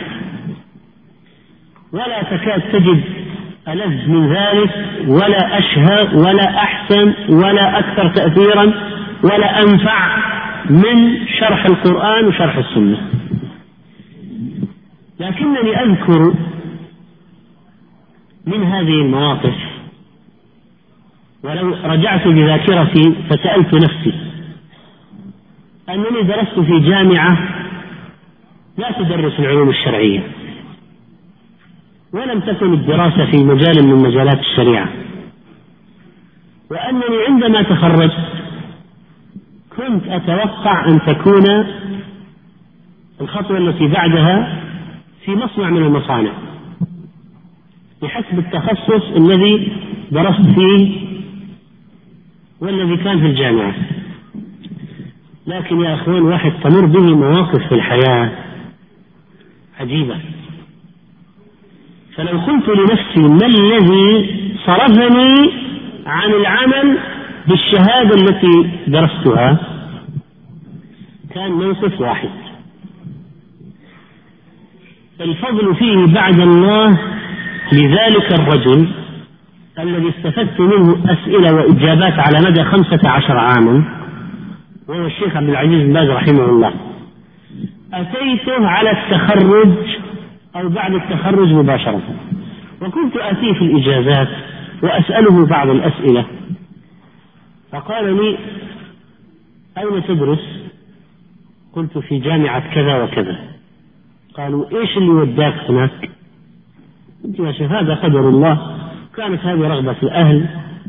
ولا تكاد تجد ألذ من ذلك ولا أشهى ولا أحسن ولا أكثر تأثيرا ولا أنفع من شرح القرآن وشرح السنة. لكنني أذكر من هذه المواقف، ولو رجعت بذاكرتي فسألت نفسي، أنني درست في جامعة لا تدرس العلوم الشرعية، ولم تكن الدراسة في مجال من مجالات الشريعة، وأنني عندما تخرجت كنت أتوقع أن تكون الخطوة التي بعدها في مصنع من المصانع بحسب التخصص الذي درست فيه والذي كان في الجامعة. لكن يا أخوان، واحد تمر به مواقف في الحياة عجيبة. فلو قلت لنفسي ما الذي صرفني عن العمل بالشهادة التي درستها، كان موقف واحد الفضل فيه بعد الله لذلك الرجل الذي استفدت منه أسئلة وإجابات على مدى 15 عاما، وهو الشيخ عبد العزيز بن باز رحمه الله. أتيته على التخرج أو بعد التخرج مباشرة، وكنت آتيه في الإجازات وأسأله بعض الأسئلة، فقال لي: أين تدرس؟ قلت: في جامعة كذا وكذا. قالوا: إيش اللي وداك هناك؟ قلت: يا شيخ هذا قدر الله، كانت هذه رغبة الأهل،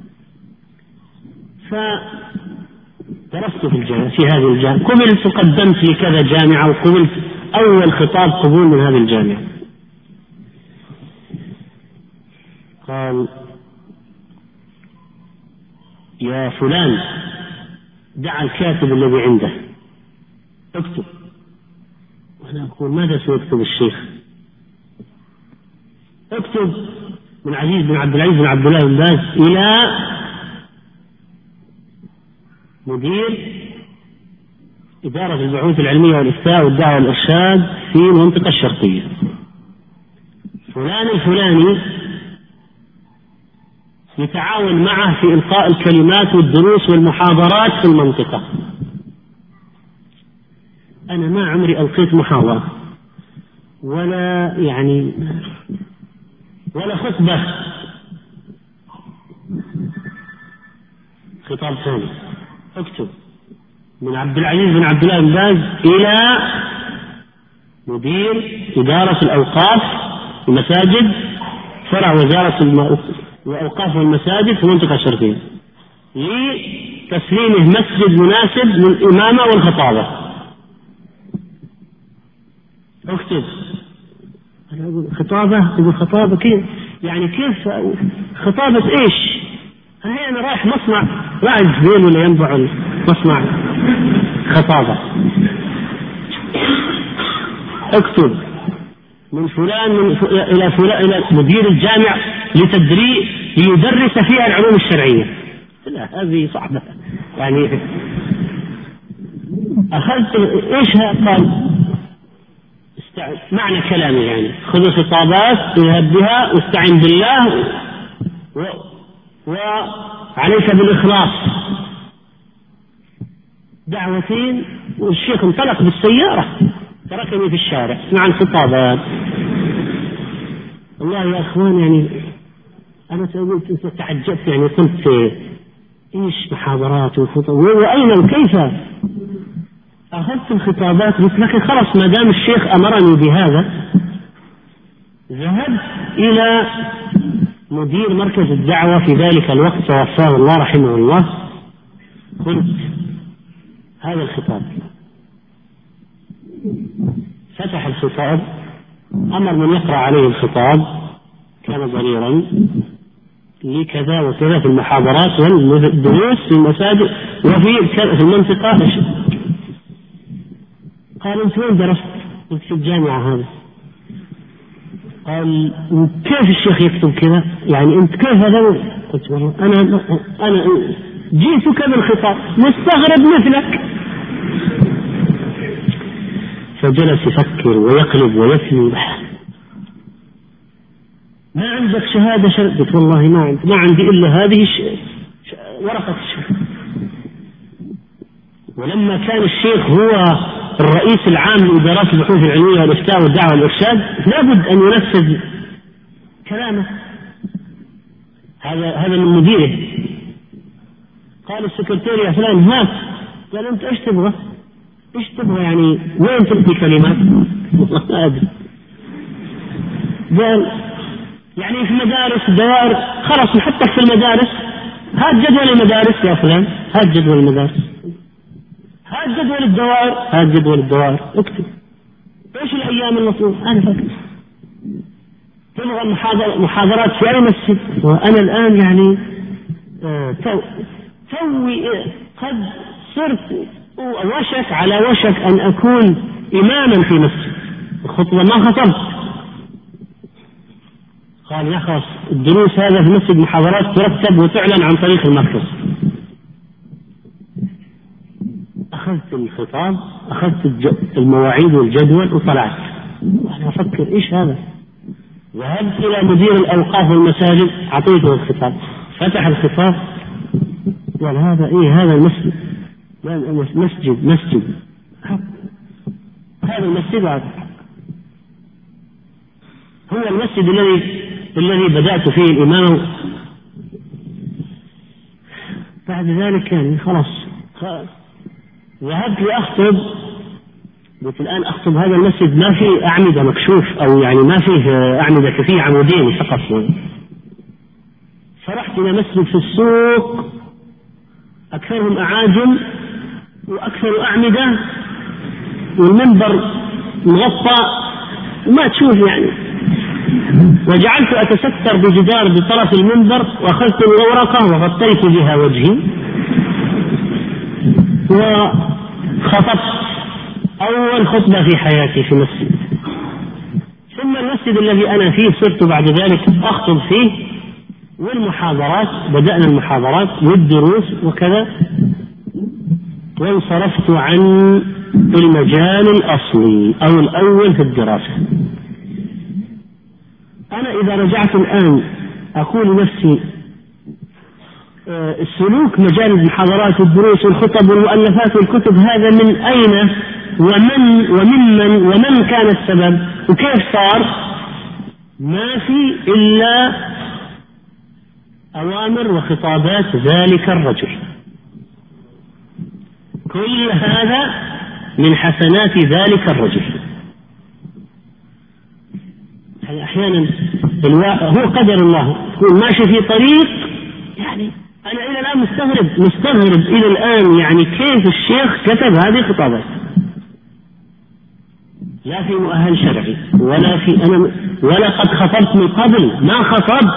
فدرست في هذه الجامعة، قبلت وقدمت لكذا جامعة، وقبلت أول خطاب قبول من هذه الجامعة. قال: يا فلان، دع الكاتب الذي عنده، اكتب. وأنا أقول: ماذا سيكتب الشيخ؟ اكتب من عزيز بن عبد العزيز بن عبد الله بن باز إلى مدير إدارة البحوث العلمية والإفتاء والدعوة والإرشاد في المنطقة الشرقية فلان الفلاني يتعاون معه في إلقاء الكلمات والدروس والمحاضرات في المنطقة. أنا ما عمري ألقيت محاضرة ولا خطبة. خطاب ثاني اكتب من عبد العزيز بن عبد الله بن باز إلى مدير إدارة الأوقاف المساجد فرع وزارة الأوقاف والمساجد في المنطقة الشرقية لتسليمه مسجد مناسب للإمامة والخطابة. اكتب. أنا أقول خطابة كيف يعني كيف خطابة إيش؟ أنا رايح مصنع راعي زين ولا ينبع مصنع خطابة. اكتب من فلان إلى مدير الجامع ليدرس فيها العلوم الشرعية. لا هذه صعبة يعني. أخذت إيش قال معنى كلامي يعني خذ خطابات اذهب بها واستعن بالله وعليك بالإخلاص. دعوتين والشيخ انطلق بالسيارة تركني في الشارع مع الخطابات. والله يا أخوان يعني أنا تعجبت يعني قلت إيش محاضرات وخطب وأين وكيف. أخذت الخطابات قلت لكن خلاص ما دام الشيخ أمرني بهذا. ذهبت إلى مدير مركز الدعوة في ذلك الوقت توفاه الله رحمه الله. قلت هذا الخطاب. فتح الخطاب أمر من يقرأ عليه الخطاب كان ضريرا لكذا وكذا في المحاضرات والدروس في المساجد وفي المنطقة. قال أنت وين درست؟ قلت في الجامعة هذا. قال كيف الشيخ يكتب كذا يعني أنت كيف هذا؟ قلت والله أنا جئتك بالخطاب مستغرب مثلك. فجلس يفكر ويقلب ويثني. ما عندك شهادة شرعية؟ قلت والله ما عندي إلا هذه ورقة الشهادة. ولما كان الشيخ هو الرئيس العام لإدارات البحوث العلمية والإفتاء والدعوة والإرشاد لابد أن ينفذ كلامه. هذا من مديره. قال السكرتير يا فلان هات. قال أنت إيش تبغى؟ إيش تبغى يعني وين تلقي كلمات؟ ما أدري. قال يعني في مدارس دوائر خلاص نحطك في المدارس. هات جدول المدارس يا فلان. هات جدول المدارس. هات جدول الدوائر. هات جدول الدوائر. اكتب ايش الايام المطلوبة. انا فاكر تبغى محاضرات في اي مسجد. وانا الان يعني توي قد صرت على وشك ان اكون اماما في مسجد. الخطبة ما خطبت. قال يا خلاص الدروس هذا في مسجد محاضرات ترتب وتعلن عن طريق المركز. أخذت الخطاب أخذت المواعيد والجدول وطلعت. وأنا أفكر إيش هذا. ذهبت إلى مدير الأوقاف والمساجد أعطيته الخطاب. فتح الخطاب قال هذا إيه هذا المسجد. مسجد هذا المسجد هو المسجد الذي بدأت فيه الإمام. بعد ذلك يعني خلاص ذهبت لأخطب. قلت الآن أخطب هذا المسجد ما فيه أعمدة مكشوف أو يعني ما فيه أعمدة كفيه عمودين فقط. فرحت إلى مسجد في السوق أكثرهم أعاجم وأكثر أعمدة والمنبر مغطى وما تشوف يعني. وجعلت أتستر بجدار بطرف المنبر وأخذت الورقة وغطيت بها وجهي وخطبت أول خطبة في حياتي في مسجد. ثم المسجد المسجد الذي أنا فيه صرت بعد ذلك أخطب فيه، والمحاضرات بدأنا المحاضرات والدروس وكذا، وانصرفت عن المجال الأصلي أو الأول في الدراسة. أنا إذا رجعت الآن أقول نفسي السلوك مجال المحاضرات والدروس والخطب والمؤلفات والكتب هذا من أين ومن كان السبب وكيف صار؟ ما في إلا أوامر وخطابات ذلك الرجل. كل هذا من حسنات ذلك الرجل. يعني أحيانا هو قدر الله، تكون ماشي في طريق، يعني أنا إلى الآن مستغرب إلى الآن يعني كيف الشيخ كتب هذه الخطابات. لا في مؤهل شرعي ولا قد خطبت من قبل، ما خطب.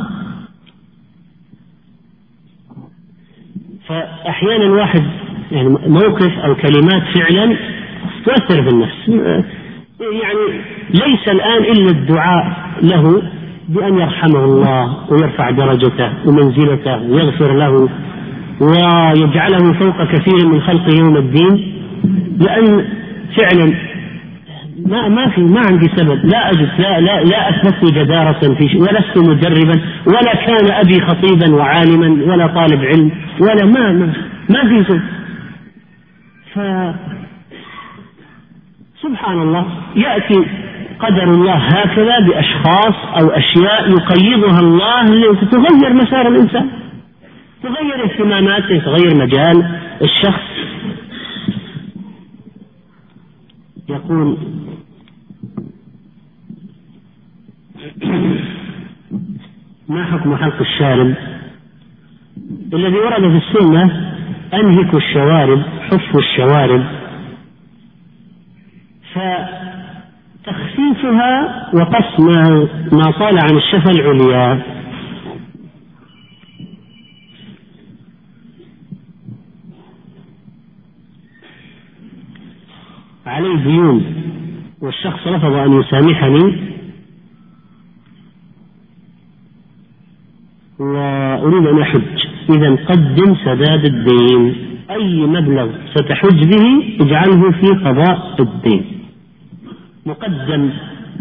فأحيانا الواحد يعني موقف أو كلمات فعلا تؤثر في النفس. يعني ليس الآن إلا الدعاء له بأن يرحمه الله ويرفع درجته ومنزلته ويغفر له ويجعله فوق كثير من خلقه يوم الدين، لأن فعلا ما عندي سبب، لا أجد لا أثبت جدارة في شيء، ولست مدربا، ولا كان أبي خطيبا وعالما ولا طالب علم، ولا ما في شيء. سبحان الله، يأتي قدر الله هكذا بأشخاص أو أشياء يقيضها الله لتغير مسار الإنسان، تغير اهتماماته، تغير مجال الشخص. يقول ما حكم حلق الشارب؟ الذي ورد في السنة أنهكوا الشوارب، حفوا الشوارب، فتخفيفها وقص ما طال عن الشفة العليا. عليه ديون والشخص رفض أن يسامحني، وأريد أن أحج، إذا قدم سداد الدين، أي مبلغ ستحج به اجعله في قضاء الدين مقدم.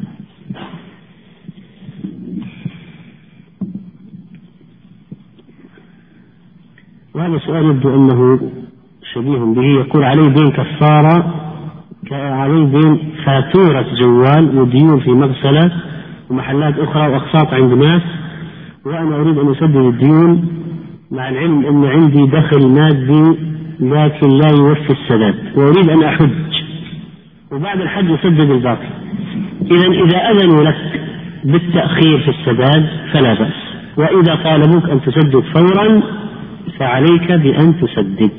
وهذا سؤال يبدو أنه شبيه به. يقول عليه دين كفارة، عليه دين فاتورة جوال وديون في مغسلة ومحلات أخرى وأقساط عند ناس، وأنا أريد أن أسدد الديون مع العلم أن عندي دخل مادي لكن لا يوفي السداد، وأريد أن أحج وبعد الحج أسدد الباقي. إذا أذنوا لك بالتأخير في السداد فلا بأس، وإذا طالبوك أن تسدد فورا فعليك بأن تسدد.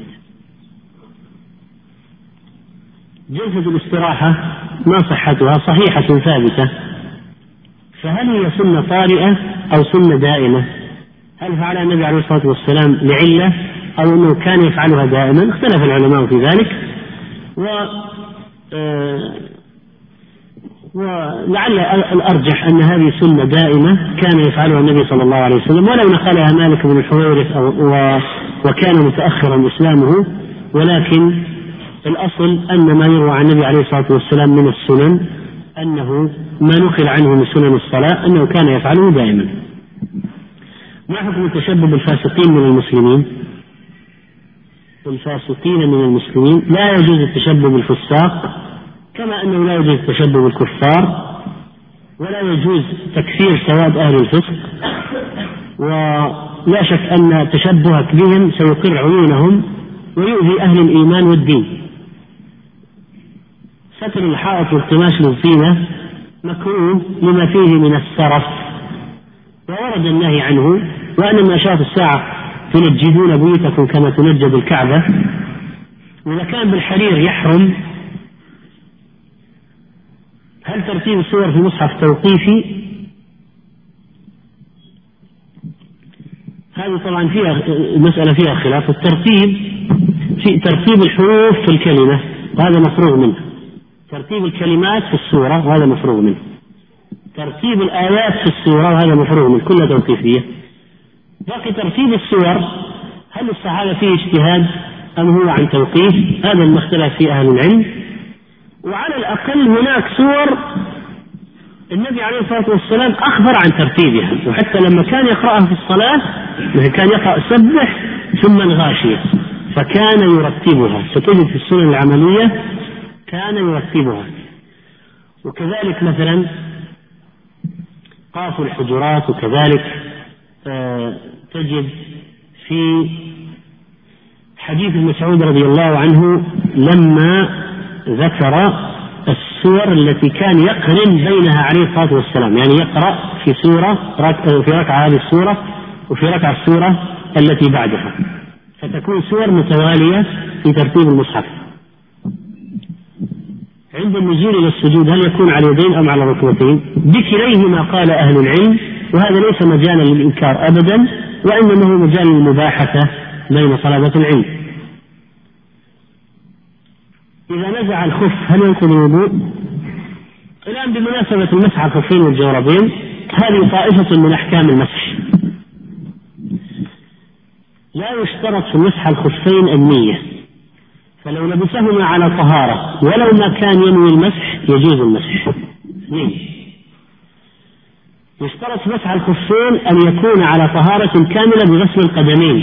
جلسة الاستراحة ما صحتها؟ صحيحة ثابتة، فهل هي سنة طارئة أو سنة دائمة؟ هل فعلها النبي عليه الصلاة والسلام لعلة أو أنه كان يفعلها دائما؟ اختلف العلماء في ذلك، ولعل الأرجح أن هذه سنة دائمة كان يفعلها النبي صلى الله عليه وسلم، ولو نقلها مالك بن الحويرث وكان متأخرا إسلامه، ولكن الأصل أن ما يروى عن النبي عليه الصلاة والسلام من السنن أنه ما نقل عنه من سنن الصلاة أنه كان يفعله دائما. ما حكم تشبب الفاسقين من المسلمين؟ الفاسقين من المسلمين لا يجوز التشبب بالفساق، كما أنه لا يجوز تشبب الكفار، ولا يجوز تكفير سواد أهل الفسق، ولا شك أن تشبهك بهم سيقر عيونهم ويؤذي أهل الإيمان والدين. ستر الحائط والقماش للزينة مكروه لما فيه من السرف، وورد النهي عنه، وأن ما شاءت الساعة تنجدون بيوتكم كما تنجد الكعبة. وإذا كان بالحرير يحرم. هل ترتيب السور في مصحف توقيفي؟ هذه طبعا فيها مسألة فيها خلاف. الترتيب في ترتيب الحروف في الكلمة وهذا مفروغ منه، ترتيب الكلمات في السورة وهذا مفروغ منه، ترتيب الآيات في السورة، وهذا مفروغ من كل توقيفية. باقي ترتيب السور، هل الصحابة فيه اجتهاد أم هو عن توقيف؟ هذا ما اختلف فيه أهل العلم. وعلى الأقل هناك سور النبي عليه الصلاة والسلام أخبر عن ترتيبها، وحتى لما كان يقرأها في الصلاة كان يقرأ سبح ثم الغاشية، فكان يرتبها. ستجد في السنن العملية كان يرتبها. وكذلك مثلا قاف الحجرات، وكذلك تجد في حديث ابن مسعود رضي الله عنه لما ذكر السور التي كان يقرن بينها عليه الصلاة والسلام، يعني يقرأ في سورة في ركعة هذه السورة وفي ركعة السورة التي بعدها، فتكون سور متوالية في ترتيب المصحف. عند النزول إلى السجود هل يكون على اليدين أم على الركبتين؟ بكليهما قال أهل العلم، وهذا ليس مجالا للإنكار أبدا، وإنما هو مجال للمباحثة بين طلبة العلم. إذا نزع الخف هل ينقض الوضوء؟ الآن بمناسبة المسح على الخفين والجوربين، هذه طائفة من أحكام المسح. لا يشترط في مسح الخفين النية، فلو لبسهما على طهارة ولو ما كان ينوي المسح يجوز المسح. يشترط مسح الخفين أن يكون على طهارة كاملة بغسل القدمين،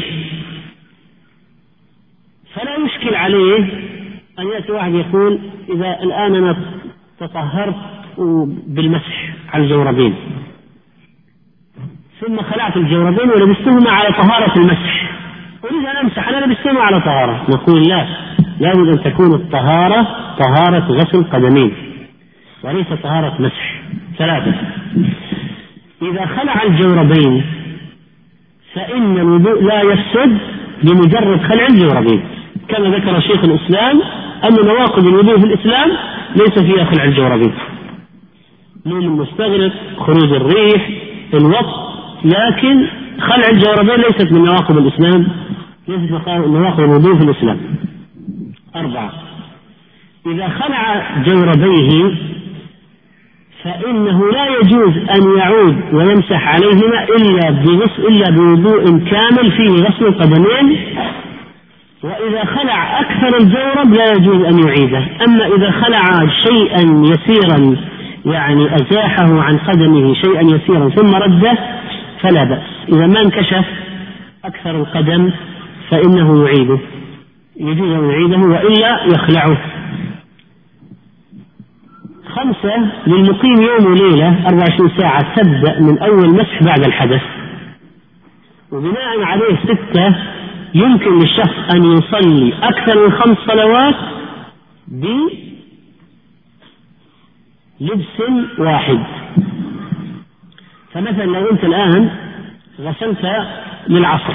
فلا يشكل عليه أن يأتي واحد يقول إذا الآن أنا تطهرت بالمسح على الجوربين ثم خلعت الجوربين ولبستهما على طهارة المسح، أريد أن أمسح، أنا لبستهما على طهارة. نقول لا، لابد أن تكون الطهارة طهارة غسل قدمين وليس طهارة مسح. ثلاثة، إذا خلع الجوربين فإن الوضوء لا يفسد بمجرد خلع الجوربين، كما ذكر شيخ الإسلام أن نواقض الوضوء في الإسلام ليس فيها خلع الجوربين، نوم المستغرق، خروج الريح، الوقت، لكن خلع الجوربين ليست من نواقض الإسلام، ليست من نواقض الوضوء في الإسلام. أربعة، إذا خلع جوربيه فإنه لا يجوز أن يعود ويمسح عليهما إلا بوضوء كامل فيه غسل القدمين، وإذا خلع أكثر الجورب لا يجوز أن يعيده. أما إذا خلع شيئا يسيرا، يعني أزاحه عن قدمه شيئا يسيرا ثم رده فلا بأس. إذا ما انكشف أكثر القدم فإنه يعيده، يجوز أن يعيده وإلا يخلعه. خمسة، للمقيم يوم وليلة 24 ساعة تبدأ من أول مسح بعد الحدث، وبناء عليه 6 يمكن للشخص أن يصلي أكثر من 5 صلوات بلبس واحد. فمثلا لو أنت الآن غسلت للعصر،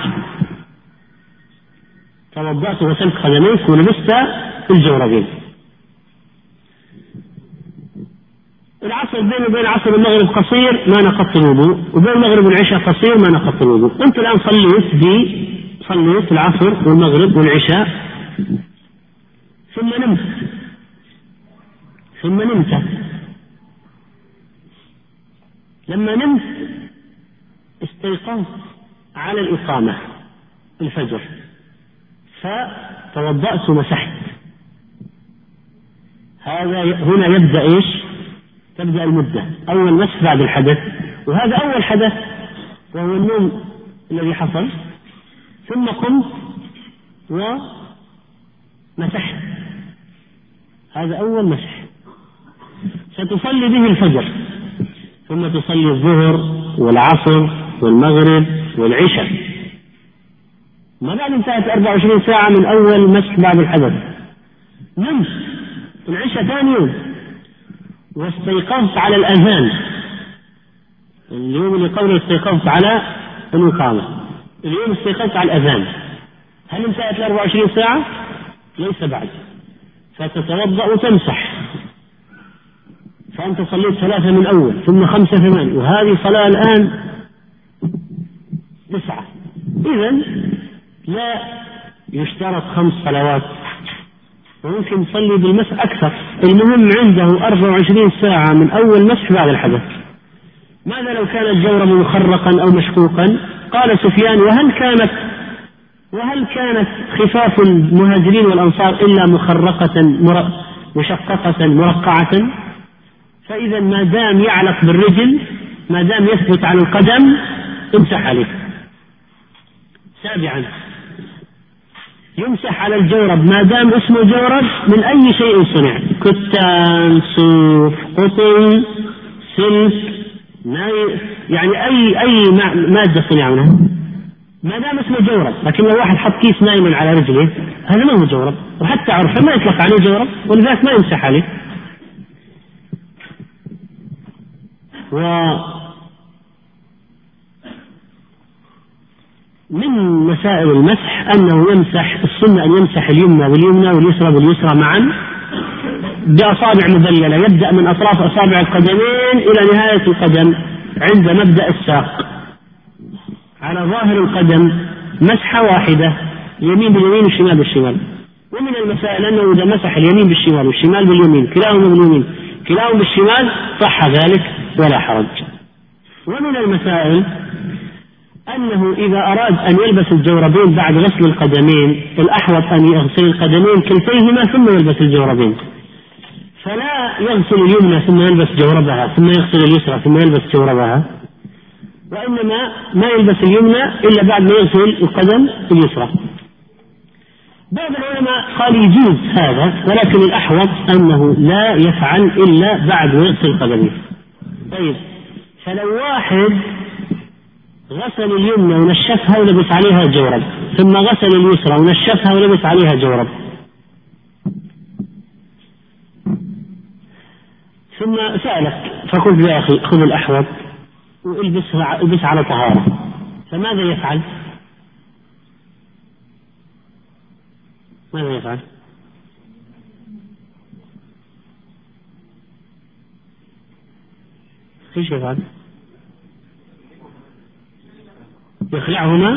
توضأت وغسلت قدميك ولبست الجوربين، العصر بين العصر والمغرب قصير ما نقضت الوضوء، وبين المغرب والعشاء قصير ما نقضت الوضوء. أنت الآن صليت العصر والمغرب والعشاء ثم نمت. لما نمت استيقظت على الإقامة الفجر، فتوضأت ومسحت. هنا يبدأ إيش؟ تبدأ المدة، أول مسح بعد الحدث، وهذا أول حدث وهو النوم الذي حصل، ثم قمت ومسحت، هذا أول مسح. ستصلي به الفجر، ثم تصلي الظهر والعصر والمغرب والعشاء، ما بعد انتهت 24 ساعة من أول مسح بعد الحدث. نمت العشاء ثاني يوم واستيقظت على الأذان، اليوم اللي قبله استيقظت على الإقامة، اليوم استيقظت على الأذان، هل انتهت 24 ساعة؟ ليس بعد، فتتوضأ وتمسح، فأنت صليت 3 من أول ثم 5 8، وهذه صلاة الآن 9. إذن لا يشترط 5 صلوات، وممكن يصلي بالمسح أكثر، المهم عنده 24 ساعة من أول مسح بعد الحدث، ماذا لو كان الجورب مخرقا أو مشقوقا؟ قال سفيان: وهل كانت خفاف المهاجرين والأنصار إلا مخرقة مشققة مرقعة؟ فإذا ما دام يعلق بالرجل، ما دام يثبت على القدم، امسح عليه. 7، يمسح على الجورب ما دام اسمه جورب من أي شيء صنع: كتان، صوف، قطن، سلك، يعني أي مادة صنع منها، ما دام اسمه جورب. لكن لو واحد حط كيس نايلون على رجله، هذا ما هو جورب، وحتى عرفه ما يطلق عليه جورب، ولذلك ما يمسح عليه. ومن مسائل المسح أنه يمسح، السنة أن يمسح اليمنى باليمنى واليسرى باليسرى معا بأصابع مذللة، يبدأ من أطراف أصابع القدمين إلى نهاية القدم عند مبدأ الساق على ظاهر القدم، مسحة واحدة، اليمين باليمين والشمال بالشمال. ومن المسائل أنه إذا مسح اليمين بالشمال والشمال باليمين، كلاهما باليمين كلاهما بالشمال، صح ذلك ولا حرج. ومن المسائل أنه إذا أراد أن يلبس الجوربين بعد غسل القدمين، الأحوط أن يغسل القدمين كلتيهما ثم يلبس الجوربين، فلا يغسل اليمنى ثم يلبس جوربها ثم يغسل اليسرى ثم يلبس جوربها، وإنما ما يلبس اليمنى إلا بعد ما يغسل القدم اليسرى. بعض العلماء قال يجوز هذا، ولكن الأحوط أنه لا يفعل إلا بعد ما يغسل القدمين. طيب، فلو واحد غسل اليمنى ونشفها ولبس عليها جورب، ثم غسل اليسرى ونشفها ولبس عليها جورب، ثم سألك فقلت: يا أخي خذ الأحوط والبس على طهارة، فماذا يفعل؟ ماذا يفعل؟ ايش يفعل؟ يخلعهما.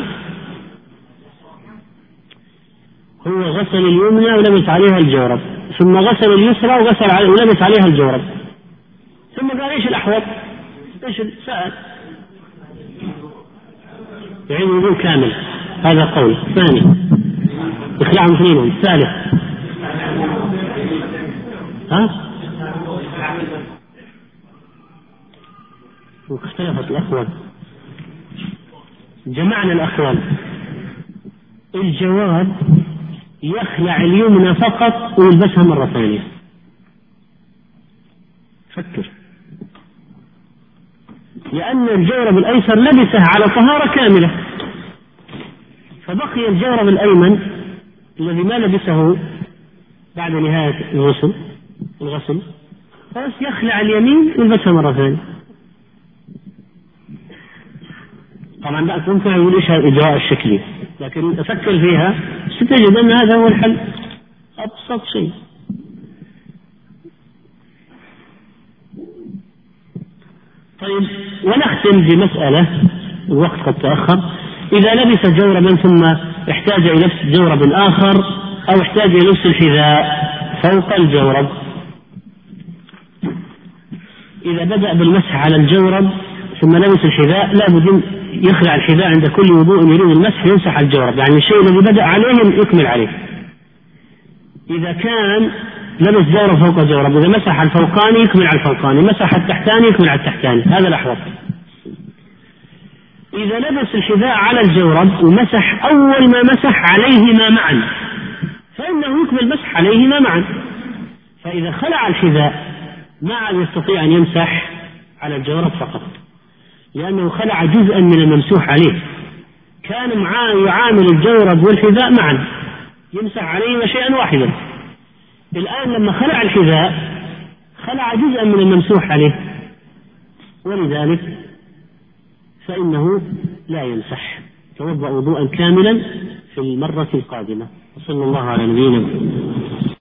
هو غسل اليمنى ولبس عليها الجورب، ثم غسل اليسرى ولبس عليها الجورب، ثم قال: ايش الأحوط؟ ايش سأل؟ يعني وضوء كامل، هذا قول ثاني، يخلعهم اثنين. الثالث واختلفت الأقوال، جمعنا الأقوال. الجواب: يخلع اليمنى فقط ويلبسها مرة ثانية. فكر، لأن الجورب الأيسر لبسه على طهارة كاملة، فبقي الجورب الأيمن الذي ما لبسه بعد نهاية الغسل، بس يخلع اليمين ويلبسها مرة ثانية. طبعا لا ممكن يقول ايش الإجراء الشكلي، لكن أفكر فيها ستجد أن هذا هو الحل، أبسط شيء. طيب، ونختم بمسألة، الوقت قد تأخر. إذا لبس جوربا ثم احتاج إلى لبس جورب آخر، أو احتاج إلى لبس الحذاء فوق الجورب، إذا بدأ بالمسح على الجورب ثم لبس الحذاء، لا بد يخلع الحذاء عند كل وضوء يريد المسح، يمسح الجورب، يعني الشيء الذي بدأ عليه يكمل عليه. إذا كان لبس جورب فوق جورب، إذا مسح الفوقاني يكمل على الفوقاني، مسح التحتاني يكمل على التحتاني، هذا الأحوط. إذا لبس الحذاء على الجورب ومسح أول ما مسح عليهما معا، فإنه يكمل مسح عليهما معا. فإذا خلع الحذاء ما عاد يستطيع أن يمسح على الجورب فقط، لأنه خلع جزءا من الممسوح عليه. كان معاه يعامل الجورب والحذاء معا، يمسح عليهما شيئا واحدا. الآن لما خلع الحذاء خلع جزءا من الممسوح عليه، ولذلك فإنه لا يمسح، توضأ وضوءا كاملا في المرة القادمة. وصلى الله على نبينا محمد.